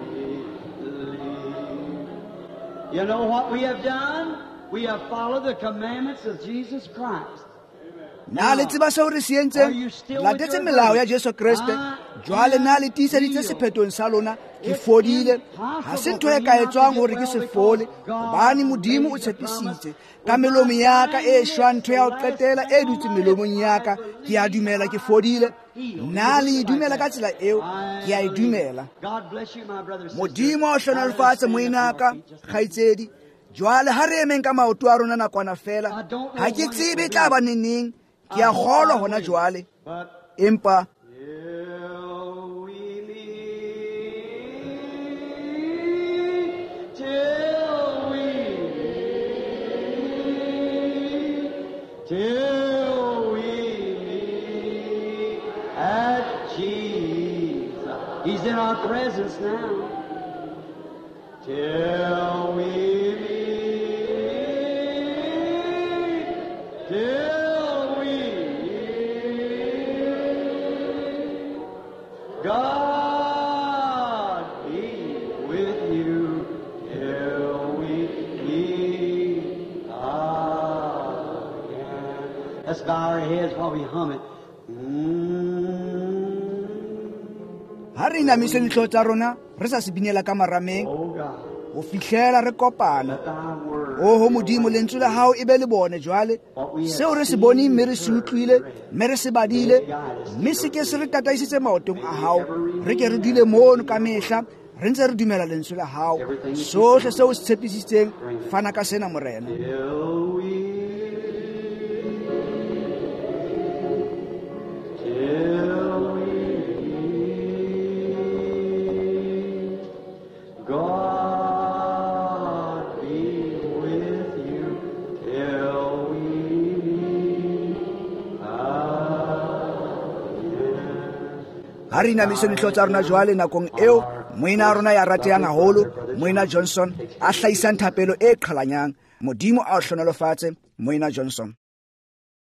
believe. You know what we have done? We have followed the commandments of Jesus Christ. Na le tseba seo re se entseng latetse melao ya Jesu Kriste jwale na le tiiseditse sephetong sa lona ke fodile ha se ntho e ka etswang hore ke se fole hobane modimo o tshepisitse ka melomo ya ka e shwa ntho ya ho qetela e dutse melomong ya ka ke a dumela ke fodile na le dumela ka tsela eo ke a e dumela modimo o hlonolofatse moinaka kgaitsedi jwale ha re emeng ka maoto a rona nakwana fela ha ke tsebe tla ba neneng ke a kgolwa hona jwale empa till we meet at Jesus. He's in our presence now. Till we meet, till we meet. God be with you till we meet again. Let's bow our heads while we hum it. ha re inamise ditlho tsa rona re sa se binela ka marameng go fihlela re kopana o ho modimo lentswe la hao e be le bone jwale seo re se bone mme re se utlwile mme re se badile mme se ke se re tataisitse maotong a hao re ke re dile mono ka mehla re ntse re dumela lentswe la hao sohle seo se tshepisitseng fana ka sena morena. God be with you till we meet. ha re inamise ditlho tsa rona jwale nakong eo moena a rona ya ratehang haholo moena Johnson a hlahisang thapelo e qhalanyang. Modimo a o hlonolofatse moena Johnson.